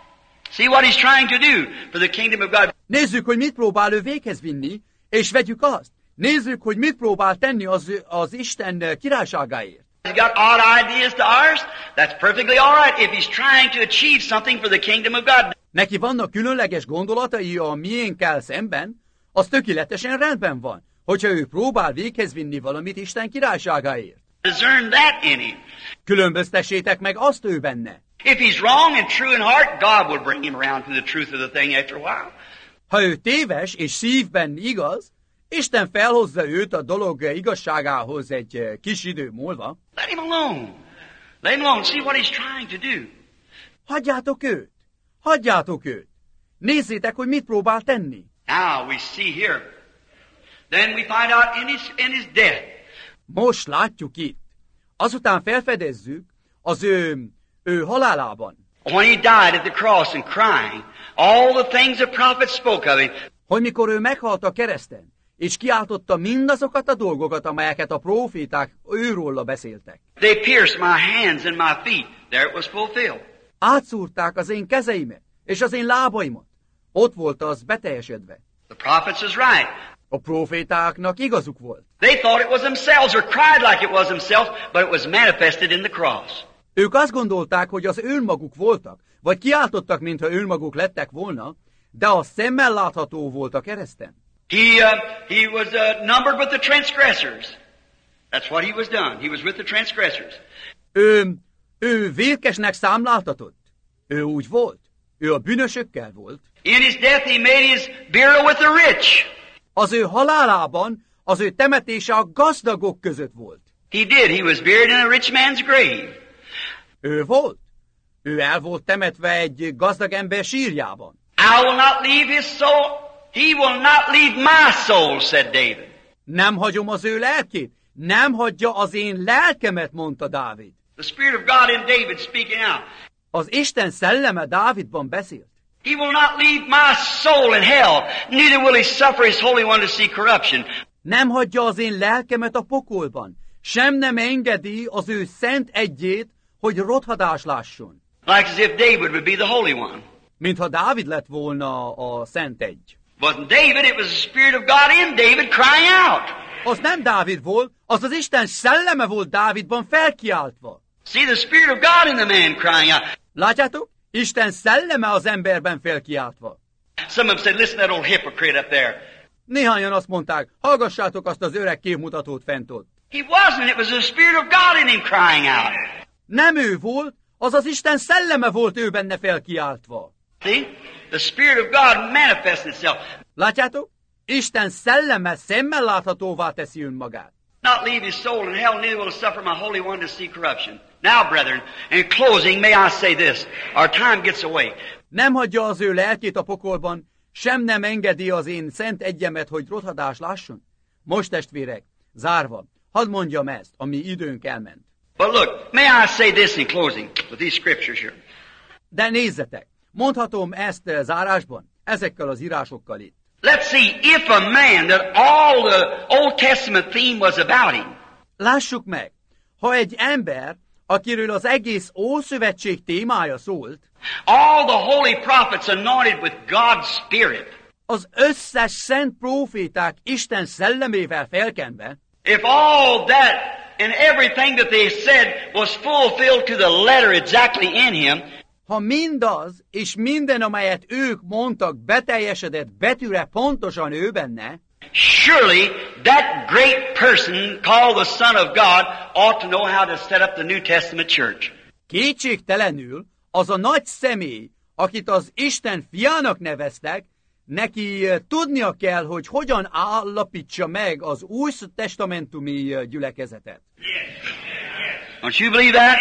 [SPEAKER 2] See what he's trying to do for the kingdom of God.
[SPEAKER 3] Nézzük, hogy mit próbál ő véghez vinni, és vegyük azt. Nézzük, hogy mit próbál tenni az, az Isten királyságáért.
[SPEAKER 2] He's got odd ideas to ours. That's perfectly all right if he's trying to achieve something for the kingdom of God.
[SPEAKER 3] Neki vannak különleges gondolatai a miénkkel szemben, az tökéletesen rendben van, hogyha ő próbál véghez vinni valamit Isten királyságáért.
[SPEAKER 2] Discern that in him.
[SPEAKER 3] Különböztessétek meg azt ő benne.
[SPEAKER 2] If he's wrong and true in heart, God will bring him around to the truth of the thing after a while.
[SPEAKER 3] Ha ő téves és szívben igaz, Isten felhozza őt a dolog igazságához egy kis idő múlva.
[SPEAKER 2] Let him alone. Let him alone. See what he's trying to do.
[SPEAKER 3] Hagyjátok őt! Hagyjátok őt! Nézzétek, hogy mit próbál tenni.
[SPEAKER 2] Now we see here. Then we find out in his, in his death.
[SPEAKER 3] Most látjuk itt. Azután felfedezzük az ő, ő halálában.
[SPEAKER 2] When he died at the cross and crying, all the things the prophets spoke of him.
[SPEAKER 3] Hogy mikor ő meghalt a kereszten, és kiáltotta mindazokat a dolgokat, amelyeket a próféták őróla beszéltek.
[SPEAKER 2] They pierced my hands and my feet. There it was fulfilled.
[SPEAKER 3] Átszúrták az én kezeimet, és az én lábaimat. Ott volt az beteljesedve.
[SPEAKER 2] The prophets was right.
[SPEAKER 3] A prófétáknak igazuk volt.
[SPEAKER 2] They thought it was themselves or cried like it was themselves, but it was manifested in the cross.
[SPEAKER 3] Ők azt gondolták, hogy az önmaguk voltak, vagy kiáltottak, mintha önmaguk lettek volna, de a szemmel látható volt a kereszten.
[SPEAKER 2] He, uh, he was uh, numbered with the transgressors. That's what he was done. He was with the transgressors.
[SPEAKER 3] Ő, ő vétkesnek számláltatott. Ő úgy volt. Ő a bűnösökkel volt.
[SPEAKER 2] In his death he made his burial with the rich.
[SPEAKER 3] Az ő halálában az ő temetése a gazdagok között volt.
[SPEAKER 2] He did. He was buried in a rich man's grave.
[SPEAKER 3] Ő volt. Ő el volt temetve egy gazdag ember sírjában.
[SPEAKER 2] I will not leave his soul. He will not leave my soul, said David.
[SPEAKER 3] Nem hagyom az ő lelkét. Nem hagyja az én lelkemet, mondta Dávid.
[SPEAKER 2] The Spirit of God in David speaking out.
[SPEAKER 3] Az Isten szelleme Dávidban beszélt.
[SPEAKER 2] He will not leave my soul in hell, neither will he suffer his Holy One to see corruption.
[SPEAKER 3] Nem hagyja az én lelkemet a pokolban, sem nem engedi az ő szent egyét, hogy rothadás lásson.
[SPEAKER 2] Like as if David would be the Holy One.
[SPEAKER 3] Mintha Dávid lett volna a szent egy.
[SPEAKER 2] Wasn't David, it was the Spirit of God in David crying out.
[SPEAKER 3] Az nem Dávid volt, az az Isten szelleme volt Dávidban felkiáltva.
[SPEAKER 2] See the Spirit of God in the man crying out.
[SPEAKER 3] Látjátok? Isten szelleme az emberben felkiáltva.
[SPEAKER 2] Some of them said, listen to that old hypocrite up there.
[SPEAKER 3] Néhányan azt mondták, hallgassátok azt az öreg képmutatót fent ott.
[SPEAKER 2] He wasn't, it was the Spirit of God in him crying out.
[SPEAKER 3] Nem ő volt, az az Isten szelleme volt ő benne felkiáltva.
[SPEAKER 2] See? The Spirit of God manifests itself.
[SPEAKER 3] Látjátok? Isten szelleme szemmel láthatóvá teszi önmagát.
[SPEAKER 2] Not leave his soul in hell, neither will suffer my Holy One to see corruption. Now, brethren, in closing, may I say this. Our time gets away.
[SPEAKER 3] Nem hagyja az ő lelkét a pokolban, sem nem engedi az én szent egyemet, hogy rothadás lásson. Most, testvérek, zárva, hadd mondjam ezt, ami időnk elment.
[SPEAKER 2] But look, may I say this in closing with these scriptures here.
[SPEAKER 3] De nézzetek, mondhatom ezt zárásban, ezekkel az írásokkal itt.
[SPEAKER 2] Let's see if a man that all the Old Testament theme was about him.
[SPEAKER 3] Lássuk meg, ha egy ember, akiről az egész Ószövetség témája szólt,
[SPEAKER 2] all the holy prophets anointed with God's Spirit.
[SPEAKER 3] Az összes szent próféták Isten szellemével felkenve,
[SPEAKER 2] if all that and everything that they said was fulfilled to the letter exactly in him,
[SPEAKER 3] ha mindaz és minden, amelyet ők mondtak, beteljesedett betűre pontosan ő benne,
[SPEAKER 2] surely that great person called the Son of God ought to know how to set up the New Testament church.
[SPEAKER 3] Kétségtelenül az a nagy személy, akit az Isten fiának neveztek, neki tudnia kell, hogy hogyan állapítsa meg az új testamentumi gyülekezetet.
[SPEAKER 2] Don't you believe that?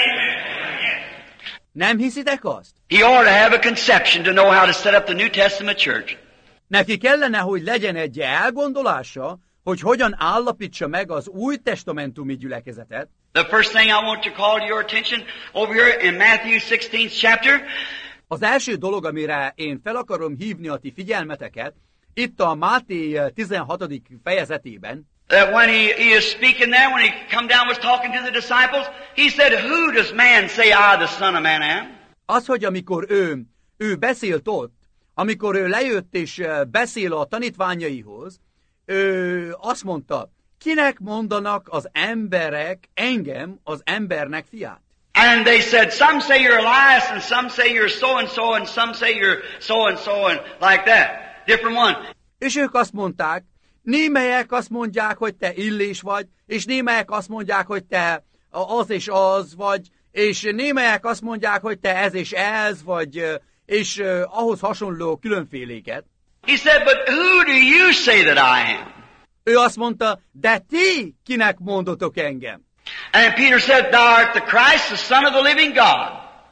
[SPEAKER 3] Nem hiszitek azt?
[SPEAKER 2] He ought to have a conception to know how to set up the New Testament church.
[SPEAKER 3] Neki kellene, hogy legyen egy elgondolása, hogy hogyan állapítsa meg az új testamentumi gyülekezetet.
[SPEAKER 2] The first thing I want to call to your attention over here in Matthew sixteenth chapter.
[SPEAKER 3] Az első dolog, amire én fel akarom hívni a ti figyelmeteket, itt a Máté tizenhatodik fejezetében,
[SPEAKER 2] that when he, he is speaking there, when he come down was talking to the disciples, he said, who does man say I, the Son of Man, am?
[SPEAKER 3] Az, hogy amikor ő, ő beszélt ott, amikor ő lejött és beszél a tanítványaihoz, ő azt mondta, kinek mondanak az emberek engem az embernek fiát?
[SPEAKER 2] And they said, some say you're Elias, and some say you're so-and-so, and some say you're so-and-so, and like that. Different one.
[SPEAKER 3] És ők azt mondták, némelyek azt mondják, hogy te Illés vagy, és némelyek azt mondják, hogy te az és az vagy, és némelyek azt mondják, hogy te ez és ez vagy, és uh, ahhoz hasonló különféléket.
[SPEAKER 2] He said, but who do you say that I am?
[SPEAKER 3] Ő azt mondta, de ti kinek mondotok engem?
[SPEAKER 2] And Peter said, thou art the Christ, the Son of the living God.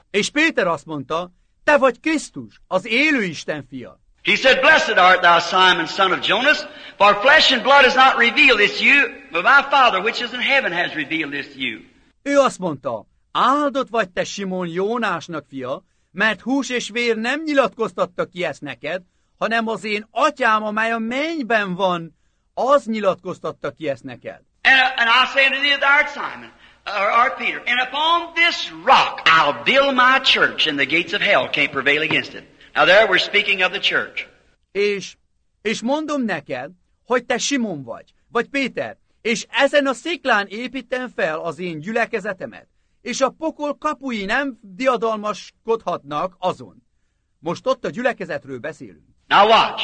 [SPEAKER 3] És Péter azt mondta, te vagy Krisztus, az élő Isten fia.
[SPEAKER 2] He said, Blessed art thou, Simon, son of Jonas, for flesh and blood has not revealed this to you, but my Father which is in heaven has revealed this to you.
[SPEAKER 3] Ő azt mondta, áldott vagy te Simon Jónásnak fia, mert hús és vér nem nyilatkoztatta ki ezt neked, hanem az én atyám, amely a mennyben van, az nyilatkoztatta ki ezt neked.
[SPEAKER 2] And, uh, and I say unto thee, thou art Simon, or art Peter, and upon this rock I'll build my church, and the gates of hell can't prevail against it. Now there we're speaking of the church.
[SPEAKER 3] És, és mondom neked, hogy te Simon vagy, vagy Péter, és ezen a sziklán építem fel az én gyülekezetemet, és a pokol kapui nem diadalmaskodhatnak azon. Most ott a gyülekezetről beszélünk.
[SPEAKER 2] Now watch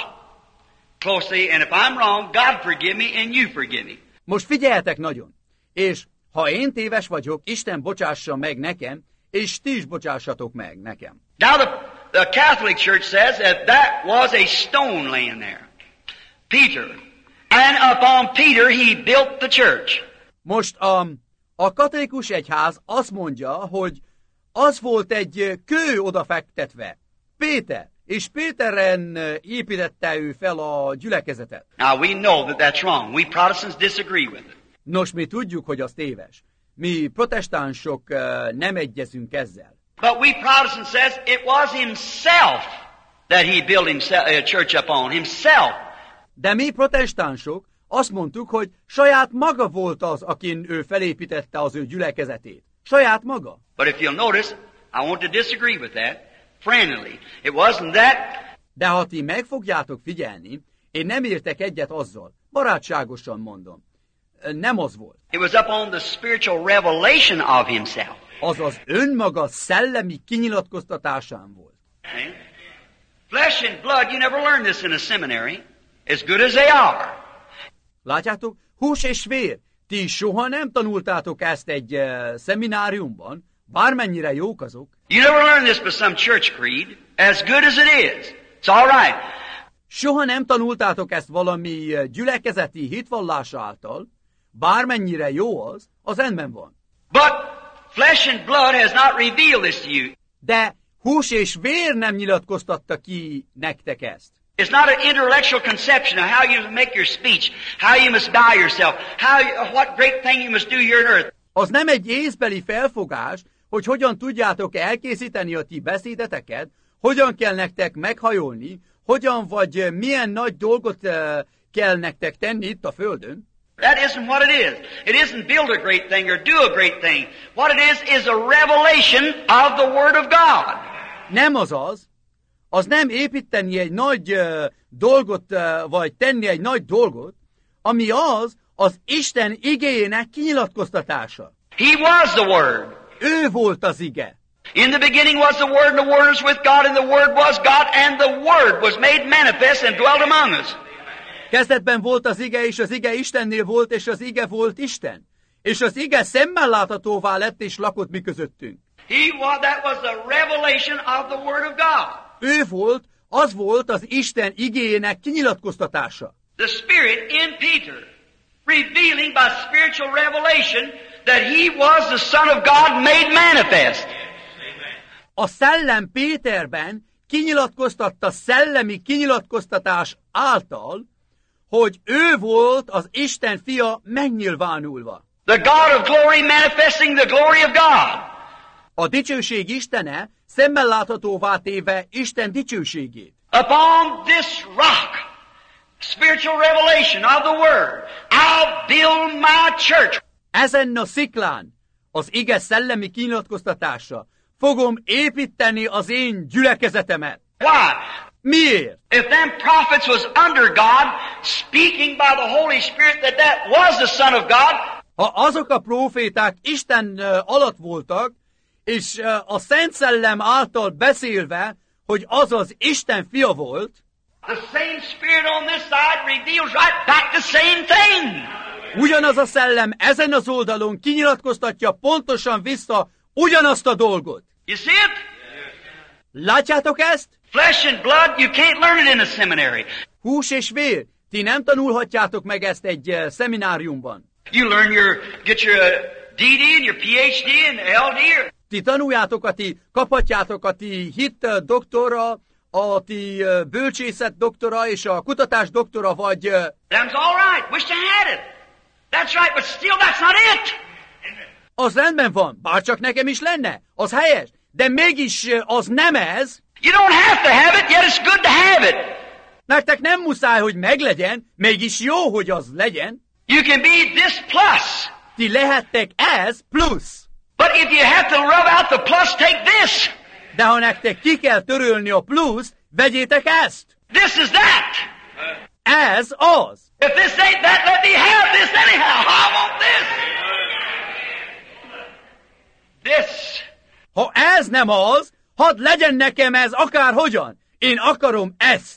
[SPEAKER 2] closely, and if I'm wrong, God forgive me and you forgive me.
[SPEAKER 3] Most figyeljetek nagyon, és ha én téves vagyok, Isten bocsássa meg nekem, és ti is bocsássatok meg nekem.
[SPEAKER 2] Now the, the Catholic Church says that that was a stone laying there. Peter. And upon Peter he built the church.
[SPEAKER 3] Most a, a katolikus egyház azt mondja, hogy az volt egy kő odafektetve. Péter. És Péteren építette ő fel a gyülekezetet.
[SPEAKER 2] Now we know that that's wrong. We Protestants disagree with it.
[SPEAKER 3] Nos, mi tudjuk, hogy az téves. Mi protestánsok uh, nem egyezünk ezzel.
[SPEAKER 2] But we Protestants says it was himself that he built himself, a church upon. Himself.
[SPEAKER 3] De mi protestánsok azt mondtuk, hogy saját maga volt az, akin ő felépítette az ő gyülekezetét. Saját maga.
[SPEAKER 2] But if you'll notice, I want to disagree with that. Friendly. It wasn't that.
[SPEAKER 3] De ha ti meg fogjátok figyelni, én nem értek egyet azzal. Barátságosan mondom. Nem az volt.
[SPEAKER 2] It was upon the spiritual revelation of himself.
[SPEAKER 3] Az az önmaga szellemi kinyilatkoztatásán volt.
[SPEAKER 2] Okay? Flesh and blood, you never learn this in a seminary, as good as they are.
[SPEAKER 3] Látjátok? Hús és vér. Ti soha nem tanultátok ezt egy uh, szemináriumban, bármennyire jók azok.
[SPEAKER 2] You never learn this by some church creed, as good as it is. It's all right.
[SPEAKER 3] Soha nem tanultátok ezt valami gyülekezeti hitvallás által, bármennyire jó az, az rendben van.
[SPEAKER 2] But flesh and blood has not revealed this to you.
[SPEAKER 3] De hús és vér nem nyilatkoztatta ki nektek ezt.
[SPEAKER 2] It's not an intellectual conception of how you make your speech, how you must die yourself, how you, what great thing you must do here on earth.
[SPEAKER 3] Az nem egy észbeli felfogás, hogy hogyan tudjátok elkészíteni a ti beszédeteket, hogyan kell nektek meghajolni, hogyan vagy milyen nagy dolgot uh, kell nektek tenni itt a földön.
[SPEAKER 2] That isn't what it is. It isn't build a great thing or do a great thing. What it is is a revelation of the Word of God.
[SPEAKER 3] Nem az az. Az nem építeni egy nagy uh, dolgot, uh, vagy tenni egy nagy dolgot, ami az, az Isten igéjének kinyilatkoztatása.
[SPEAKER 2] He was the Word.
[SPEAKER 3] Ő volt az ige.
[SPEAKER 2] In the beginning was the Word, and the Word was with God, and the Word was God, and the Word was made manifest and dwelt among us.
[SPEAKER 3] Kezdetben volt az ige, és az ige Istennél volt, és az ige volt Isten. És az ige szemmel láthatóvá lett, és lakott mi közöttünk.
[SPEAKER 2] He was, that was the revelation of the Word of God.
[SPEAKER 3] Ő volt, az volt az Isten igéjének kinyilatkoztatása.
[SPEAKER 2] The Spirit in Peter, revealing by spiritual revelation that he was the Son of God made manifest.
[SPEAKER 3] A szellem Péterben kinyilatkoztatta szellemi kinyilatkoztatás által, hogy ő volt az Isten fia megnyilvánulva.
[SPEAKER 2] The God of glory manifesting the glory of God.
[SPEAKER 3] A dicsőség Istene szemmel láthatóvá téve Isten dicsőségét.
[SPEAKER 2] Upon this rock, spiritual revelation of the Word, I'll build my church.
[SPEAKER 3] Ezen a sziklán, az ige szellemi kinyilatkoztatása, fogom építeni az én gyülekezetemet.
[SPEAKER 2] Why?
[SPEAKER 3] Miért?
[SPEAKER 2] If them prophets was under God, speaking by the Holy Spirit that that was the Son of God,
[SPEAKER 3] ha azok a próféták Isten uh, alatt voltak, és uh, a Szent Szellem által beszélve, hogy az az Isten fia volt,
[SPEAKER 2] the same Spirit on this side reveals right back the same thing.
[SPEAKER 3] Ugyanaz a szellem ezen az oldalon kinyilatkoztatja pontosan vissza ugyanazt a dolgot.
[SPEAKER 2] You see it?
[SPEAKER 3] Látjátok ezt?
[SPEAKER 2] Flesh and blood, you can't learn it in a seminary.
[SPEAKER 3] Hús és vér, ti nem tanulhatjátok meg ezt egy uh, szemináriumban.
[SPEAKER 2] You learn your, get your uh, D D and your P H D and L D. Or...
[SPEAKER 3] Ti tanuljátok, a ti kaphatjátok a ti hit doktora, a ti bölcsészet doktora és a kutatás doktora, vagy...
[SPEAKER 2] That's all right. Wish I had it. That's right, but still that's not it.
[SPEAKER 3] Az rendben van, bárcsak nekem is lenne, az helyes, de mégis az nem ez.
[SPEAKER 2] You don't have to have it, yet it's good to have it.
[SPEAKER 3] Nektek nem muszáj, hogy meglegyen, mégis jó, hogy az legyen.
[SPEAKER 2] You can be this plus.
[SPEAKER 3] Ti lehettek ez plusz.
[SPEAKER 2] But if you have to rub out the plus, take this.
[SPEAKER 3] De ha nektek ki kell törölni a pluszt, vegyétek ezt.
[SPEAKER 2] This is that.
[SPEAKER 3] Ez az.
[SPEAKER 2] If this ain't that, let me have this anyhow. I want this. This.
[SPEAKER 3] Ha ez nem az, hadd legyen nekem ez akárhogyan. Én akarom ezt.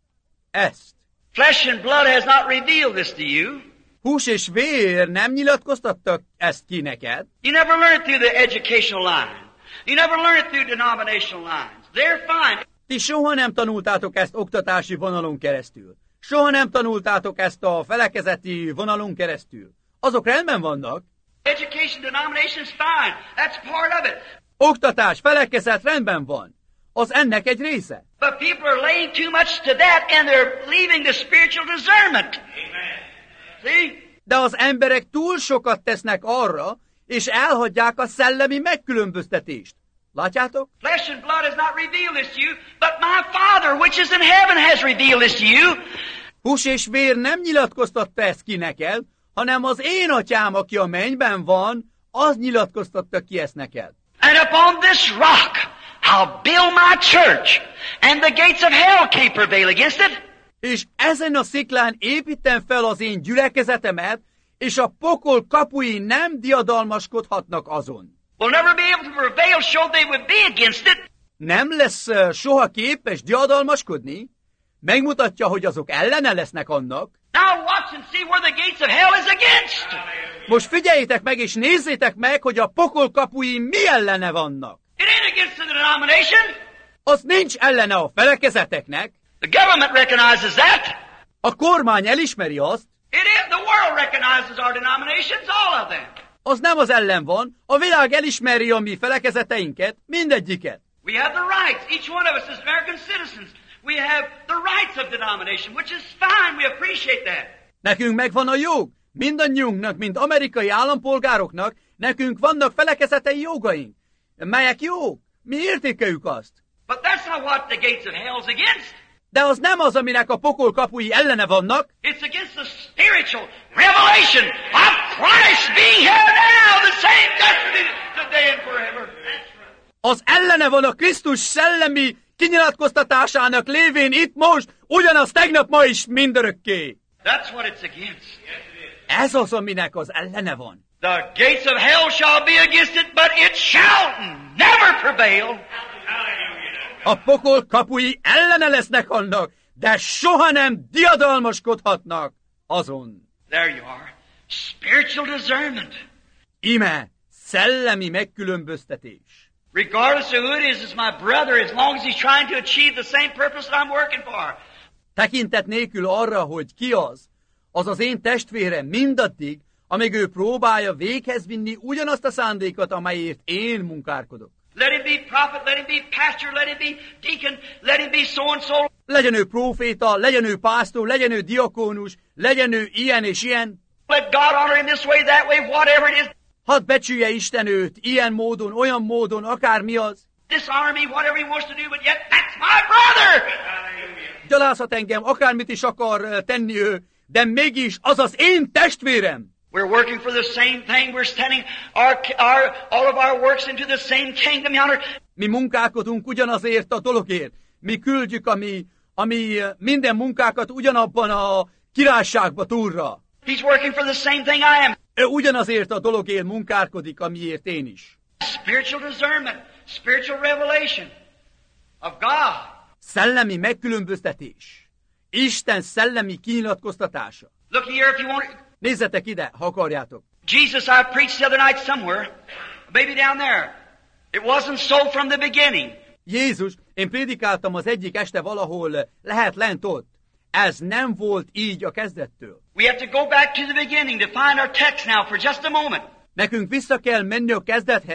[SPEAKER 3] Ezt.
[SPEAKER 2] Flesh and blood has not revealed this to you.
[SPEAKER 3] Hús és vér nem nyilatkoztattak ezt ki neked.
[SPEAKER 2] You never learn it through the educational line. You never learn it through denominational lines. They're fine.
[SPEAKER 3] Ti soha nem tanultátok ezt oktatási vonalon keresztül. Soha nem tanultátok ezt a felekezeti vonalon keresztül. Azok rendben vannak.
[SPEAKER 2] Education, denomination is fine. That's part of it.
[SPEAKER 3] Oktatás, felekezet rendben van. Az ennek egy része.
[SPEAKER 2] But people are laying too much to that and they're leaving the spiritual discernment. Amen. See?
[SPEAKER 3] De az emberek túl sokat tesznek arra, és elhagyják a szellemi megkülönböztetést. Látjátok?
[SPEAKER 2] Flesh and blood has not revealed this to you, but my Father which is in heaven has revealed this to you.
[SPEAKER 3] Hús és vér nem nyilatkoztatta ezt ki neked, hanem az én atyám, aki a mennyben van, az nyilatkoztatta ki ezt neked.
[SPEAKER 2] And upon this rock I'll build my church, and the gates of hell can't prevail against it.
[SPEAKER 3] És ezen a sziklán építem fel az én gyülekezetemet, és a pokol kapui nem diadalmaskodhatnak azon.
[SPEAKER 2] Will never be able to prevail, so they would be against it.
[SPEAKER 3] Nem lesz uh, soha képes diadalmaskodni, megmutatja, hogy azok ellene lesznek annak.
[SPEAKER 2] Now watch and see where the gates of hell is against.
[SPEAKER 3] Most figyeljétek meg, és nézzétek meg, hogy a pokol kapui mi ellene vannak.
[SPEAKER 2] It ain't against the denomination.
[SPEAKER 3] Az nincs ellene a felekezeteknek.
[SPEAKER 2] The government recognizes that.
[SPEAKER 3] A kormány elismeri azt.
[SPEAKER 2] It is, the world recognizes our denominations, all of them.
[SPEAKER 3] Az nem az ellen van. A világ elismeri a mi felekezeteinket, mindegyiket.
[SPEAKER 2] We have the rights. Each one of us is American citizens. We have the rights of denomination, which is fine. We appreciate that.
[SPEAKER 3] Nekünk megvan a jog. Mindannyiunknak, mint amerikai állampolgároknak, nekünk vannak felekezetei jogaink. Melyek jók? Mi értékeljük azt.
[SPEAKER 2] But that's not what the gates of hell's against.
[SPEAKER 3] De az nem az, aminek a pokol kapui ellene vannak.
[SPEAKER 2] It's against the spiritual revelation of Christ being here now, the same yesterday, today and forever.
[SPEAKER 3] Az ellene van a Krisztus szellemi kinyilatkoztatásának lévén itt most, ugyanaz tegnap, ma is, mindörökké.
[SPEAKER 2] That's what it's against.
[SPEAKER 3] Ez az, aminek az ellene van.
[SPEAKER 2] The gates of hell shall be against it, but it shall never prevail.
[SPEAKER 3] A pokol kapui ellene lesznek annak, de soha nem diadalmaskodhatnak azon.
[SPEAKER 2] There you are. Spiritual discernment.
[SPEAKER 3] Ime, szellemi megkülönböztetés.
[SPEAKER 2] Regardless of who it is, it's my brother, as long as he's trying to achieve the same purpose that I'm working for.
[SPEAKER 3] Tekintet nélkül arra, hogy ki az, az az én testvérem mindaddig, amíg ő próbálja véghez vinni ugyanazt a szándékot, amelyért én munkálkodok.
[SPEAKER 2] Let him be prophet, let him be pastor, let him be deacon, let him be so-and-so.
[SPEAKER 3] Legyen ő próféta, legyen ő pásztor, legyen ő diakónus, legyen ő ilyen és ilyen.
[SPEAKER 2] Let God honor him this way, that way, whatever it is.
[SPEAKER 3] Hadd becsülje Isten őt, ilyen módon, olyan módon, akármi az.
[SPEAKER 2] Dishonor me, whatever he wants to do, but yet that's my brother!
[SPEAKER 3] Gyalázhat engem, akármit is akar tenni ő, de mégis az az én testvérem.
[SPEAKER 2] We're working for the same thing. We're sending our, our, all of our works into the same kingdom yonder.
[SPEAKER 3] Mi munkálkodunk ugyanazért a dologért. Mi küldjük a mi, a mi minden munkákat ugyanabban a királyságba túlra.
[SPEAKER 2] He's working for the same thing I am.
[SPEAKER 3] Ő ugyanazért a dologért munkálkodik, amiért én is.
[SPEAKER 2] Spiritual discernment, spiritual revelation of God.
[SPEAKER 3] Szellemi megkülönböztetés. Isten szellemi kinyilatkoztatása.
[SPEAKER 2] Look here if you want.
[SPEAKER 3] Nézzetek ide, ha akarjátok.
[SPEAKER 2] Jesus, I preached the other night somewhere, maybe down there. It wasn't so from the beginning.
[SPEAKER 3] Jézus, én prédikáltam az egyik este valahol, lehet lent ott. Ez nem volt így a kezdettől.
[SPEAKER 2] We have to go back to the beginning to find our text now for just a moment.
[SPEAKER 3] Nekünk vissza kell menni a kezdethez,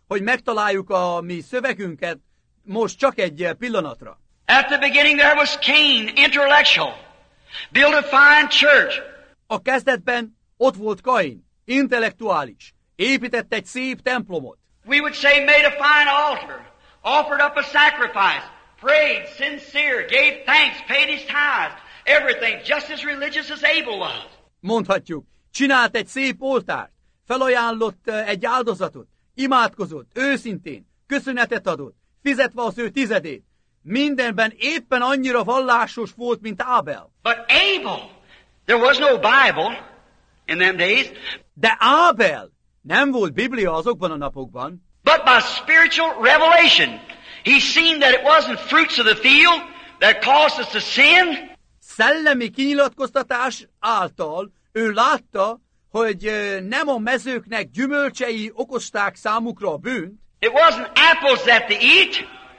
[SPEAKER 3] hogy megtaláljuk a mi szövegünket most csak egy pillanatra.
[SPEAKER 2] At the beginning there was Cain, intellectual, built a fine church.
[SPEAKER 3] A kezdetben ott volt Kain, intellektuális, épített egy szép templomot.
[SPEAKER 2] We would say made a fine altar, offered up a sacrifice, prayed, sincere, gave thanks, paid his tithes, everything, just as religious as Abel was.
[SPEAKER 3] Mondhatjuk, csinált egy szép oltárt, felajánlott egy áldozatot, imádkozott, őszintén, köszönetet adott, fizetve az ő tizedét. Mindenben éppen annyira vallásos volt, mint Ábel.
[SPEAKER 2] But Abel, there was no Bible in them days.
[SPEAKER 3] De Ábel nem volt Biblia azokban a napokban.
[SPEAKER 2] But by spiritual revelation, he seen that it wasn't fruits of the field that caused us to sin.
[SPEAKER 3] Szellemi kinyilatkoztatás által ő látta, hogy nem a mezőknek gyümölcsei okozták számukra a bűnt.
[SPEAKER 2] It wasn't apples that they eat.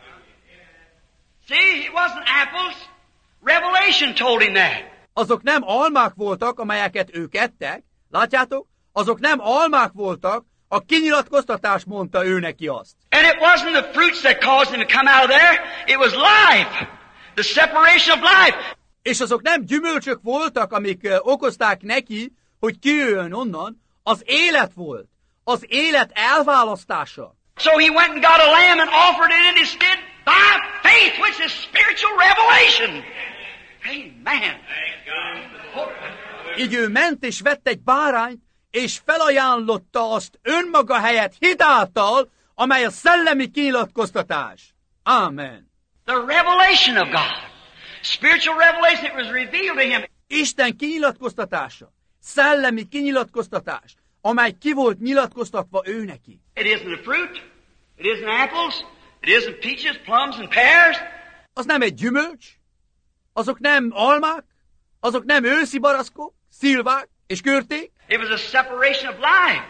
[SPEAKER 2] See, it wasn't apples. Revelation told him that.
[SPEAKER 3] Azok nem almák voltak, amelyeket ők ettek. Látjátok? Azok nem almák voltak, a kinyilatkoztatás mondta ő neki azt.
[SPEAKER 2] And it wasn't the fruits that caused him to come out of there. It was life. The separation of life.
[SPEAKER 3] És azok nem gyümölcsök voltak, amik okozták neki, hogy kijöjjön onnan. Az élet volt. Az élet elválasztása.
[SPEAKER 2] So he went and got a lamb and offered it in his stead by faith, which is spiritual revelation. Amen.
[SPEAKER 3] Így ő ment és vett egy bárányt, és felajánlotta azt önmaga helyett hitáltal, amely a szellemi kinyilatkoztatás. Amen.
[SPEAKER 2] The revelation of God. Spiritual revelation, it was revealed to him.
[SPEAKER 3] Isten kinyilatkoztatása. Szellemi kinyilatkoztatás, amely ki volt nyilatkoztatva ő neki.
[SPEAKER 2] It isn't a fruit. It isn't apples. It isn't peaches, plums and pears.
[SPEAKER 3] Az nem egy gyümölcs. Azok nem almák. Azok nem őszi barackok, szilvák és körték.
[SPEAKER 2] It was a separation of life.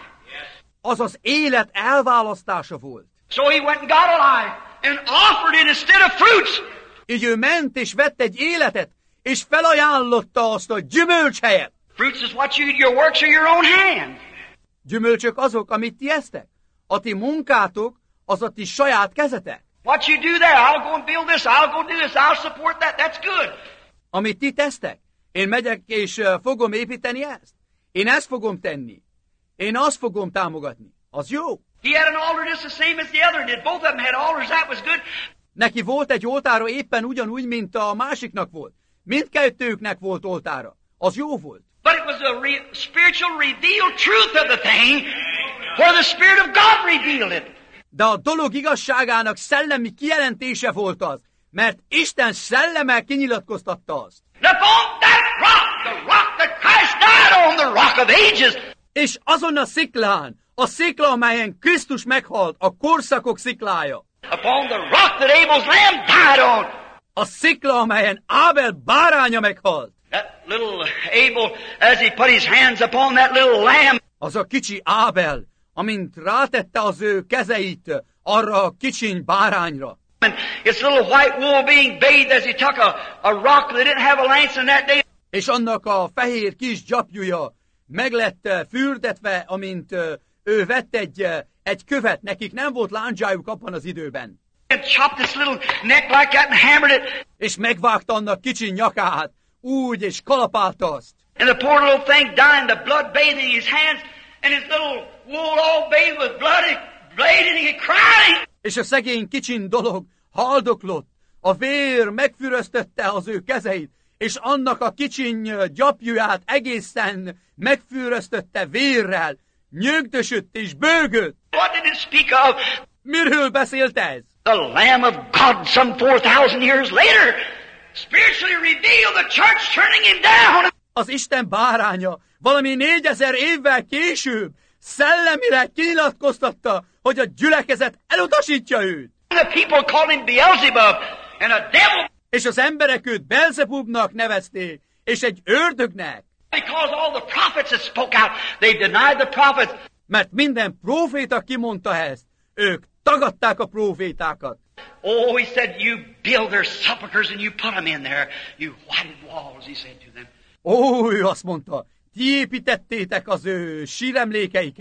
[SPEAKER 3] Az az élet elválasztása volt.
[SPEAKER 2] So he went and got a life and offered it instead of fruits.
[SPEAKER 3] Így ő ment és vett egy életet, és felajánlotta azt a gyümölcs helyett.
[SPEAKER 2] Fruits is what you eat, your works are your own hand.
[SPEAKER 3] Gyümölcsök azok, amit ti esztek. A ti munkátok, az a ti saját kezetek.
[SPEAKER 2] What you do there, I'll go and build this, I'll go do this, I'll support that, that's good.
[SPEAKER 3] Amit ti tesztek. Én megyek és uh, fogom építeni ezt. Én ezt fogom tenni. Én azt fogom támogatni. Az jó.
[SPEAKER 2] He had an altar just the same as the other did. Both of them had altars, that was good.
[SPEAKER 3] Neki volt egy oltára éppen ugyanúgy, mint a másiknak volt. Mindkettőknek volt oltára. Az jó volt.
[SPEAKER 2] But it was the re- spiritual revealed truth of the thing where the Spirit of God revealed it.
[SPEAKER 3] De a dolog igazságának szellemi kijelentése volt az, mert Isten szellemmel kinyilatkoztatta azt.
[SPEAKER 2] And upon that rock, the rock that Christ died on, the rock of ages.
[SPEAKER 3] És azon a sziklán, a szikla, amelyen Krisztus meghalt, a korszakok sziklája.
[SPEAKER 2] Upon the rock that Abel's lamb died on.
[SPEAKER 3] A szikla, amelyen Ábel báránya meghalt.
[SPEAKER 2] That little Abel, as he put his hands upon that little lamb.
[SPEAKER 3] Az a kicsi Ábel, amint rátette az ő kezeit arra a kicsiny bárányra.
[SPEAKER 2] And its little white wool being bathed as he took a, a rock that didn't have a lance in that day.
[SPEAKER 3] És annak a fehér kis gyapjúja meg lett fürdetve, amint ő vett egy, egy követ. Nekik nem volt lándzsájuk abban az időben.
[SPEAKER 2] And chopped its little neck like that and hammered it.
[SPEAKER 3] És megvágta annak kicsi nyakát, úgy, és kalapálta azt.
[SPEAKER 2] And the poor little thing dying, the blood bathing his hands, and his little wool all bathed with blood, it bleeding, he crying.
[SPEAKER 3] És a szegény kicsin dolog haldoklott, a vér megfüröztötte az ő kezeit, és annak a kicsiny gyapjúját egészen megfüröztötte vérrel, nyögdösött és bőgött.
[SPEAKER 2] What did it speak of?
[SPEAKER 3] Miről beszélt ez?
[SPEAKER 2] The Lamb of God some four thousand years later spiritually revealed the church turning him down.
[SPEAKER 3] Az Isten báránya valami négyezer évvel később szellemileg kinyilatkoztatta, hogy a gyülekezet elutasítja őt.
[SPEAKER 2] The people called him Beelzebub and a devil.
[SPEAKER 3] És az emberek őt Belzebubnak nevezték, és egy ördögnek.
[SPEAKER 2] Because all the prophets that spoke out, they denied the prophets.
[SPEAKER 3] Mert minden próféta kimondta ezt. Ők tagadták a prófétákat.
[SPEAKER 2] Oh, he said, you build their sepulchres and you put them in there. You whited walls, he said to them.
[SPEAKER 3] Ó, ő azt mondta, ti építettétek az ő síremlékeiket,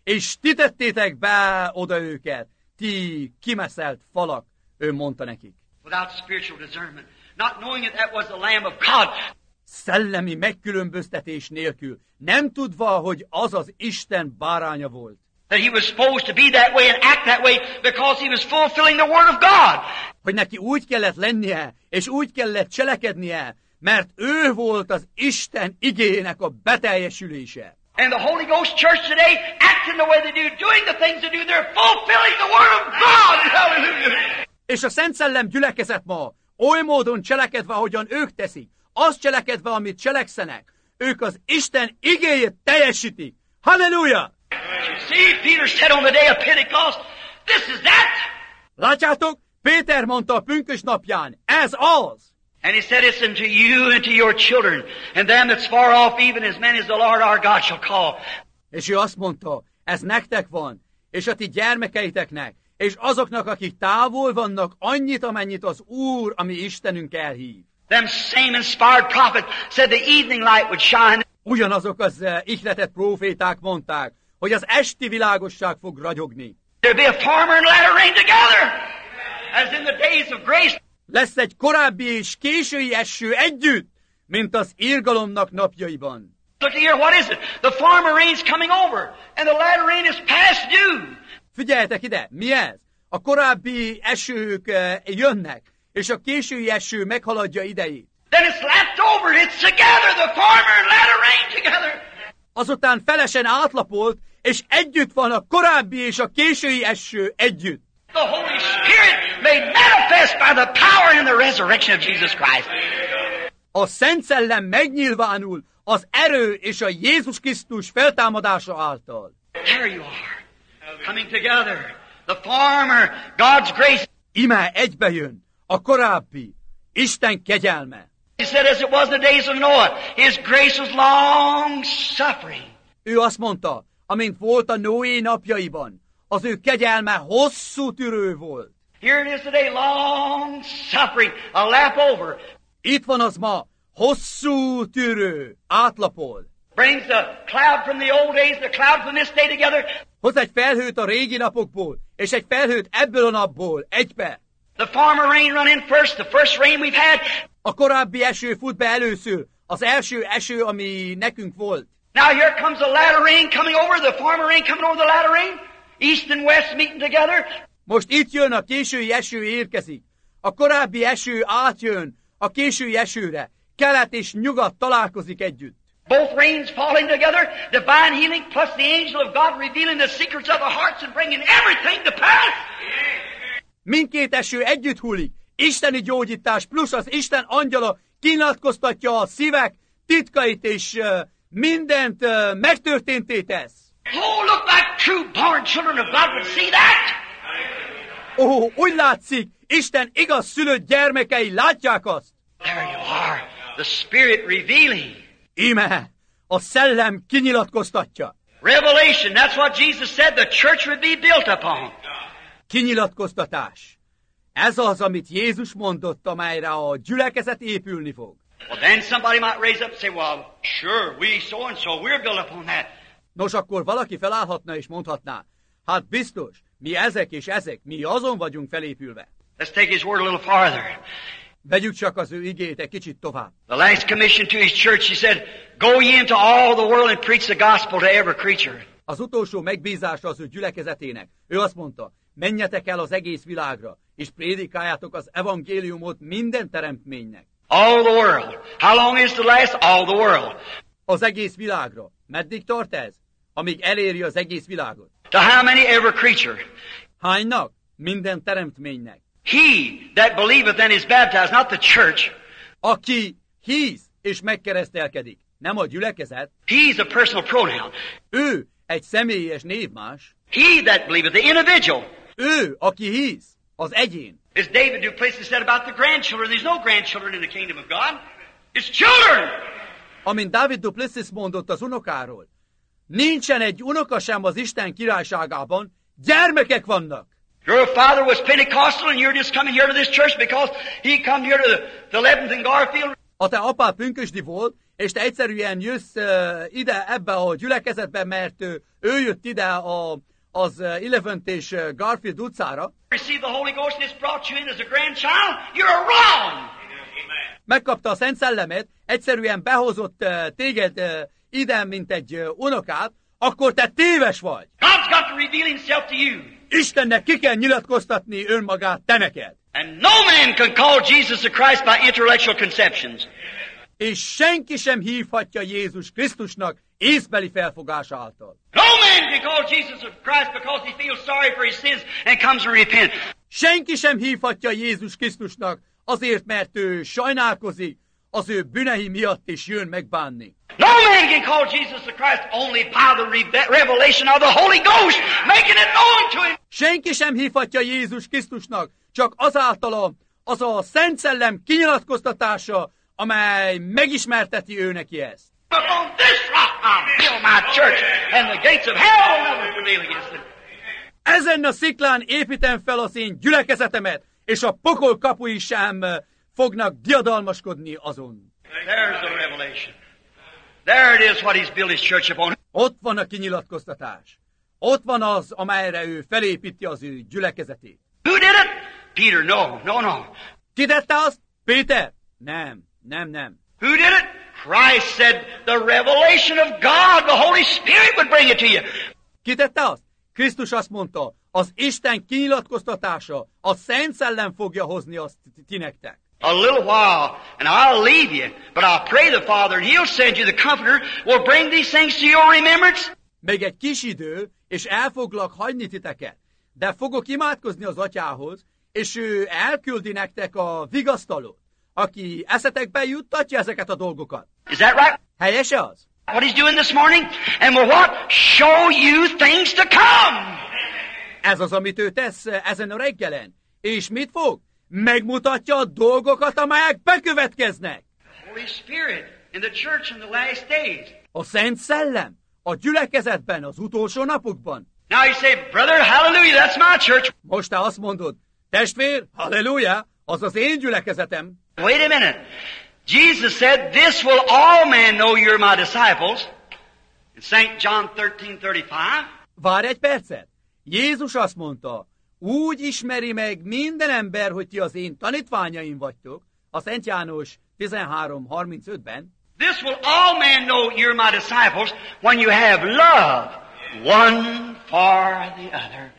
[SPEAKER 3] és ti tettétek be oda őket, ti kimeszelt falak, ő mondta nekik.
[SPEAKER 2] Without spiritual discernment, not knowing that that was the Lamb of God.
[SPEAKER 3] Szellemi megkülönböztetés nélkül, nem tudva, hogy az az Isten báránya volt.
[SPEAKER 2] That he was supposed to be that way and act that way because he was fulfilling the Word of God.
[SPEAKER 3] Hogy neki úgy kellett lennie, és úgy kellett cselekednie, mert ő volt az Isten igének a beteljesülése.
[SPEAKER 2] And the Holy Ghost Church today, acting the way they do, doing the things they do, they're fulfilling the Word of God. Hallelujah.
[SPEAKER 3] És a Szent Szellem gyülekezet ma, oly módon cselekedve, ahogyan ők teszik, azt cselekedve, amit cselekszenek, ők az Isten igéjét teljesítik. Halleluja!
[SPEAKER 2] See, Peter said on the day of Pentecost, this is that.
[SPEAKER 3] Látjátok? Péter mondta a pünkösd napján, ez az.
[SPEAKER 2] And he said, it's unto you and to your children, and them that's far off, even as many as the Lord our God shall call.
[SPEAKER 3] És ő azt mondta, ez nektek van, és a ti gyermekeiteknek, és azoknak, akik távol vannak, annyit, amennyit az Úr, ami Istenünk elhív.
[SPEAKER 2] Them same inspired prophet said the evening light would shine.
[SPEAKER 3] Ugyanazok az uh, ihletett próféták mondták, hogy az esti világosság fog ragyogni.
[SPEAKER 2] There'll be a former and latter rain together, as in the days of grace.
[SPEAKER 3] Lesz egy korábbi és késői eső együtt, mint az irgalomnak napjaiban.
[SPEAKER 2] Look here, what is it? The former rain's coming over, and the latter rain is past due.
[SPEAKER 3] Figyeljetek ide, mi ez? A korábbi esők uh, jönnek, és a késői eső meghaladja idejét.
[SPEAKER 2] Then it's lapped over, it's together, the former and latter rain together.
[SPEAKER 3] Azután felesen átlapolt, és együtt van a korábbi és a késői eső együtt.
[SPEAKER 2] The Holy Spirit made manifest by the power and the resurrection of Jesus Christ.
[SPEAKER 3] A Szent Szellem megnyilvánul az erő és a Jézus Krisztus feltámadása által.
[SPEAKER 2] There you are, coming together. The former, God's grace.
[SPEAKER 3] Ime egybejön a korábbi, Isten kegyelme.
[SPEAKER 2] He said, as it was in the days of Noah, his grace was long suffering.
[SPEAKER 3] Ő azt mondta, amint volt a Noé napjaiban, az ő kegyelme hosszú tűrő volt.
[SPEAKER 2] Here it is today, long suffering, a lap over.
[SPEAKER 3] Itt van az ma, hosszú tűrő, átlapol.
[SPEAKER 2] Brings the cloud from the old days, the cloud from this day together.
[SPEAKER 3] Hoz egy felhőt a régi napokból, és egy felhőt ebből a napból, egybe.
[SPEAKER 2] The former rain run in first, the first rain we've had.
[SPEAKER 3] A korábbi eső fut be először, az első eső, ami nekünk volt.
[SPEAKER 2] Now here comes the latter rain coming over, the former rain coming over the latter rain. East and west meeting together.
[SPEAKER 3] Most itt jön a késői eső érkezik. A korábbi eső átjön a késői esőre. Kelet és nyugat találkozik együtt.
[SPEAKER 2] Both rains falling together, divine healing plus the angel of God revealing the secrets of the hearts and bringing everything to pass.
[SPEAKER 3] Mindkét eső együtt hullik. Isteni gyógyítás plusz az Isten angyala kinyilatkoztatja a szívek titkait, és uh, mindent uh, megtörténté tesz.
[SPEAKER 2] Oh, look like true born children of God would see that.
[SPEAKER 3] Ó, oh, úgy látszik, Isten igaz szülött gyermekei látják azt.
[SPEAKER 2] There you are, the Spirit revealing.
[SPEAKER 3] Íme, a szellem kinyilatkoztatja.
[SPEAKER 2] Revelation, that's what Jesus said the church would be built upon.
[SPEAKER 3] Kinyilatkoztatás. Ez az, amit Jézus mondott, amelyre a gyülekezet épülni fog.
[SPEAKER 2] Well, then somebody might raise up and say, well, sure, we so-and-so, we're built upon that.
[SPEAKER 3] Nos, akkor valaki felállhatna és mondhatná, hát biztos, mi ezek és ezek, mi azon vagyunk felépülve.
[SPEAKER 2] Let's take his word a little farther.
[SPEAKER 3] Vegyük csak az ő igét egy kicsit tovább.
[SPEAKER 2] The last commission to his church, he said, go ye into all the world and preach the gospel to every creature.
[SPEAKER 3] Az utolsó megbízása az ő gyülekezetének. Ő azt mondta, menjetek el az egész világra, és prédikáljátok az evangéliumot minden teremtménynek.
[SPEAKER 2] All the world. How long is the last? All the world.
[SPEAKER 3] Az egész világra. Meddig tart ez? Amíg eléri az egész világot.
[SPEAKER 2] To how many? Every creature.
[SPEAKER 3] Hánynak? Minden teremtménynek.
[SPEAKER 2] He that believeth and is baptized, not the church.
[SPEAKER 3] Aki hisz és megkeresztelkedik, nem a gyülekezet.
[SPEAKER 2] He's a personal pronoun.
[SPEAKER 3] Ő egy személyes névmás.
[SPEAKER 2] He that believeth, the individual.
[SPEAKER 3] Ő, aki hisz, az egyén.
[SPEAKER 2] As David Duplessis said about the grandchildren, there's no grandchildren in the kingdom of God. It's children.
[SPEAKER 3] Amint David Duplessis mondott az unokáról, nincsen egy unoka sem az Isten királyságában, gyermekek vannak.
[SPEAKER 2] Your father was Pentecostal and you're just coming here to this church because he come here to the, the eleventh and Garfield.
[SPEAKER 3] Ha te apád pünkösdi volt, és te egyszerűen jössz uh, ide ebbe a gyülekezetbe, mert uh, ő jött ide a, az uh, Eleventh és uh, Garfield utcára,
[SPEAKER 2] Receive the Holy Ghost and it's brought you in as a grandchild, you're wrong!
[SPEAKER 3] megkapta a Szent Szellemet, egyszerűen behozott uh, téged uh, ide, mint egy uh, unokát, akkor te téves vagy.
[SPEAKER 2] God's got to reveal himself to you.
[SPEAKER 3] Istennek ki kell nyilatkoztatni önmagát te neked.
[SPEAKER 2] And no man can call Jesus the Christ by intellectual conceptions.
[SPEAKER 3] És senki sem hívhatja Jézus Krisztusnak észbeli felfogás által.
[SPEAKER 2] No man can call Jesus the Christ because he feels sorry for his sins and comes and repent.
[SPEAKER 3] Senki sem hívhatja Jézus Krisztusnak azért, mert ő sajnálkozik az ő bűnei miatt és jön megbánni.
[SPEAKER 2] No man can call Jesus the Christ only by the re- revelation of the Holy Ghost, making it known to him.
[SPEAKER 3] Senki sem hívhatja Jézus Krisztusnak, csak azáltal az a Szent Szellem kinyilatkoztatása, amely megismerteti ő neki ezt.
[SPEAKER 2] Upon this rock I'll build my church, and the gates of hell will never prevail against it.
[SPEAKER 3] Ezen a sziklán építem fel az én gyülekezetemet, és a pokol kapui sem eh, fognak diadalmaskodni azon.
[SPEAKER 2] There's the revelation. There it is what he's built his church upon.
[SPEAKER 3] Ott van a kinyilatkoztatás. Ott van az, amelyre ő felépíti az ő gyülekezetét.
[SPEAKER 2] Who did it? Peter, no, no, no.
[SPEAKER 3] Ki tette azt? Péter? Nem, nem, nem.
[SPEAKER 2] Who did it? Christ said the revelation of God, the Holy Spirit would bring it to you.
[SPEAKER 3] Ki tette azt? Krisztus azt mondta, az Isten kinyilatkoztatása, a Szent Szellem fogja hozni azt ti nektek.
[SPEAKER 2] A little while, and I'll leave you, but I'll pray the Father, and He'll send you the Comforter, will bring these things to your remembrance.
[SPEAKER 3] Még egy kis idő, és el foglak hagyni titeket, de fogok imádkozni az Atyához, és ő elküldi nektek a vigasztalót, aki eszetekbe juttatja ezeket a dolgokat.
[SPEAKER 2] Is that right?
[SPEAKER 3] Helyes az?
[SPEAKER 2] What He's doing this morning? And will what? Show you things to come.
[SPEAKER 3] Ez az, amit ő tesz ezen a reggelen. És mit fog? Megmutatja a dolgokat, amelyek bekövetkeznek.
[SPEAKER 2] Holy Spirit in the church in the last days.
[SPEAKER 3] A Szent Szellem a gyülekezetben az utolsó napokban.
[SPEAKER 2] Now you say, brother, hallelujah, that's my church.
[SPEAKER 3] Most te azt mondod, testvér, halleluja, az az én gyülekezetem.
[SPEAKER 2] Wait a minute. Jesus said, this will all men know you're my disciples. In Saint John thirteen thirty-five.
[SPEAKER 3] Várj egy percet. Jézus azt mondta, úgy ismeri meg minden ember, hogy ti az én tanítványaim vagytok, a Szent János tizenhárom harmincötben.
[SPEAKER 2] This will all men know you're my disciples when you have love one for the other.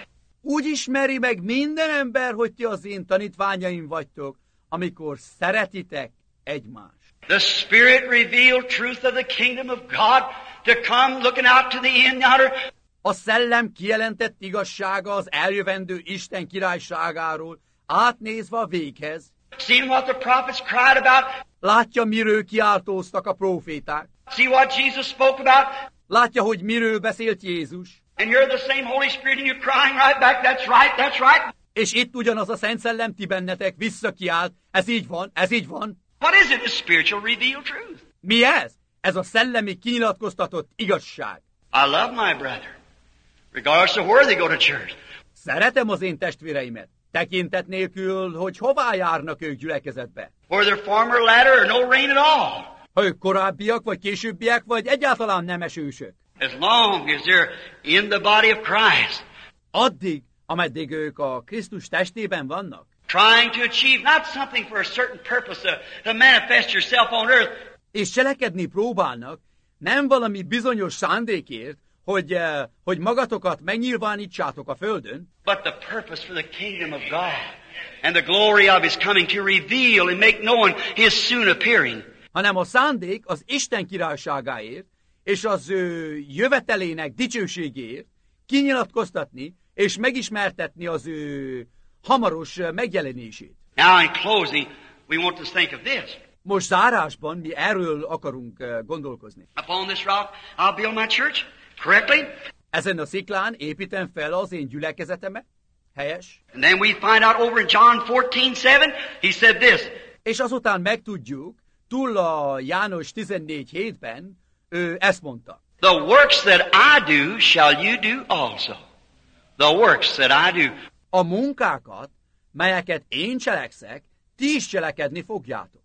[SPEAKER 3] Úgy ismeri meg minden ember, hogy ti az én tanítványaim vagytok, amikor szeretitek egymást.
[SPEAKER 2] The Spirit revealed truth of the kingdom of God to come looking out to the end yonder.
[SPEAKER 3] A szellem kijelentett igazsága az eljövendő Isten királyságáról, átnézve a véghez.
[SPEAKER 2] Seeing what the prophets cried about.
[SPEAKER 3] Látja, miről kiáltóztak a próféták.
[SPEAKER 2] See what Jesus spoke about.
[SPEAKER 3] Látja, hogy miről beszélt Jézus.
[SPEAKER 2] And you're the same Holy Spirit and you're crying right back, that's right, that's right.
[SPEAKER 3] És itt ugyanaz a Szent Szellem ti bennetek visszakiált. Ez így van, ez így van.
[SPEAKER 2] What is it? It's spiritual revealed truth.
[SPEAKER 3] Mi ez? Ez a szellemi kinyilatkoztatott igazság.
[SPEAKER 2] I love my brother, regardless of where they go to church.
[SPEAKER 3] Szeretem az én testvéreimet, tekintet nélkül, hogy hová járnak ők gyülekezetbe.
[SPEAKER 2] Whether they're farmer, ladder, or no rain at all.
[SPEAKER 3] Ha ők korábbiak, vagy későbbiek, vagy egyáltalán nem esősök.
[SPEAKER 2] As long as they're in the body of Christ.
[SPEAKER 3] Addig, ameddig ők a Krisztus testében vannak.
[SPEAKER 2] Trying to achieve not something for a certain purpose to, to manifest yourself on earth.
[SPEAKER 3] És cselekedni próbálnak, nem valami bizonyos szándékért, hogy, uh, hogy magatokat megnyilvánítsátok a földön,
[SPEAKER 2] but the purpose for the kingdom of God and the glory of His coming to reveal and make known His soon appearing.
[SPEAKER 3] hanem a szándék az Isten királyságáért és az ő jövetelének dicsőségéért kinyilatkoztatni és megismertetni az ő hamaros megjelenését.
[SPEAKER 2] Now in closing, we want to think of this.
[SPEAKER 3] Most zárásban mi erről akarunk gondolkozni.
[SPEAKER 2] Upon this rock, I'll build my church correctly.
[SPEAKER 3] Ezen a sziklán építem fel az én gyülekezetemet. Helyes.
[SPEAKER 2] And then we find out over in John fourteen seven, he said this.
[SPEAKER 3] És azután megtudjuk, túl a János tizennégy hétben, ő ezt mondta.
[SPEAKER 2] The works that I do shall you do also. The works that I do.
[SPEAKER 3] A munkákat, melyeket én cselekszek, ti is cselekedni fogjátok.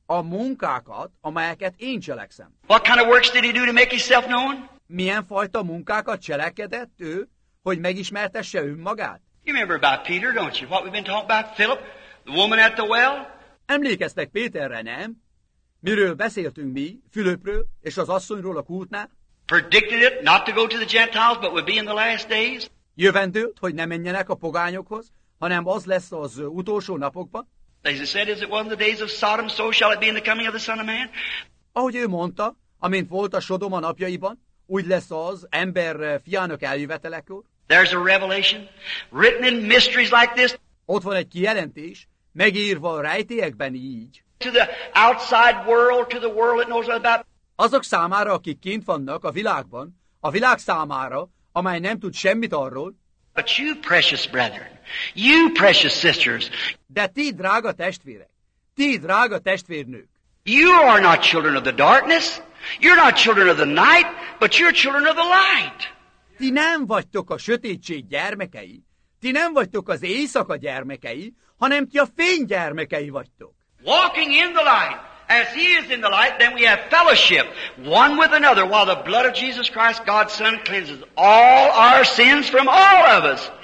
[SPEAKER 3] A munkákat, amelyeket én cselekszem.
[SPEAKER 2] What kind of works did he do to make himself known?
[SPEAKER 3] Milyen fajta munkákat cselekedett ő, hogy megismertesse önmagát?
[SPEAKER 2] You remember about Peter, don't you? What we've been talking about, Philip, the woman at the well?
[SPEAKER 3] Emlékeztek Péterre, nem? Miről beszéltünk mi, Fülöpről és az asszonyról a kútnál?
[SPEAKER 2] Predicted it not to go to the Gentiles, but would be in the last days.
[SPEAKER 3] Jövendőlt, hogy ne menjenek a pogányokhoz, hanem az lesz az utolsó napokban.
[SPEAKER 2] As it said, as it was in the days of Sodom, so shall it be in the coming of the Son of Man.
[SPEAKER 3] Ahogy ő mondta, amint volt a Sodoma napjaiban, úgy lesz az ember fiának eljövetelekor.
[SPEAKER 2] There's a revelation written in mysteries like this.
[SPEAKER 3] Ott van egy kijelentés, megírva a rejtélyekben így.
[SPEAKER 2] To the outside world, to the world that knows about.
[SPEAKER 3] Azok számára, akik kint vannak a világban, a világ számára, amely nem tud semmit arról.
[SPEAKER 2] But you, precious brethren, you, precious sisters,
[SPEAKER 3] de ti, drága testvérek, ti, drága testvérnők,
[SPEAKER 2] you are not children of the darkness, you're not children of the night, but you're children of the light.
[SPEAKER 3] Ti nem vagytok a sötétség gyermekei, ti nem vagytok az éjszaka gyermekei, hanem ti a fény gyermekei vagytok.
[SPEAKER 2] Walking in the light, as he is in the light, then we have fellowship, one with another, while the blood of Jesus Christ, God's Son, cleanses all our sins from all of us.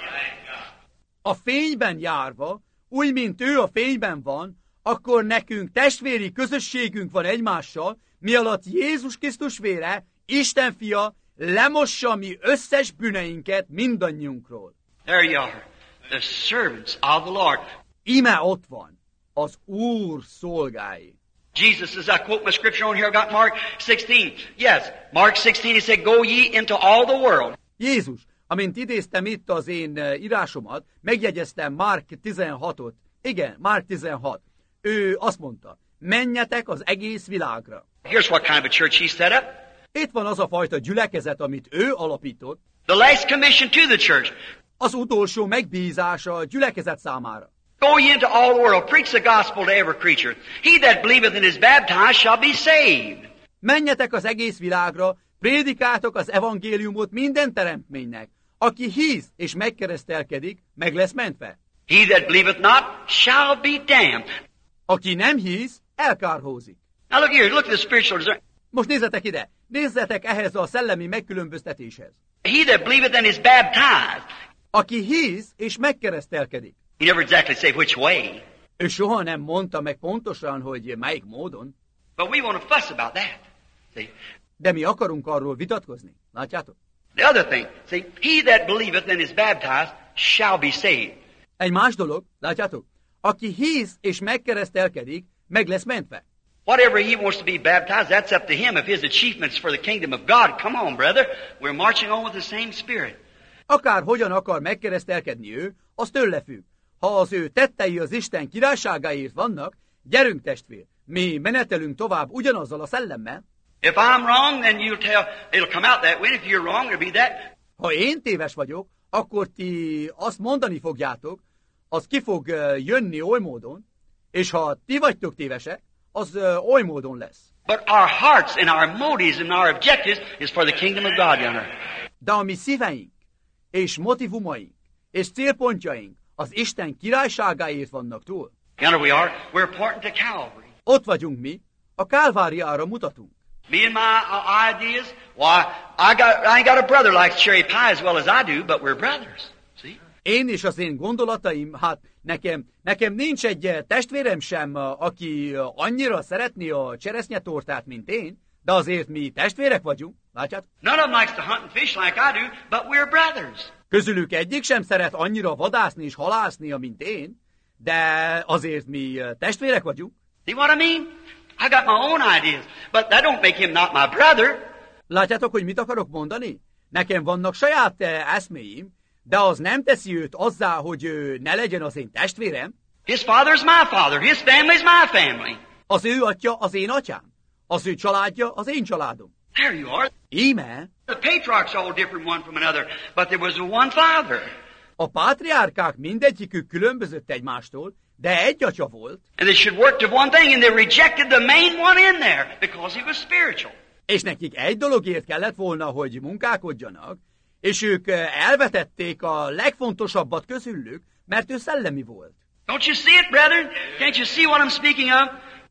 [SPEAKER 3] A fényben járva, úgy, mint ő a fényben van, akkor nekünk testvéri közösségünk van egymással, mi alatt Jézus Krisztus vére, Isten fia, lemossa mi összes bűneinket mindannyiunkról.
[SPEAKER 2] There you are, the servants of the Lord.
[SPEAKER 3] Íme ott van, az Úr szolgái.
[SPEAKER 2] Jesus, as I quote my scripture on here, I got Mark sixteen. Yes, Mark sixteen, he said, go ye into all the world.
[SPEAKER 3] Jézus, amint idéztem itt az én írásomat, megjegyeztem Mark tizenhatot. Igen, Mark tizenhat. Ő azt mondta, menjetek az egész világra.
[SPEAKER 2] Here's what kind of a church he set up.
[SPEAKER 3] Itt van az a fajta gyülekezet, amit ő alapított.
[SPEAKER 2] The last commission to the church.
[SPEAKER 3] Az utolsó megbízása a gyülekezet számára.
[SPEAKER 2] Go ye into all the world, preach the gospel to every creature. He that believeth and is baptized shall be saved.
[SPEAKER 3] Menjetek az egész világra, prédikáltok az evangéliumot minden teremtménynek. Aki hisz és megkeresztelkedik, meg lesz mentve.
[SPEAKER 2] He that believeth not shall be damned.
[SPEAKER 3] Aki nem hisz, elkárhózik.
[SPEAKER 2] Now look here, look at the spiritual discernment.
[SPEAKER 3] Most nézzetek ide, nézzetek ehhez a szellemi megkülönböztetéshez.
[SPEAKER 2] He that believeth and is baptized.
[SPEAKER 3] Aki hisz és megkeresztelkedik.
[SPEAKER 2] He never exactly said which way.
[SPEAKER 3] Ő soha nem mondta meg pontosan, hogy melyik módon.
[SPEAKER 2] But we want to fuss about that. See?
[SPEAKER 3] De mi akarunk arról vitatkozni. Látjátok?
[SPEAKER 2] The other thing, see, he that believeth and is baptized shall be saved.
[SPEAKER 3] Egy más dolog, látjátok? Aki hisz és megkeresztelkedik, meg lesz mentve.
[SPEAKER 2] Whatever he wants to be baptized, that's up to him. If his achievements for the kingdom of God, come on, brother. We're marching on with the same spirit.
[SPEAKER 3] Akár hogyan akar megkeresztelkedni ő, az tőle függ. Ha az ő tettei az Isten királyságáért vannak, gyerünk testvér, mi menetelünk tovább ugyanazzal a szellemmel.
[SPEAKER 2] If I'm wrong, then you'll tell, it'll come out that way. If you're wrong, it'll be that.
[SPEAKER 3] Ha én téves vagyok, akkor ti azt mondani fogjátok, az ki fog jönni oly módon, és ha ti vagytok tévesek, az oly módon lesz.
[SPEAKER 2] But our hearts and our motives and our objectives is for the kingdom of God, you know.
[SPEAKER 3] De a mi szíveink, és motivumaink, és célpontjaink az Isten királyságáért vannak túl.
[SPEAKER 2] Yonder we are. We're pointing to Calvary.
[SPEAKER 3] Ott vagyunk mi, a Kálváriára mutatunk.
[SPEAKER 2] Me and my uh, ideas, why, I, got, I ain't got a brother like cherry pie as well as I do, but we're brothers. See?
[SPEAKER 3] Én és az én gondolataim, hát nekem, nekem nincs egy testvérem sem, aki annyira szeretné a cseresznyetortát, mint én, de azért mi testvérek vagyunk, látjátok?
[SPEAKER 2] None of them likes to hunt and fish like I do, but we're brothers.
[SPEAKER 3] Közülük egyik sem szeret annyira vadászni és halászni, mint én, de azért mi testvérek vagyunk.
[SPEAKER 2] See what I mean? I got my own ideas, but that don't make him not my brother.
[SPEAKER 3] Látjátok, hogy mit akarok mondani? Nekem vannak saját eszméim, de az nem teszi őt azzá, hogy ő ne legyen az én testvérem.
[SPEAKER 2] His father's my father, his family's my family.
[SPEAKER 3] Az ő atya az én atyám, az ő családja az én családom.
[SPEAKER 2] There you are.
[SPEAKER 3] Íme.
[SPEAKER 2] The patriarchs all different one from another, but there was one father.
[SPEAKER 3] A pátriárkák mindegyikük különbözött egymástól, de egy atya volt.
[SPEAKER 2] And they should work to one thing, and they rejected the main one in there because he was spiritual.
[SPEAKER 3] És nekik egy dologért kellett volna, hogy munkálkodjanak, és ők elvetették a legfontosabbat közülük, mert ő szellemi volt.
[SPEAKER 2] Don't you see it, brethren? Can't you see what I'm speaking of?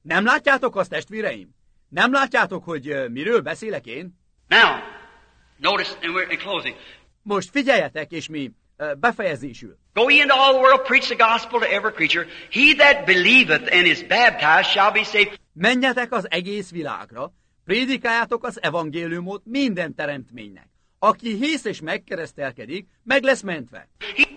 [SPEAKER 3] Nem látjátok azt, testvéreim? Nem látjátok, hogy uh, miről beszélek én?
[SPEAKER 2] Now, notice, and we're in closing.
[SPEAKER 3] Most figyeljetek, és mi uh, befejezésül.
[SPEAKER 2] Go ye into all the world, preach the gospel to every creature. He that believeth and is baptized shall be saved.
[SPEAKER 3] Menjetek az egész világra, prédikáljátok az evangéliumot minden teremtménynek. Aki hisz és megkeresztelkedik, meg lesz mentve.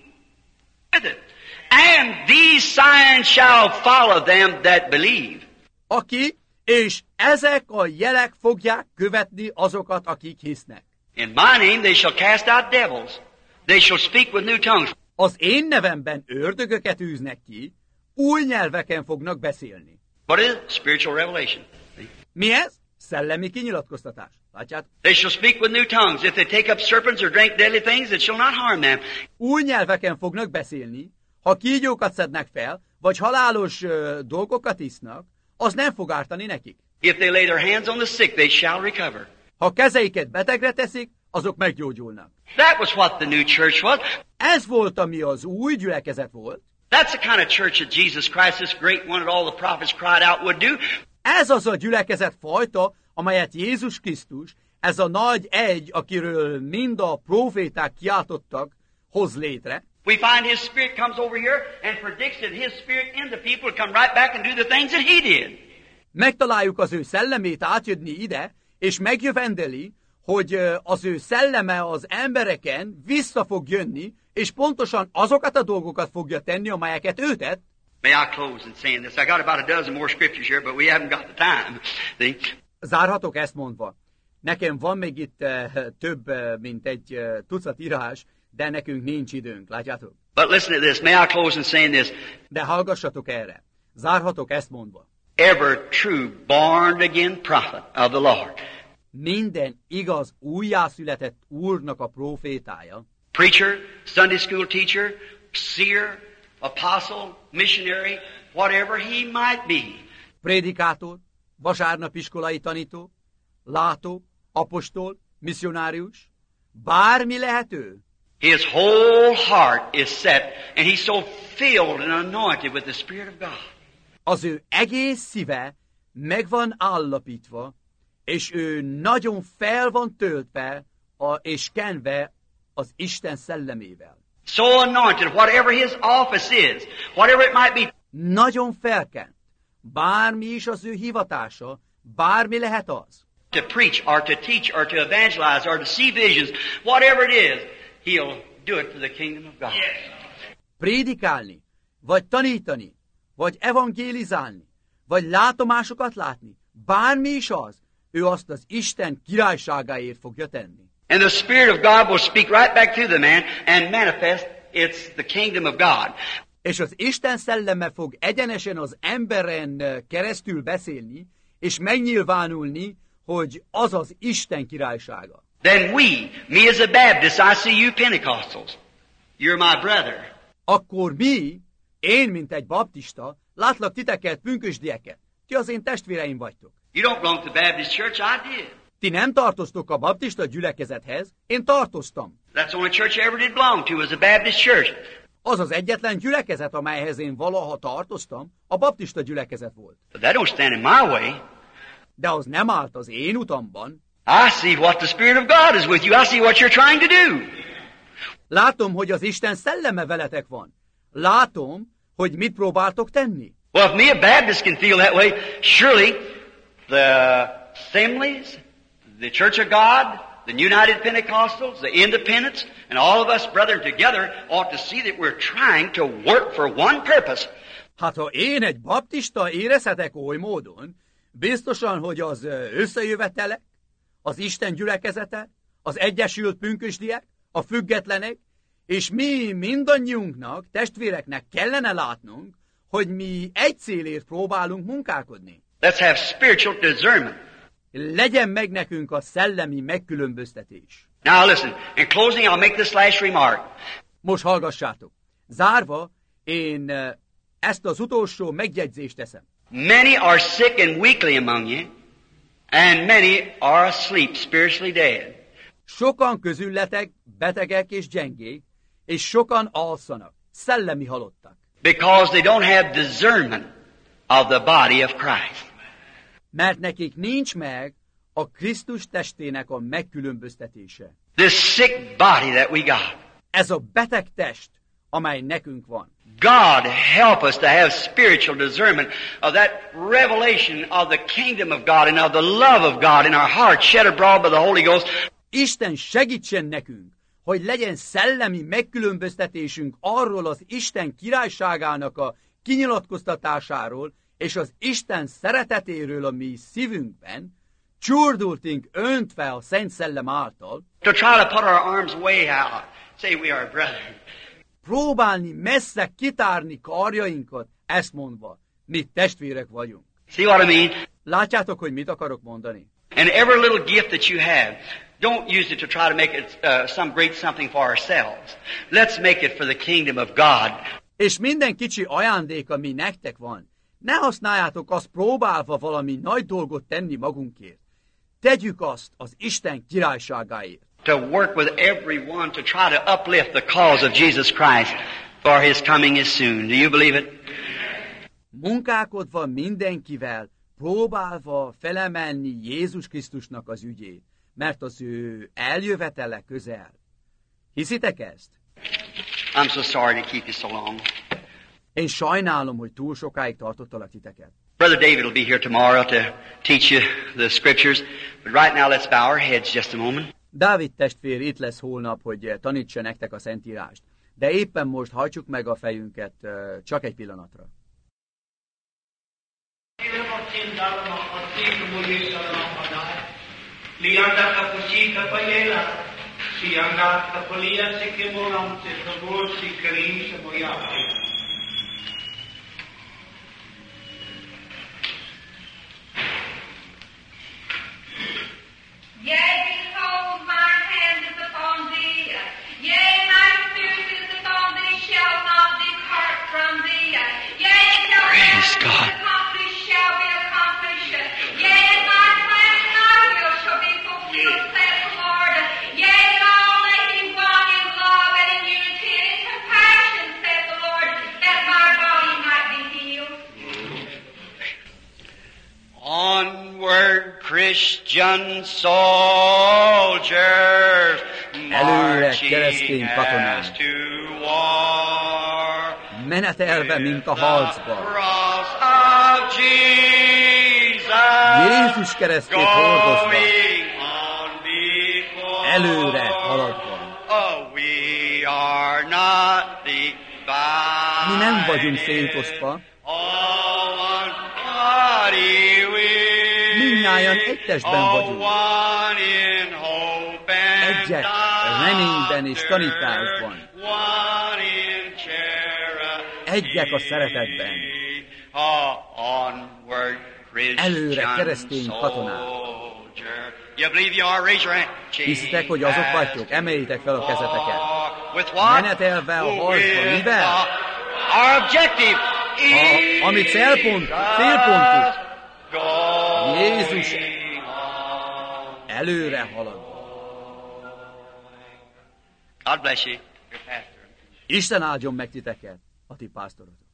[SPEAKER 2] And these signs shall follow them that believe.
[SPEAKER 3] Aki, és ezek a jelek fogják követni azokat, akik hisznek.
[SPEAKER 2] In my name they shall cast out devils. They shall speak with new tongues.
[SPEAKER 3] Az én nevemben ördögöket űznek ki, új nyelveken fognak beszélni.
[SPEAKER 2] What is it? Spiritual revelation.
[SPEAKER 3] Mi ez? Szellemi kinyilatkoztatás. Látjátok?
[SPEAKER 2] They shall speak with new tongues. If they take up serpents or drink deadly things, it shall not harm them.
[SPEAKER 3] Új nyelveken fognak beszélni, ha kígyókat szednek fel, vagy halálos uh, dolgokat isznak, az nem fog ártani nekik.
[SPEAKER 2] If they lay their hands on the sick, they shall recover.
[SPEAKER 3] Ha kezeiket betegre teszik, azok meggyógyulnak.
[SPEAKER 2] That was what the new church was.
[SPEAKER 3] Ez volt, ami az új gyülekezet volt.
[SPEAKER 2] That's the kind of church that Jesus Christ, this great one that all the prophets cried out, would do.
[SPEAKER 3] Ez az a gyülekezet fajta, amelyet Jézus Krisztus, ez a nagy egy, akiről mind a proféták kiáltottak, hoz létre.
[SPEAKER 2] We find His Spirit comes over here and predicts that His Spirit in the people come right back and do the things that He did.
[SPEAKER 3] Megtaláljuk az ő szellemét átjönni ide, és megjövendeli, hogy az ő szelleme az embereken vissza fog jönni, és pontosan azokat a dolgokat fogja tenni, amelyeket ő tett.
[SPEAKER 2] May I close in saying this? I got about a dozen more scriptures here, but we haven't got the time. See?
[SPEAKER 3] Zárhatok ezt mondva. Nekem van még itt uh, több, uh, mint egy uh, tucat írás, de nekünk nincs időnk, látjátok?
[SPEAKER 2] But listen to this. May I close in saying this?
[SPEAKER 3] De hallgassatok erre. Zárhatok ezt mondva.
[SPEAKER 2] Every true born again prophet of the Lord.
[SPEAKER 3] Minden igaz újjászületett Úrnak a profétája.
[SPEAKER 2] Preacher, Sunday school teacher, seer, apostle, missionary, whatever he might be.
[SPEAKER 3] Prédikátor, vasárnapiskolai tanító, látó, apostol, misszionárius, bármi lehet ő.
[SPEAKER 2] His whole heart is set, and he's so filled and anointed with the Spirit of God.
[SPEAKER 3] Az ő egész szíve meg van állapítva, és ő nagyon fel van töltve a, és kenve az Isten szellemével.
[SPEAKER 2] So anointed, whatever his office is, whatever it might be.
[SPEAKER 3] Nagyon felkent. Bármi is az ő hivatása, bármi lehet az.
[SPEAKER 2] To preach, or to teach, or to evangelize, or to see visions, whatever it is, he'll do it for the kingdom of God.
[SPEAKER 3] Prédikálni, vagy tanítani, vagy evangélizálni, vagy látomásokat látni, bármi is az, ő azt az Isten királyságáért fogja tenni.
[SPEAKER 2] And the Spirit of God will speak right back to the man and manifest it's the kingdom of God.
[SPEAKER 3] És az Isten szelleme fog egyenesen az emberen keresztül beszélni, és megnyilvánulni, hogy az az Isten királysága.
[SPEAKER 2] Then we, me as a Baptist, I see you Pentecostals. You're my brother.
[SPEAKER 3] Akkor mi, én, mint egy baptista, látlak titeket, pünkösdieket. Ti az én testvéreim vagytok.
[SPEAKER 2] You don't belong to the Baptist church, I did.
[SPEAKER 3] Ti nem tartoztok a baptista gyülekezethez, én tartoztam.
[SPEAKER 2] That's the only church I ever did belong to, was a Baptist church.
[SPEAKER 3] Az az egyetlen gyülekezet, amelyhez én valaha tartoztam, a baptista gyülekezet volt.
[SPEAKER 2] But that don't stand in my way.
[SPEAKER 3] De az nem állt az én utamban.
[SPEAKER 2] I see what the Spirit of God is with you. I see what you're trying to do.
[SPEAKER 3] Látom, hogy az Isten szelleme veletek van. Látom, hogy mit próbáltok tenni.
[SPEAKER 2] Well, if me, a Baptist, can feel that way, surely the assemblies, the Church of God, the United Pentecostals, the Independents, and all of us, brethren, together ought to see that we're trying to work for one purpose.
[SPEAKER 3] Hát ha én egy baptista érezhetek oly módon, biztosan, hogy az összejövetelek, az Isten gyülekezete, az egyesült pünkösdiek, a függetlenek, és mi mindannyiunknak, testvéreknek kellene látnunk, hogy mi egy célért próbálunk munkálkodni.
[SPEAKER 2] Let's have spiritual discernment.
[SPEAKER 3] Legyen meg nekünk a szellemi megkülönböztetés.
[SPEAKER 2] Now listen, in closing I'll make this last remark.
[SPEAKER 3] Most hallgassátok. Zárva, én ezt az utolsó megjegyzést teszem.
[SPEAKER 2] Many are sick and weakly among you, and many are asleep, spiritually dead.
[SPEAKER 3] Sokan közületek betegek és gyengék, és sokan alszanak, szellemi halottak.
[SPEAKER 2] Because they don't have discernment of the body of Christ.
[SPEAKER 3] Mert nekik nincs meg a Krisztus testének a megkülönböztetése.
[SPEAKER 2] This sick body that we got.
[SPEAKER 3] Ez a beteg test, amely nekünk van.
[SPEAKER 2] God help us to have spiritual discernment of that revelation of the kingdom of God and of the love of God in our hearts shed abroad by the Holy Ghost.
[SPEAKER 3] Isten segítsen nekünk, hogy legyen szellemi megkülönböztetésünk arról az Isten királyságának a kinyilatkoztatásáról és az Isten szeretetéről a mi szívünkben, csordultunk öntve a Szent Szellem által,
[SPEAKER 2] To try to put our arms way out, say we are brethren.
[SPEAKER 3] próbálni messze kitárni karjainkat, ezt mondva, mi testvérek vagyunk.
[SPEAKER 2] See what I mean?
[SPEAKER 3] Látjátok, hogy mit akarok mondani?
[SPEAKER 2] And every little gift that you have, don't use it to try to make it uh, some great something for ourselves. Let's make it for the kingdom of God.
[SPEAKER 3] És minden kicsi ajándék, ami nektek van, ne használjátok azt próbálva valami nagy dolgot tenni magunkért. Tegyük azt az Isten királyságáért.
[SPEAKER 2] To work with everyone to try to uplift the cause of Jesus Christ, for His coming is soon. Do you believe it?
[SPEAKER 3] Munkálkodva mindenkivel, próbálva felemelni Jézus Krisztusnak az ügyét, mert az ő eljövetele közel. Hiszitek ezt?
[SPEAKER 2] I'm so sorry to keep you so long.
[SPEAKER 3] Én sajnálom, hogy túl sokáig tartottalak titeket.
[SPEAKER 2] Brother David will be here tomorrow to teach you the scriptures, but right now let's bow our heads just a moment.
[SPEAKER 3] Dávid testvér itt lesz holnap, hogy tanítsa nektek a Szentírást. De éppen most hajtsuk meg a fejünket csak egy pillanatra.
[SPEAKER 4] Yea, behold, my hand is upon thee. Yea, my spirit is upon thee, shall not depart from thee. Yea, till
[SPEAKER 2] Praise
[SPEAKER 4] that
[SPEAKER 2] God.
[SPEAKER 4] is accomplished shall be accomplished. Yea, my plan and my will shall be fulfilled, saith the Lord. Yea, and all that he walk in love and in unity and in compassion, saith the Lord, that my body might be healed.
[SPEAKER 2] Onward, Christian soldiers,
[SPEAKER 3] Előre,
[SPEAKER 2] marching
[SPEAKER 3] keresztény katonák.
[SPEAKER 2] as to war.
[SPEAKER 3] Menetelve, mint a harcba.
[SPEAKER 2] Cross of Jesus,
[SPEAKER 3] Jézus keresztét hordozva,
[SPEAKER 2] going on before.
[SPEAKER 3] előre haladva.
[SPEAKER 2] Oh, we are not divided.
[SPEAKER 3] Mi nem vagyunk szétosztva,
[SPEAKER 2] All one body we.
[SPEAKER 3] mindnyájan egy testben
[SPEAKER 2] All
[SPEAKER 3] vagyunk.
[SPEAKER 2] one in hope and
[SPEAKER 3] Egyek reményben és tanításban.
[SPEAKER 2] One in charity.
[SPEAKER 3] Egyek a szeretetben.
[SPEAKER 2] Oh, onward, Christian
[SPEAKER 3] Előre, keresztény katonák.
[SPEAKER 2] soldier. You believe you are? Raise your hand.
[SPEAKER 3] Hiszitek, hogy azok vagytok? Emeljétek fel a kezeteket.
[SPEAKER 2] With what?
[SPEAKER 3] Menetelve a harcba.
[SPEAKER 2] With
[SPEAKER 3] Mivel?
[SPEAKER 2] our objective.
[SPEAKER 3] A, ami célpont, célpontunk. Jézus előre haladva.
[SPEAKER 2] God bless you, your pastor.
[SPEAKER 3] Isten áldjon meg titeket, a ti pásztorotok.